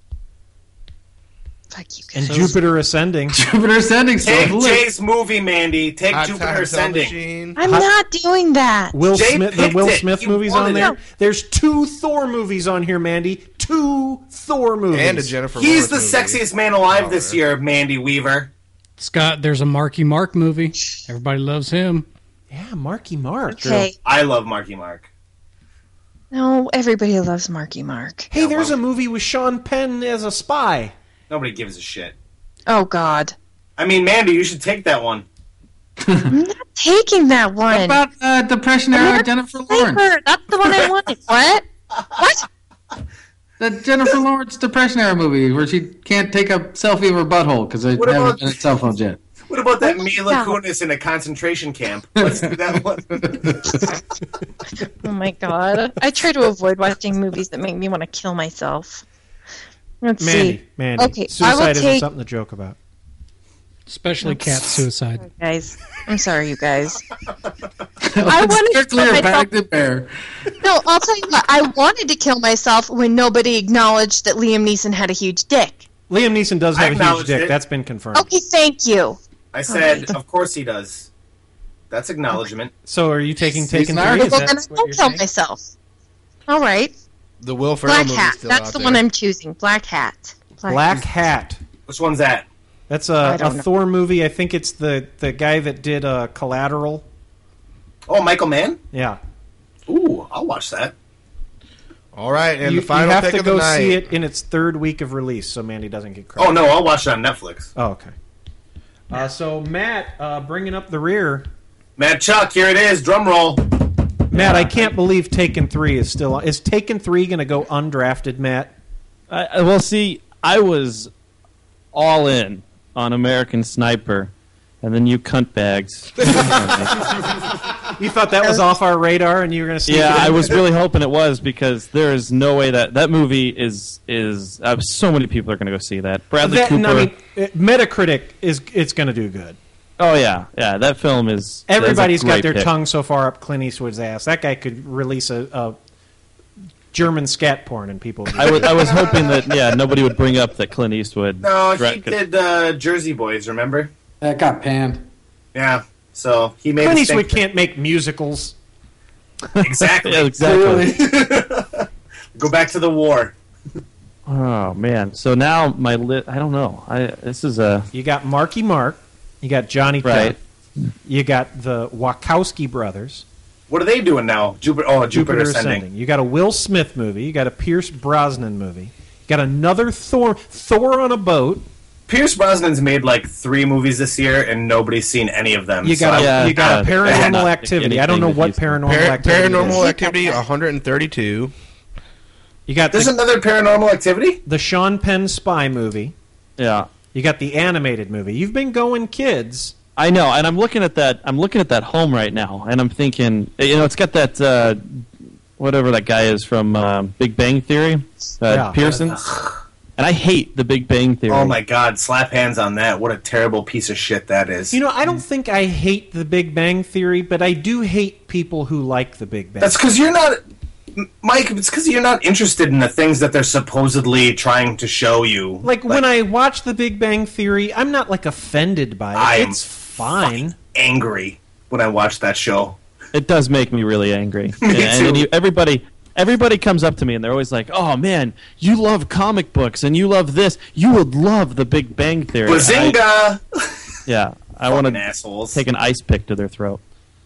Speaker 15: Fuck you
Speaker 2: and
Speaker 15: guys.
Speaker 2: Jupiter Ascending.
Speaker 14: Jupiter Ascending.
Speaker 4: Take
Speaker 14: So
Speaker 4: Jay's movie, Mandy. Take
Speaker 13: Hot
Speaker 4: Jupiter
Speaker 13: Tub Time
Speaker 4: Ascending.
Speaker 13: Machine.
Speaker 15: I'm not doing that.
Speaker 2: Will
Speaker 4: Jay
Speaker 2: Smith, the
Speaker 4: picked
Speaker 2: Will
Speaker 4: it.
Speaker 2: Smith
Speaker 4: You
Speaker 2: movies on
Speaker 4: wanted
Speaker 2: there.
Speaker 4: it.
Speaker 2: There's two Thor movies on here, Mandy. Two Thor movies.
Speaker 13: And a Jennifer
Speaker 4: He's the
Speaker 13: Lawrence movie.
Speaker 4: sexiest man alive this year, Mandy Weaver.
Speaker 5: Scott, there's a Marky Mark movie. Everybody loves him.
Speaker 2: Yeah, Marky Mark.
Speaker 15: Okay.
Speaker 4: I love Marky Mark.
Speaker 15: No, everybody loves Marky Mark.
Speaker 2: Hey, there's a movie with Sean Penn as a spy.
Speaker 4: Nobody gives a shit.
Speaker 15: Oh, God.
Speaker 4: I mean, Mandy, you should take that one.
Speaker 15: I'm not taking that one.
Speaker 14: What about uh, Depression era Jennifer Lawrence?
Speaker 15: Sniper. That's the one I wanted. What? What?
Speaker 14: The Jennifer Lawrence Depression era movie where she can't take a selfie of her butthole because they
Speaker 4: What
Speaker 14: haven't
Speaker 4: about-
Speaker 14: been at cell phones yet.
Speaker 4: What about that
Speaker 15: What
Speaker 4: Mila
Speaker 15: about-
Speaker 4: Kunis in a concentration camp? Let's do that one.
Speaker 15: Oh, my God. I try to avoid watching movies that make me want to kill myself. Let's
Speaker 2: Mandy,
Speaker 15: see.
Speaker 2: Mandy.
Speaker 15: Okay, I
Speaker 2: Suicide
Speaker 15: will
Speaker 2: isn't
Speaker 15: take...
Speaker 2: something to joke about.
Speaker 5: Especially cat suicide.
Speaker 15: Guys, I'm sorry, you guys. I wanted to
Speaker 14: Strictly
Speaker 15: kill
Speaker 14: a
Speaker 15: myself.
Speaker 14: Benedict Bear.
Speaker 15: No, I'll tell you what. I wanted to kill myself when nobody acknowledged that Liam Neeson had a huge dick.
Speaker 2: Liam Neeson does
Speaker 4: I
Speaker 2: have a huge
Speaker 4: acknowledged
Speaker 2: dick.
Speaker 4: it.
Speaker 2: That's been confirmed.
Speaker 15: Okay, thank you.
Speaker 4: I said,
Speaker 15: Alright.
Speaker 4: of course he does. That's acknowledgement.
Speaker 2: So are you taking
Speaker 14: He's
Speaker 2: Taken
Speaker 14: not-
Speaker 2: three? Is
Speaker 15: Well,
Speaker 2: that
Speaker 15: then I
Speaker 2: what
Speaker 15: will
Speaker 2: you're
Speaker 15: kill
Speaker 2: saying?
Speaker 15: myself. All right.
Speaker 13: The Will Ferrell
Speaker 15: Black
Speaker 13: movie's
Speaker 15: Hat.
Speaker 13: still
Speaker 15: That's
Speaker 13: out
Speaker 15: the
Speaker 13: there.
Speaker 15: one I'm choosing. Black Hat.
Speaker 2: Black Hat.
Speaker 4: Which one's that?
Speaker 2: That's
Speaker 15: I
Speaker 2: a, a
Speaker 15: don't know.
Speaker 2: Thor movie. I think it's the, the guy that did uh, Collateral.
Speaker 4: Oh, Michael Mann?
Speaker 2: Yeah.
Speaker 4: Ooh, I'll watch that.
Speaker 13: All right, and
Speaker 2: you,
Speaker 13: the final
Speaker 2: you have
Speaker 13: pick
Speaker 2: to
Speaker 13: of the
Speaker 2: go
Speaker 13: night.
Speaker 2: see it in its third week of release, so Mandy doesn't get credit.
Speaker 4: Oh, no, I'll watch it on Netflix.
Speaker 2: Oh, okay. Uh, so Matt, uh, bringing up the rear.
Speaker 4: Matt Chuck, here it is. Drum roll.
Speaker 2: Matt, I can't believe Taken three is still on. Is Taken three going to go undrafted, Matt?
Speaker 3: I, I- well, see, I was all in on American Sniper, and then you cunt bags.
Speaker 2: You thought that was off our radar, and you were going to see.
Speaker 3: Yeah, I was really hoping it was because there is no way that that movie is is. Uh, so many people are going to go see that. Bradley
Speaker 2: That,
Speaker 3: Cooper.
Speaker 2: I mean, it- Metacritic is it's going to do good.
Speaker 3: oh yeah, yeah. That film is.
Speaker 2: Everybody's
Speaker 3: that's a
Speaker 2: got
Speaker 3: great
Speaker 2: their
Speaker 3: pick.
Speaker 2: tongue so far up Clint Eastwood's ass. That guy could release a, a German scat porn, and people. would-
Speaker 3: I was I was hoping that yeah nobody would bring up that Clint Eastwood.
Speaker 4: No, he
Speaker 3: direct-
Speaker 4: did uh, Jersey Boys, remember?
Speaker 14: That got panned.
Speaker 4: Yeah, so he made
Speaker 2: Clint
Speaker 4: a
Speaker 2: Eastwood
Speaker 4: statement.
Speaker 2: can't make musicals.
Speaker 4: Exactly.
Speaker 3: Yeah, exactly.
Speaker 4: Go back to the war.
Speaker 3: Oh man! So now my lit. I don't know. I this is a
Speaker 2: You got Marky Mark. You got Johnny
Speaker 3: Right.
Speaker 2: Depp. You got the Wachowski brothers.
Speaker 4: What are they doing now? Jupiter, oh, Jupiter, Ascending.
Speaker 2: You got a Will Smith movie. You got a Pierce Brosnan movie. You got another Thor. Thor on a boat.
Speaker 4: Pierce Brosnan's made like three movies this year, and nobody's seen any of them.
Speaker 2: You got
Speaker 4: so
Speaker 2: a,
Speaker 3: Yeah,
Speaker 2: you got
Speaker 3: uh,
Speaker 2: a Paranormal
Speaker 3: not
Speaker 2: Activity. I don't know
Speaker 3: anything
Speaker 2: what
Speaker 3: that he's-
Speaker 2: Paranormal
Speaker 13: Par-
Speaker 2: Activity.
Speaker 13: Paranormal
Speaker 2: is.
Speaker 13: Activity one hundred thirty-two.
Speaker 2: You got
Speaker 4: There's
Speaker 2: the,
Speaker 4: another Paranormal Activity?
Speaker 2: the Sean Penn spy movie.
Speaker 3: yeah.
Speaker 2: You got the animated movie. You've been going kids.
Speaker 3: I know, and I'm looking at that. I'm looking at that home right now, and I'm thinking, you know, it's got that uh, whatever that guy is from uh, Big Bang Theory, uh,
Speaker 2: Yeah.
Speaker 3: Pearson. And I hate the Big Bang Theory.
Speaker 4: Oh my god, slap hands on that. What a terrible piece of shit that is.
Speaker 2: You know, I don't think I hate the Big Bang Theory, but I do hate people who like the Big Bang.
Speaker 4: That's because you're not... M- Mike, it's because you're not interested in the things that they're supposedly trying to show you.
Speaker 2: Like, when I watch The Big Bang Theory, I'm not like offended by it.
Speaker 4: I'm
Speaker 2: it's fine.
Speaker 4: angry when I watch that show.
Speaker 3: It does make me really angry.
Speaker 4: Me
Speaker 3: and and
Speaker 4: too.
Speaker 3: you, everybody, everybody comes up to me and they're always like, "Oh man, you love comic books and you love this. You would love The Big Bang Theory."
Speaker 4: Bazinga!
Speaker 3: I, yeah, I want
Speaker 4: Fucking
Speaker 3: to
Speaker 4: assholes.
Speaker 3: take an ice pick to their throat.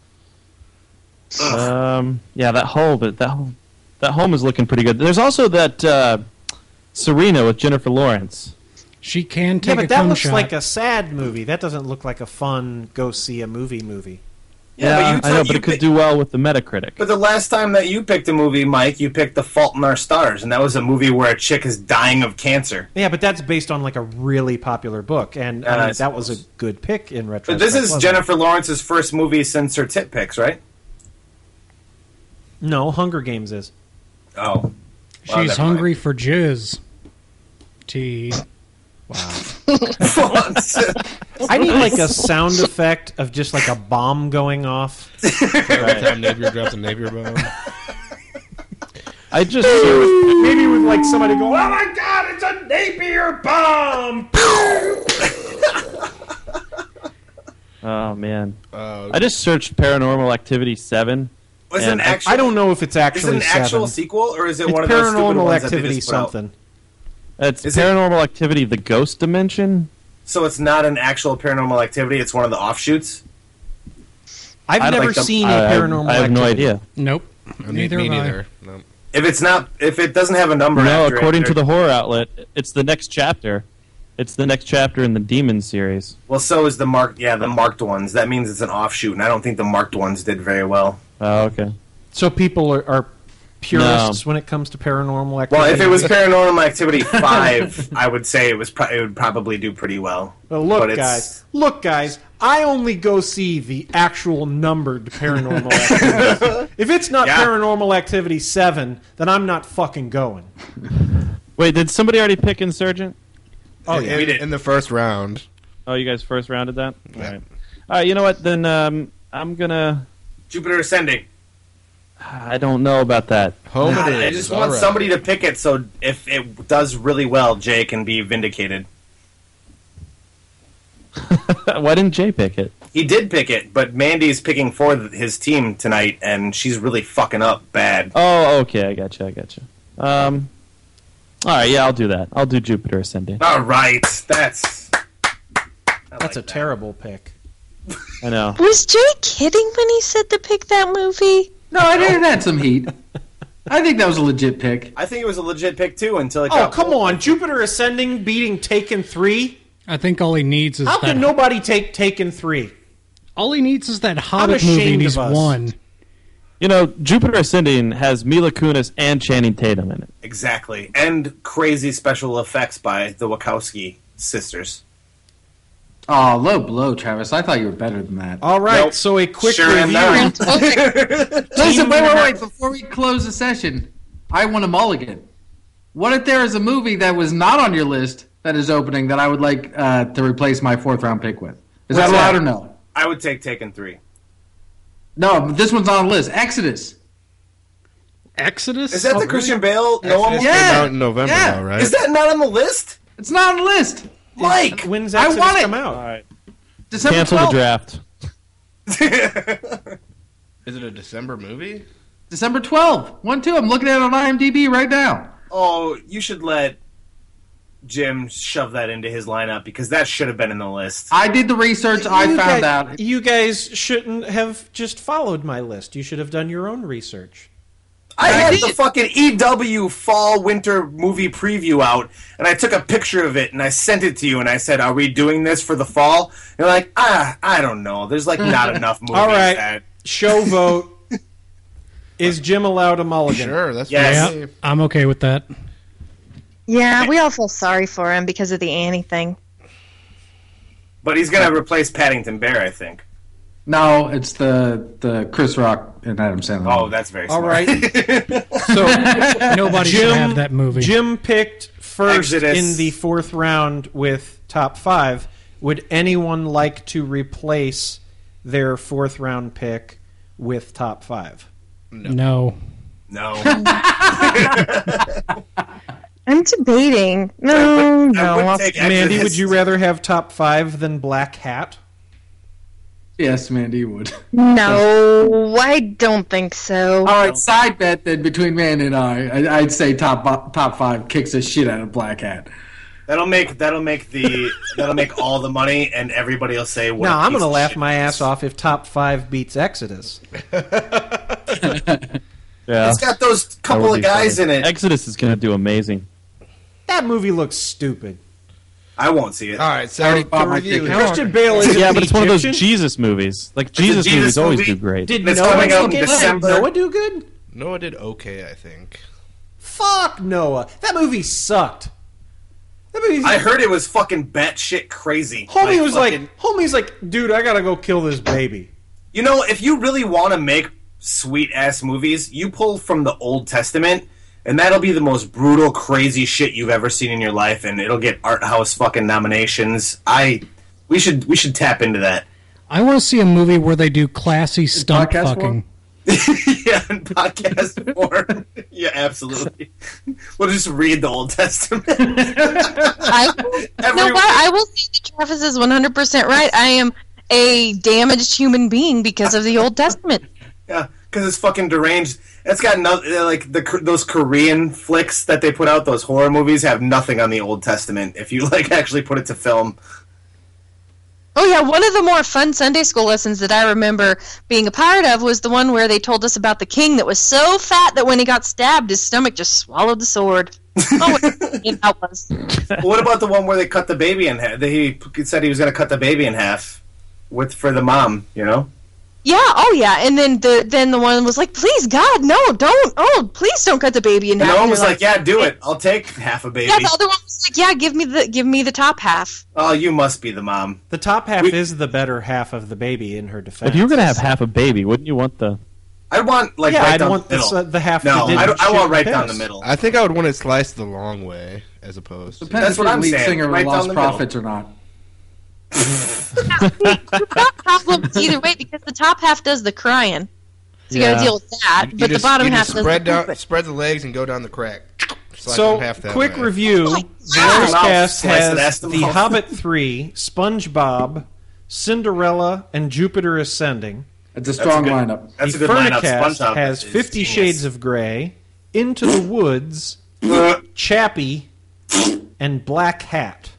Speaker 3: Um, yeah, that home, but that home, that home is looking pretty good. There's also that uh, Serena with Jennifer Lawrence.
Speaker 5: She can
Speaker 2: Yeah,
Speaker 5: take
Speaker 2: but
Speaker 5: a
Speaker 2: that
Speaker 5: cum
Speaker 2: looks
Speaker 5: shot.
Speaker 2: like a sad movie. That doesn't look like a fun go see a movie movie.
Speaker 4: Yeah, but you
Speaker 3: I know,
Speaker 4: told-
Speaker 3: but
Speaker 4: you
Speaker 3: it could
Speaker 4: pick-
Speaker 3: do well with the Metacritic.
Speaker 4: But the last time that you picked a movie, Mike, you picked The Fault in Our Stars, and that was a movie where a chick is dying of cancer.
Speaker 2: Yeah, but that's based on like a really popular book, and I
Speaker 4: Uh,
Speaker 2: mean,
Speaker 4: I
Speaker 2: that was a good pick in retrospect.
Speaker 4: But this is
Speaker 2: wasn't it?
Speaker 4: Jennifer Lawrence's first movie since her tit pics, right?
Speaker 2: No, Hunger Games is.
Speaker 4: Oh. Well,
Speaker 5: She's
Speaker 4: never
Speaker 5: hungry for jizz. T.
Speaker 2: I need like a sound effect of just like a bomb going off.
Speaker 13: Every time Napier drops a Napier bomb.
Speaker 3: I just
Speaker 2: maybe with like somebody go, "Oh my God, it's a Napier bomb!"
Speaker 3: Oh man,
Speaker 13: Uh,
Speaker 3: I just searched Paranormal Activity seven.
Speaker 4: Was it an
Speaker 3: and
Speaker 4: actual,
Speaker 2: I don't know if it's
Speaker 4: is it
Speaker 2: actually
Speaker 4: an actual
Speaker 2: seven.
Speaker 4: sequel, or is it
Speaker 2: It's
Speaker 4: one of those stupid
Speaker 2: Paranormal
Speaker 4: ones that they
Speaker 2: Activity
Speaker 4: just put out?
Speaker 2: something.
Speaker 3: It's
Speaker 4: Is it-
Speaker 3: Paranormal Activity: The Ghost Dimension.
Speaker 4: So it's not an actual Paranormal Activity, it's one of the offshoots?
Speaker 2: I've
Speaker 3: I don't
Speaker 2: never
Speaker 3: like the-
Speaker 2: seen
Speaker 3: I-
Speaker 2: a
Speaker 3: I-
Speaker 2: Paranormal
Speaker 3: I have no
Speaker 2: Activity.
Speaker 3: idea.
Speaker 5: Nope.
Speaker 13: I mean,
Speaker 5: Neither
Speaker 13: me
Speaker 5: have I.
Speaker 13: neither. No.
Speaker 4: If it's not, if it doesn't have a number
Speaker 3: No,
Speaker 4: after
Speaker 3: according
Speaker 4: it,
Speaker 3: to the horror outlet, it's the next chapter. It's the next chapter in the Demon series.
Speaker 4: well, so is the marked, yeah, the marked ones. That means it's an offshoot, and I don't think the marked ones did very well.
Speaker 3: Oh, okay.
Speaker 2: So people are, are purists when it comes to Paranormal Activity.
Speaker 4: Well, if it was Paranormal Activity five, I would say it was pro- it would probably do pretty well.
Speaker 2: Well, look,
Speaker 4: But it's-
Speaker 2: guys. Look, guys. I only go see the actual numbered Paranormal Activity. If it's not
Speaker 4: Yeah.
Speaker 2: Paranormal Activity seven, then I'm not fucking going.
Speaker 3: Wait, did somebody already pick Insurgent?
Speaker 2: Oh,
Speaker 13: in,
Speaker 2: yeah.
Speaker 13: in, in the first round.
Speaker 3: Oh, you guys first rounded that? All right. All right, you know what? Then um, I'm going to...
Speaker 4: Jupiter Ascending.
Speaker 3: I don't know about that.
Speaker 13: Home it
Speaker 4: I
Speaker 13: is.
Speaker 4: just
Speaker 13: All
Speaker 4: want
Speaker 13: right.
Speaker 4: somebody to pick it, so if it does really well, Jay can be vindicated.
Speaker 3: Why didn't Jay pick it?
Speaker 4: He did pick it, but Mandy's picking for th- his team tonight, and she's really fucking up bad.
Speaker 3: Oh, okay. I got you. I got you. Um, all right, yeah, I'll do that. I'll do Jupiter Ascending.
Speaker 4: All right, that's
Speaker 2: That's a terrible pick.
Speaker 3: I know.
Speaker 15: Was Jay kidding when he said to pick that movie?
Speaker 14: No, I did had some heat. I think that was a legit pick.
Speaker 4: I think it was a legit pick too until it
Speaker 2: Oh,
Speaker 4: got.
Speaker 2: come on. Jupiter Ascending beating Taken three?
Speaker 5: I think all he needs is
Speaker 2: How
Speaker 5: that.
Speaker 2: can nobody take Taken three?
Speaker 5: all he needs is that Hobbit
Speaker 2: ashamed
Speaker 5: movie, and he's
Speaker 2: of us.
Speaker 5: won.
Speaker 3: You know, Jupiter Ascending has Mila Kunis and Channing Tatum in it.
Speaker 4: Exactly, and crazy special effects by the Wachowski sisters.
Speaker 14: Oh, low blow, Travis. I thought you were better than that.
Speaker 2: All right,
Speaker 4: Nope.
Speaker 2: so a quick
Speaker 4: Sure am
Speaker 2: review.
Speaker 4: not.
Speaker 14: Listen, wait, wait, wait. Before we close the session, I want a mulligan. What if there is a movie that was not on your list that is opening that I would like uh, to replace my fourth round pick with? Is
Speaker 4: What's
Speaker 14: that allowed
Speaker 4: that?
Speaker 14: or no?
Speaker 4: I would take Taken three.
Speaker 14: No, but this one's on the list. Exodus.
Speaker 5: Exodus?
Speaker 4: Is that
Speaker 2: Oh,
Speaker 4: the
Speaker 2: really?
Speaker 4: Christian Bale Noah
Speaker 13: Exodus
Speaker 4: movie?
Speaker 13: came
Speaker 14: Yeah.
Speaker 13: out in November,
Speaker 14: Yeah.
Speaker 13: though, right?
Speaker 4: Is that not on the list?
Speaker 14: It's not on the list.
Speaker 4: Mike,
Speaker 2: When's
Speaker 14: I
Speaker 2: Exodus
Speaker 14: want it.
Speaker 2: come out?
Speaker 3: All right.
Speaker 14: December
Speaker 3: Cancel the
Speaker 14: twelfth.
Speaker 3: draft.
Speaker 13: Is it a December movie?
Speaker 14: December twelfth. One, two. I'm looking at it on IMDb right now.
Speaker 4: oh, you should let Jim shove that into his lineup because that should have been in the list.
Speaker 14: I did the research. I
Speaker 2: You
Speaker 14: found
Speaker 2: guys,
Speaker 14: out.
Speaker 2: You guys shouldn't have just followed my list. You should have done your own research.
Speaker 4: I had
Speaker 14: did.
Speaker 4: the fucking E W fall winter movie preview out, and I took a picture of it and I sent it to you, and I said, "Are we doing this for the fall?" And you're like, "Ah, I don't know. There's like not enough movies."
Speaker 2: All right,
Speaker 4: that-
Speaker 2: show vote. Is Jim allowed a mulligan?
Speaker 13: Sure, that's
Speaker 4: Yes.
Speaker 13: fine.
Speaker 5: Yeah, I'm okay with that.
Speaker 15: Yeah, we all feel sorry for him because of the Annie thing.
Speaker 4: But he's gonna replace Paddington Bear, I think.
Speaker 14: No, it's the the Chris Rock and Adam Sandler.
Speaker 4: Oh, that's very
Speaker 2: All
Speaker 4: smart.
Speaker 2: right. So
Speaker 5: Nobody
Speaker 2: Jim,
Speaker 5: should have that movie.
Speaker 2: Jim picked first
Speaker 4: Exodus.
Speaker 2: in the fourth round with top five. Would anyone like to replace their fourth round pick with top five?
Speaker 5: No.
Speaker 4: No.
Speaker 15: I'm debating. No,
Speaker 4: I would
Speaker 15: no.
Speaker 4: take
Speaker 2: Mandy,
Speaker 4: Exodus.
Speaker 2: would you rather have top five than Black Hat?
Speaker 14: Yes, Mandy would.
Speaker 15: No, I don't think so.
Speaker 14: All right, side bet then between Mandy and I. I I'd say top top five kicks the shit out of Black Hat.
Speaker 4: That'll make that'll make the that'll make all the money, and everybody will say, "What?"
Speaker 2: No,
Speaker 4: a
Speaker 2: I'm
Speaker 4: piece
Speaker 2: going to
Speaker 4: of
Speaker 2: laugh
Speaker 4: shit
Speaker 2: my
Speaker 4: this
Speaker 2: ass
Speaker 4: is."
Speaker 2: off if top five beats Exodus.
Speaker 3: Yeah.
Speaker 4: It's got those
Speaker 3: That
Speaker 4: couple
Speaker 3: would
Speaker 4: of
Speaker 3: be
Speaker 4: guys
Speaker 3: funny.
Speaker 4: in it.
Speaker 3: Exodus is going to do amazing.
Speaker 2: That movie looks stupid.
Speaker 4: I won't see it.
Speaker 13: All right, so the review.
Speaker 2: Christian Bale is
Speaker 3: Yeah,
Speaker 2: an
Speaker 3: but it's one of those
Speaker 2: Egyptian?
Speaker 3: Jesus movies. Like
Speaker 4: a
Speaker 3: Jesus,
Speaker 4: Jesus
Speaker 3: movies always
Speaker 4: movie.
Speaker 3: do great.
Speaker 2: Did
Speaker 4: It's
Speaker 2: Noah
Speaker 4: coming out in
Speaker 2: do good?
Speaker 4: December.
Speaker 2: Noah do good?
Speaker 13: Noah did okay, I think.
Speaker 2: Fuck Noah. That movie sucked. That movie.
Speaker 4: I heard it was fucking batshit crazy.
Speaker 2: Homie was
Speaker 4: fucking-
Speaker 2: like, homie's like, dude, I gotta go kill this baby.
Speaker 4: You know, if you really want to make sweet ass movies, you pull from the Old Testament, and that'll be the most brutal, crazy shit you've ever seen in your life, and it'll get art house fucking nominations. I, we should we should tap into that.
Speaker 5: I want to see a movie where they do classy stunt
Speaker 14: podcast
Speaker 5: fucking.
Speaker 4: Yeah, in podcast form. Yeah, absolutely. We'll just read the Old Testament.
Speaker 15: I,
Speaker 4: Every
Speaker 15: you know what? I will say that Travis is one hundred percent right. I am a damaged human being because of the Old Testament.
Speaker 4: Yeah, because it's fucking deranged. It's got no, like the those Korean flicks that they put out. Those horror movies have nothing on the Old Testament. If you like actually put it to film.
Speaker 15: Oh yeah, one of the more fun Sunday school lessons that I remember being a part of was the one where they told us about the king that was so fat that when he got stabbed, his stomach just swallowed the sword. Oh, what a game that was!
Speaker 4: What about the one where they cut the baby in half? He said he was going to cut the baby in half with for the mom. You know.
Speaker 15: Yeah, oh yeah, and then the then the one was like, "Please God, no, don't! Oh, please don't cut the baby in
Speaker 4: And
Speaker 15: half."
Speaker 4: the one
Speaker 15: And
Speaker 4: was
Speaker 15: they're
Speaker 4: like, "Yeah, do it. I'll take half a baby."
Speaker 15: Yeah, the other one was like, "Yeah, give me the give me the top half."
Speaker 4: Oh, you must be the mom.
Speaker 2: The top half
Speaker 4: We-
Speaker 2: is the better half of the baby in her defense.
Speaker 3: If you were going to have half a baby, wouldn't you want the...
Speaker 4: I want like
Speaker 2: Yeah,
Speaker 4: right
Speaker 2: I'd
Speaker 4: down
Speaker 2: want
Speaker 4: the middle.
Speaker 2: the, the half
Speaker 4: no,
Speaker 2: that didn't
Speaker 4: I, don't- I
Speaker 2: shit
Speaker 4: want
Speaker 2: and
Speaker 4: right down
Speaker 2: piss.
Speaker 4: the middle.
Speaker 13: I think I would want it sliced the long way, as opposed to...
Speaker 14: Depends
Speaker 4: That's
Speaker 14: if
Speaker 4: what
Speaker 14: you're
Speaker 4: I'm
Speaker 14: lead
Speaker 4: saying,
Speaker 14: singer
Speaker 4: right
Speaker 14: of
Speaker 4: down
Speaker 14: Lost
Speaker 4: the middle.
Speaker 14: Prophets or not.
Speaker 15: There's not problems either way because the top half does the crying, so you got
Speaker 3: Yeah.
Speaker 15: to deal with that.
Speaker 13: You
Speaker 15: but the
Speaker 13: just-
Speaker 15: bottom
Speaker 13: you
Speaker 15: half
Speaker 13: just
Speaker 15: does
Speaker 13: spread
Speaker 15: the
Speaker 13: down,
Speaker 15: poop.
Speaker 13: spread the legs and go down the crack. Slice
Speaker 2: So,
Speaker 13: them half that
Speaker 2: quick
Speaker 13: way.
Speaker 2: review.
Speaker 15: Oh my
Speaker 2: The
Speaker 15: God.
Speaker 2: Cast
Speaker 4: Slice it, ass
Speaker 2: has
Speaker 4: them
Speaker 2: The
Speaker 4: off.
Speaker 2: Hobbit three, SpongeBob, Cinderella, and Jupiter Ascending.
Speaker 14: It's a strong
Speaker 4: good-
Speaker 14: lineup.
Speaker 4: That's
Speaker 2: the
Speaker 4: a good lineup.
Speaker 2: Furnicast
Speaker 4: SpongeBob
Speaker 2: has
Speaker 4: is
Speaker 2: Fifty
Speaker 4: genius.
Speaker 2: Shades of Grey, Into the Woods,
Speaker 4: Uh,
Speaker 2: Chappie, and Black Hat.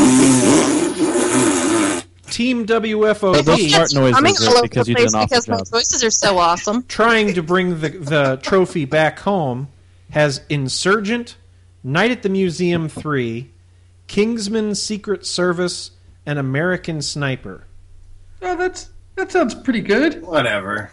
Speaker 2: Team W F O
Speaker 3: Those
Speaker 2: D
Speaker 3: smart noises
Speaker 15: Coming
Speaker 3: are
Speaker 15: all over
Speaker 3: because
Speaker 15: the
Speaker 3: you did
Speaker 15: place
Speaker 3: an awful
Speaker 15: because my
Speaker 3: job.
Speaker 15: choices are so awesome.
Speaker 2: trying to bring the, the trophy back home has Insurgent, Night at the Museum three, Kingsman Secret Service, and American Sniper.
Speaker 14: Oh, that's that sounds pretty good.
Speaker 4: Whatever.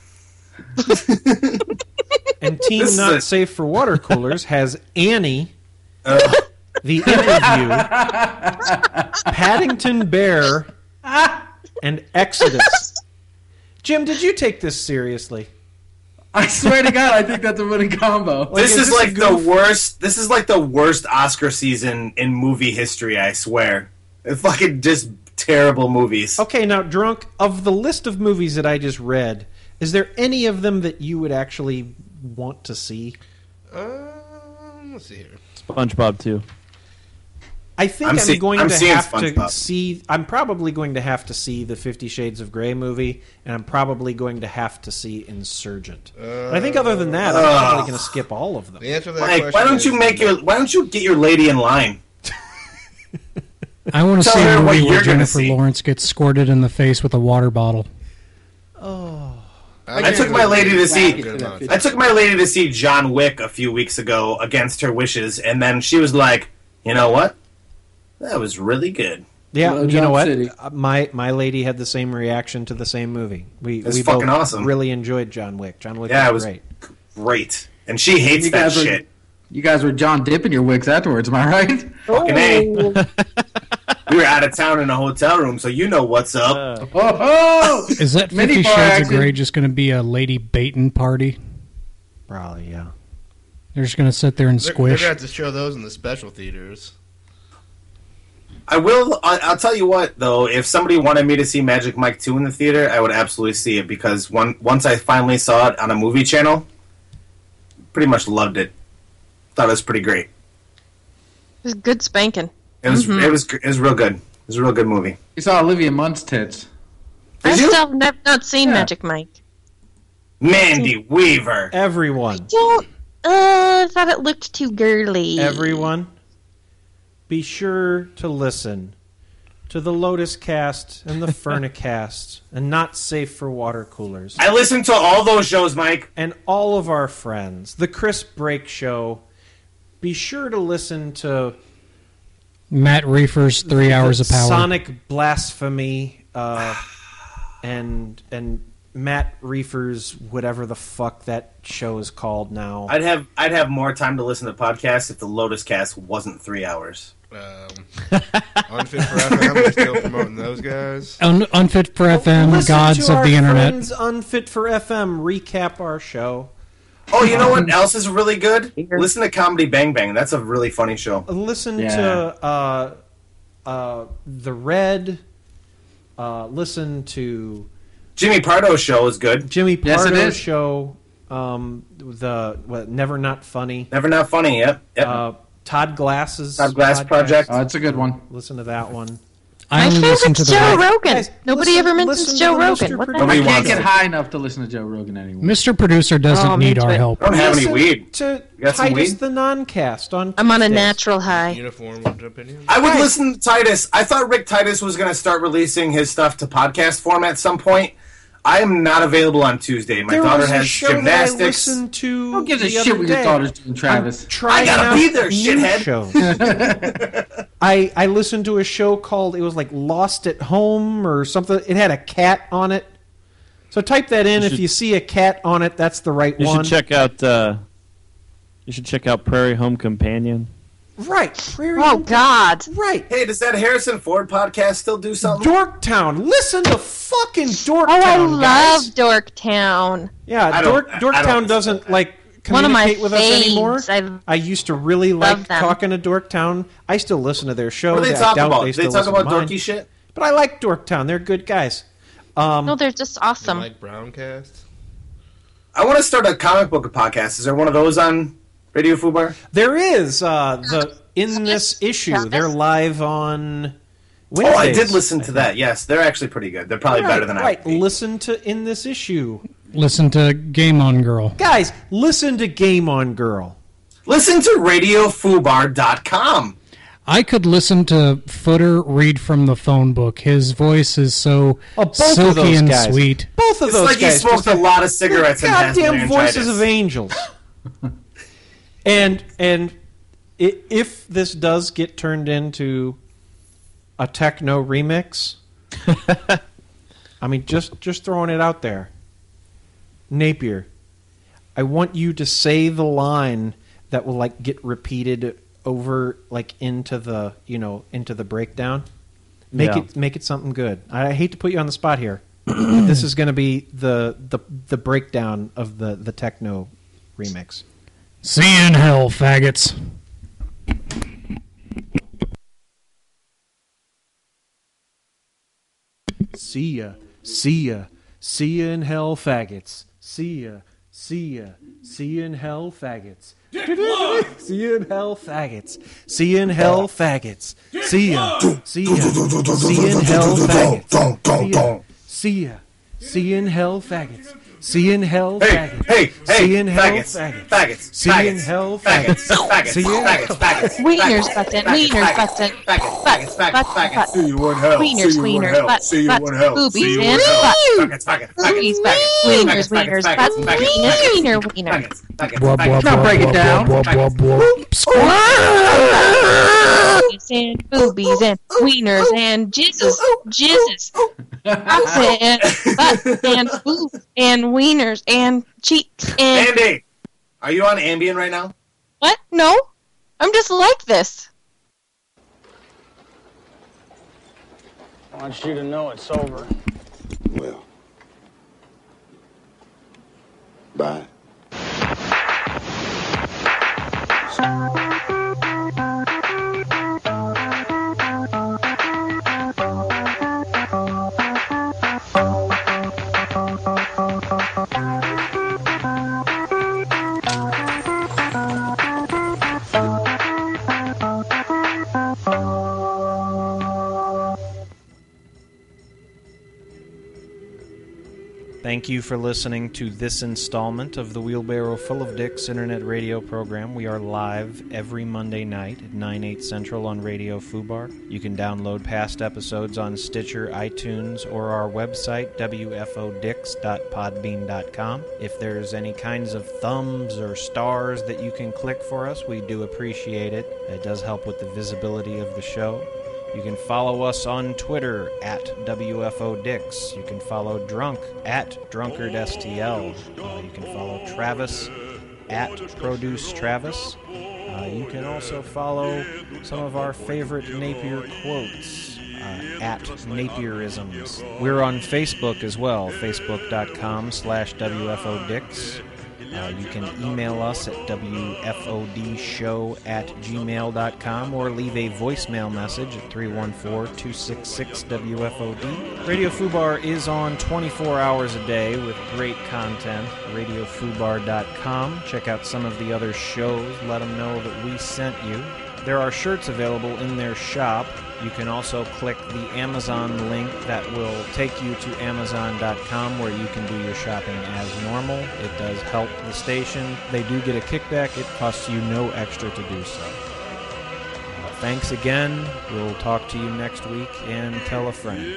Speaker 2: And Team
Speaker 4: This is
Speaker 2: Not
Speaker 4: a-
Speaker 2: Safe for Water Coolers has Annie,
Speaker 4: Uh,
Speaker 2: The Interview, Paddington Bear, and Exodus. Jim, did you take this seriously?
Speaker 14: I swear to God, I think that's a winning combo.
Speaker 4: this
Speaker 2: is
Speaker 4: is,
Speaker 2: this a
Speaker 4: like the
Speaker 2: goof?
Speaker 4: worst. This is like the worst Oscar season in movie history. I swear. It's fucking just terrible movies.
Speaker 2: Okay, now, Drunk, of the list of movies that I just read, is there any of them that you would actually want to see?
Speaker 13: Um, let's see here.
Speaker 3: SpongeBob, too.
Speaker 2: I think
Speaker 4: I'm
Speaker 2: I'm,
Speaker 4: see-
Speaker 2: going
Speaker 4: I'm
Speaker 2: to
Speaker 4: seeing
Speaker 2: have to
Speaker 4: SpongeBob.
Speaker 2: see. I'm probably going to have to see the Fifty Shades of Grey movie, and I'm probably going to have to see Insurgent. But I think other than that, I'm
Speaker 4: Uh,
Speaker 2: probably going to skip all of them.
Speaker 13: The answer to that
Speaker 4: Mike,
Speaker 13: question
Speaker 4: why don't
Speaker 13: is-
Speaker 4: you make your? Why don't you get your lady in line?
Speaker 5: I want to
Speaker 4: Tell
Speaker 5: see
Speaker 4: her
Speaker 5: a
Speaker 4: what
Speaker 5: movie
Speaker 4: you're
Speaker 5: where
Speaker 4: gonna
Speaker 5: Jennifer
Speaker 4: see.
Speaker 5: Lawrence gets squirted in the face with a water bottle.
Speaker 4: I took my lady to see.
Speaker 13: Good enough.
Speaker 4: I took my lady to see John Wick a few weeks ago against her wishes, and then she was like, "You know what? That was really good."
Speaker 2: Yeah,
Speaker 14: Hello,
Speaker 2: you
Speaker 14: John
Speaker 2: know what?
Speaker 14: City.
Speaker 2: Uh, My my lady had the same reaction to the same movie. We
Speaker 4: It's
Speaker 2: we
Speaker 4: fucking
Speaker 2: both
Speaker 4: awesome.
Speaker 2: really enjoyed John Wick. John Wick
Speaker 4: Yeah, it
Speaker 2: was
Speaker 4: was
Speaker 2: great.
Speaker 4: great, and she hates
Speaker 14: You
Speaker 4: that
Speaker 14: guys were-
Speaker 4: shit.
Speaker 14: You guys were John dipping your wicks afterwards, am I right?
Speaker 4: Fucking A. We were out of town in a hotel room, so you know what's up.
Speaker 14: Oh, oh!
Speaker 5: Is that
Speaker 14: Mini
Speaker 5: Fifty
Speaker 14: bar
Speaker 5: Shades of
Speaker 14: action.
Speaker 5: Grey just going to be a lady baiting party?
Speaker 2: Probably, yeah.
Speaker 5: They're just going to sit there and
Speaker 13: They're, they're
Speaker 5: squish.
Speaker 13: gonna have to show those in the special theaters.
Speaker 4: I will. I, I'll tell you what, though. If somebody wanted me to see Magic Mike two in the theater, I would absolutely see it because one once I finally saw it on a movie channel, pretty much loved it. Thought it was pretty great.
Speaker 15: It was good spanking.
Speaker 4: It was.
Speaker 15: Mhm.
Speaker 4: It was. It was real good. It was a real good movie.
Speaker 14: You saw Olivia Munn's tits.
Speaker 15: I
Speaker 4: Did you?
Speaker 15: still have nev- not seen Magic Mike.
Speaker 4: Mandy Weaver.
Speaker 2: Everyone.
Speaker 15: Don't. Uh, I thought it looked too girly.
Speaker 2: Everyone, be sure to listen to the Lotus Cast and the Furnicast and Not Safe for Water Coolers.
Speaker 4: I listened to all those shows, Mike.
Speaker 2: And all of our friends. The Chris Brake Show. Be sure to listen to
Speaker 5: Matt Reefer's Three Hours of Power.
Speaker 2: Sonic Blasphemy uh, and and Matt Reefer's whatever the fuck that show is called now.
Speaker 4: I'd have I'd have more time to listen to podcasts if the Lotus Cast wasn't three hours.
Speaker 13: Um, Unfit for F M, we're still promoting those guys.
Speaker 5: Un- Unfit for F M,
Speaker 2: Listen
Speaker 5: Gods
Speaker 2: to
Speaker 5: of
Speaker 2: our
Speaker 5: the Internet.
Speaker 2: friends Unfit for F M recap our show.
Speaker 4: Oh, you know what else is really good? Listen to Comedy Bang Bang. That's a really funny show.
Speaker 2: Listen
Speaker 4: Yeah.
Speaker 2: to uh, uh, The Red. Uh, listen to
Speaker 4: Jimmy Pardo's show is good.
Speaker 2: Jimmy
Speaker 4: Yes, it
Speaker 2: Pardo's
Speaker 4: is.
Speaker 2: show. Um, the what, Never Not Funny.
Speaker 4: Never Not Funny. Yep. yep.
Speaker 2: Uh, Todd Glass's
Speaker 4: Todd Glass
Speaker 2: podcast.
Speaker 4: Project.
Speaker 14: Oh, it's a good one.
Speaker 2: Listen to that one.
Speaker 5: I only listen to the
Speaker 15: Joe
Speaker 5: right-
Speaker 15: Rogan.
Speaker 2: Guys,
Speaker 15: Nobody
Speaker 2: listen-
Speaker 15: ever mentions
Speaker 2: listen to
Speaker 15: Joe
Speaker 2: the
Speaker 15: Rogan.
Speaker 2: Mister
Speaker 15: What the
Speaker 4: Nobody
Speaker 14: I
Speaker 15: heck?
Speaker 14: can't
Speaker 4: wants
Speaker 14: get
Speaker 4: it.
Speaker 14: high enough to listen to Joe Rogan anymore.
Speaker 5: Mister Producer doesn't
Speaker 15: Oh, me
Speaker 5: need our
Speaker 15: too.
Speaker 5: help.
Speaker 4: I don't have any
Speaker 2: Listen
Speaker 4: weed.
Speaker 2: to
Speaker 4: You got some
Speaker 2: Titus
Speaker 4: weed?
Speaker 2: the Noncast on
Speaker 15: I'm on a
Speaker 2: Tuesdays.
Speaker 15: natural high.
Speaker 13: Uniform opinion.
Speaker 4: I would listen to Titus. I thought Rick Titus was going to start releasing his stuff to podcast form at some point. I am not available on Tuesday. My
Speaker 2: There
Speaker 4: daughter
Speaker 2: was a
Speaker 4: has
Speaker 2: show that I
Speaker 4: gymnastics.
Speaker 2: listened to
Speaker 14: Who gives a
Speaker 2: the
Speaker 14: shit
Speaker 2: other
Speaker 14: what your
Speaker 2: day.
Speaker 14: daughter's doing, Travis?
Speaker 2: I'm trying
Speaker 4: I gotta
Speaker 2: out
Speaker 4: be there,
Speaker 2: new
Speaker 4: shithead.
Speaker 2: shows. I I listened to a show called it was like Lost at Home or something. It had a cat on it. So type that in.
Speaker 3: You
Speaker 2: if
Speaker 3: should-
Speaker 2: you see a cat on it, that's the right
Speaker 3: You
Speaker 2: one.
Speaker 3: should check out. Uh, you should check out Prairie Home Companion.
Speaker 2: Right. Prairie
Speaker 15: Oh God!
Speaker 2: Right.
Speaker 4: Hey, does that Harrison Ford podcast still do something?
Speaker 2: Dorktown. Listen to fucking Dorktown.
Speaker 15: Oh, I
Speaker 2: guys.
Speaker 15: love Dorktown.
Speaker 2: Yeah,
Speaker 4: I don't-
Speaker 2: Dork,
Speaker 4: I don't
Speaker 2: Dorktown
Speaker 4: listen to
Speaker 2: doesn't
Speaker 4: that.
Speaker 2: like
Speaker 15: One of my
Speaker 2: communicate with us anymore.
Speaker 15: faves. I
Speaker 2: I used to really
Speaker 15: love
Speaker 2: like
Speaker 15: them.
Speaker 2: talking to Dorktown. I I still listen to their show.
Speaker 4: What do they
Speaker 2: I
Speaker 4: talk
Speaker 2: doubt
Speaker 4: about?
Speaker 2: They,
Speaker 4: They
Speaker 2: still
Speaker 4: talk
Speaker 2: listen
Speaker 4: about
Speaker 2: to mine.
Speaker 4: dorky shit?
Speaker 2: But I like Dorktown. They're good guys. Um,
Speaker 15: no, they're just awesome.
Speaker 13: Mike Browncast.
Speaker 4: I want to start a comic book podcast. Is there one of those on Radio Fubar?
Speaker 2: there is uh, the in this issue.
Speaker 15: Travis?
Speaker 2: They're live on
Speaker 4: Oh,
Speaker 2: Wednesdays.
Speaker 4: I did listen to that. Yes, they're actually pretty good. They're probably
Speaker 2: Right,
Speaker 4: better than I
Speaker 2: right.
Speaker 4: would be.
Speaker 2: Listen to in this issue,
Speaker 5: Listen to Game On Girl.
Speaker 2: guys. Listen to Game On Girl.
Speaker 4: Listen to radio fubar dot com.
Speaker 5: I could listen to Footer read from the phone book. His voice is so
Speaker 2: Oh, both
Speaker 5: silky
Speaker 2: of those
Speaker 5: and
Speaker 2: guys.
Speaker 5: sweet.
Speaker 2: Both of
Speaker 4: It's
Speaker 2: those
Speaker 4: like he
Speaker 2: guys.
Speaker 4: smoked
Speaker 2: just
Speaker 4: a
Speaker 2: have
Speaker 4: lot of cigarettes and has
Speaker 2: goddamn
Speaker 4: laryngitis.
Speaker 2: voices of angels. and and i if this does get turned into a techno remix, I mean, just just throwing it out there, Napier, I want you to say the line that will like get repeated over like into the you know into the breakdown. Make
Speaker 3: Yeah.
Speaker 2: it make it something good. I hate to put you on the spot here. But this is going to be the, the the breakdown of the, the techno remix.
Speaker 5: See you in hell, faggots.
Speaker 2: See ya, see ya, see ya in hell, faggots. See ya, see ya, see ya in hell, faggots. See ya in hell, faggots. See ya in hell, faggots. See ya, see ya, see ya in hell, faggots. See ya, see ya in hell, faggots. See ya in hell,
Speaker 4: Hey,
Speaker 2: faggots.
Speaker 4: hey, hey,
Speaker 2: See ya in hell,
Speaker 4: faggots,
Speaker 2: faggots.
Speaker 4: faggots,
Speaker 2: See ya in
Speaker 4: faggots,
Speaker 2: hell,
Speaker 4: faggots,
Speaker 2: faggots.
Speaker 4: faggots,
Speaker 2: See ya in
Speaker 4: faggots, faggots,
Speaker 15: Wieners
Speaker 4: faggots,
Speaker 15: button,
Speaker 4: faggots,
Speaker 15: wieners
Speaker 4: faggots,
Speaker 15: button,
Speaker 4: faggots,
Speaker 15: butt,
Speaker 4: faggots, faggots,
Speaker 15: butt,
Speaker 4: faggots.
Speaker 15: butt.
Speaker 4: See you in hell.
Speaker 15: Wieners,
Speaker 4: See you in
Speaker 15: wieners,
Speaker 4: hell.
Speaker 15: butt,
Speaker 4: See you
Speaker 15: butt,
Speaker 4: in hell.
Speaker 15: boobies,
Speaker 4: See you in
Speaker 15: and
Speaker 4: hell.
Speaker 15: butt.
Speaker 4: Faggots, faggots,
Speaker 15: Boobies,
Speaker 4: faggots,
Speaker 15: butt,
Speaker 4: faggots,
Speaker 15: wieners,
Speaker 4: faggots,
Speaker 15: wieners,
Speaker 4: faggots,
Speaker 15: butt,
Speaker 4: faggots,
Speaker 15: wiener,
Speaker 4: faggots,
Speaker 15: wiener,
Speaker 4: faggots,
Speaker 15: wiener.
Speaker 4: faggots, faggots,
Speaker 5: Blah, blah,
Speaker 4: faggots.
Speaker 5: blah,
Speaker 14: Now break it
Speaker 5: blah,
Speaker 14: down.
Speaker 5: blah, blah, blah, blah.
Speaker 15: Boobies and boobies and wieners and jizzes, jizzes. And butt and boob and wieners and cheeks and
Speaker 4: Andy, are you on Ambien right now?
Speaker 15: what? No, I'm just like this.
Speaker 16: I want you to know it's over.
Speaker 12: Well. Bye.
Speaker 2: Thank you for listening to this installment of the Wheelbarrow Full of Dicks internet radio program. We are live every Monday night at nine, eight Central on Radio Fubar. You can download past episodes on Stitcher, iTunes, or our website, w f o dicks dot podbean dot com. If there's any kinds of thumbs or stars that you can click for us, we do appreciate it. It does help with the visibility of the show. You can follow us on Twitter at W F O Dicks. You can follow Drunk at DrunkardSTL. Uh, you can follow Travis at Produce Travis. Uh, you can also follow some of our favorite Napier quotes uh, at Napierisms. We're on Facebook as well, facebook.com slash WFODicks. Uh, you can email us at w f o d show at gmail dot com or leave a voicemail message at three one four, two six six, W F O D. Radio Fubar is on twenty-four hours a day with great content. radio fubar dot com. Check out some of the other shows. Let them know that we sent you. There are shirts available in their shop. You can also click the Amazon link that will take you to amazon dot com where you can do your shopping as normal. It does help the station. They do get a kickback. It costs you no extra to do so. Uh, thanks again. We'll talk to you next week, and tell a friend.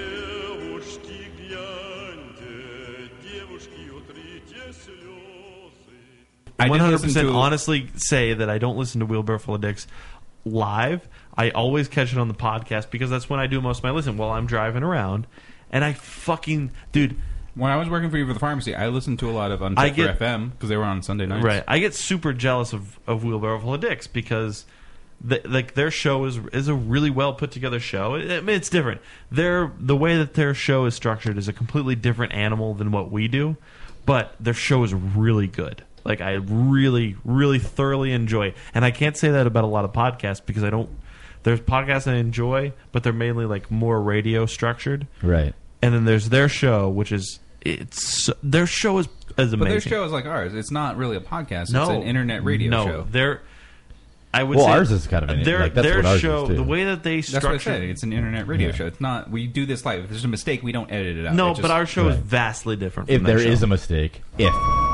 Speaker 8: I one hundred percent
Speaker 9: to-
Speaker 8: honestly say that I don't listen to Wheelbarrow Full of Dicks live. I always catch it on the podcast because that's when I do most of my listen while I'm driving around. And I fucking... Dude...
Speaker 9: When I was working for you for the pharmacy, I listened to a lot of
Speaker 8: I
Speaker 9: Unchecked
Speaker 8: get-
Speaker 9: F M because they were on Sunday nights.
Speaker 8: Right. I get super jealous of, of Wheelbarrow Full of Dicks because the, like their show is is a really well put together show. I mean, it's different. Their the way that their show is structured is a completely different animal than what we do, but their show is really good. Like I really, really thoroughly enjoy. And I can't say that about a lot of podcasts because I don't. There's podcasts I enjoy, but they're mainly like more radio structured.
Speaker 17: Right.
Speaker 8: And then there's their show, which is it's their show is is amazing.
Speaker 9: But their show is like ours. It's not really a podcast.
Speaker 8: No,
Speaker 9: It's an internet radio
Speaker 8: no,
Speaker 9: show.
Speaker 8: Their I would
Speaker 17: Well,
Speaker 8: say
Speaker 17: ours is kind of an-
Speaker 8: their
Speaker 17: like, that's
Speaker 8: their
Speaker 17: what ours is,
Speaker 8: show.
Speaker 17: too.
Speaker 8: The way that they
Speaker 9: That's what I
Speaker 8: structure
Speaker 9: said. It's an internet radio
Speaker 17: Yeah.
Speaker 9: show. It's not. We do this live. If there's a mistake, we don't edit it out.
Speaker 8: No,
Speaker 9: It just-
Speaker 8: but our show is
Speaker 17: Right.
Speaker 8: vastly different.
Speaker 17: If
Speaker 8: from their
Speaker 17: there
Speaker 8: show.
Speaker 17: is a mistake. If.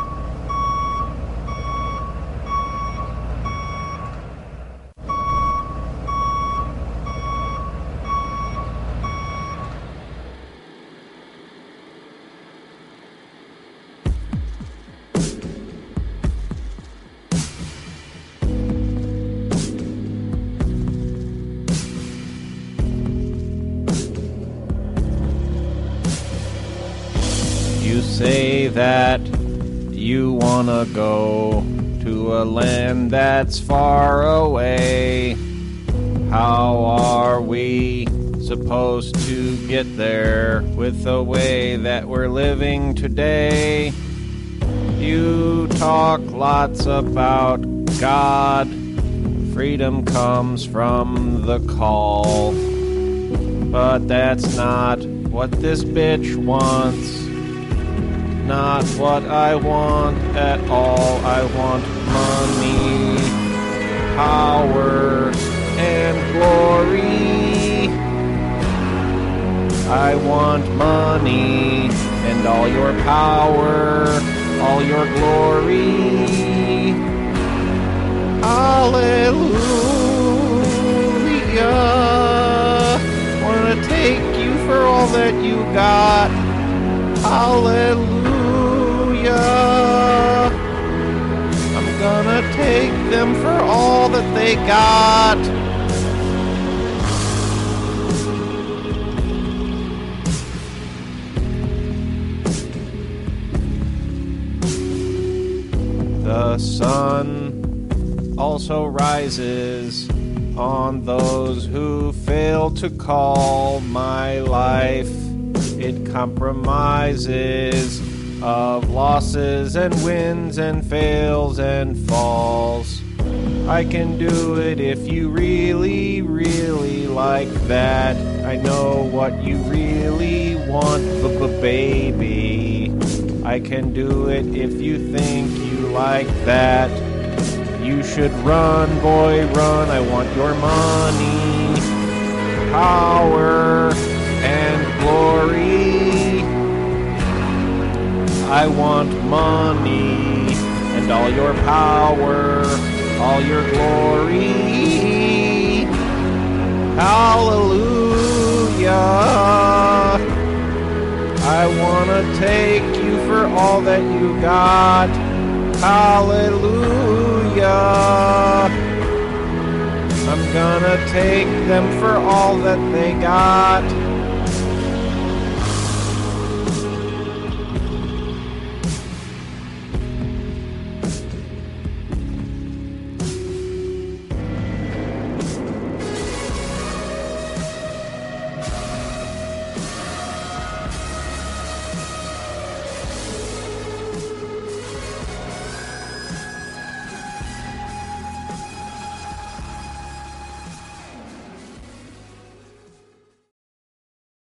Speaker 2: You say that you wanna go to a land that's far away. How are we supposed to get there with the way that we're living today? You talk lots about God. Freedom comes from the call. But that's not what this bitch wants. Not what I want at all. I want money, power, and glory. I want money and all your power, all your glory. Hallelujah. Wanna take you for all that you got. Hallelujah. I'm gonna take them for all that they got. The sun also rises on those who fail to call my life. It compromises of losses and wins and fails and falls. I can do it if you really, really like that. I know what you really want, b-b-baby. I can do it if you think you like that. You should run, boy, run. I want your money, power, and glory. I want money and all your power, all your glory. Hallelujah. I want to take you for all that you got. Hallelujah. I'm gonna take them for all that they got.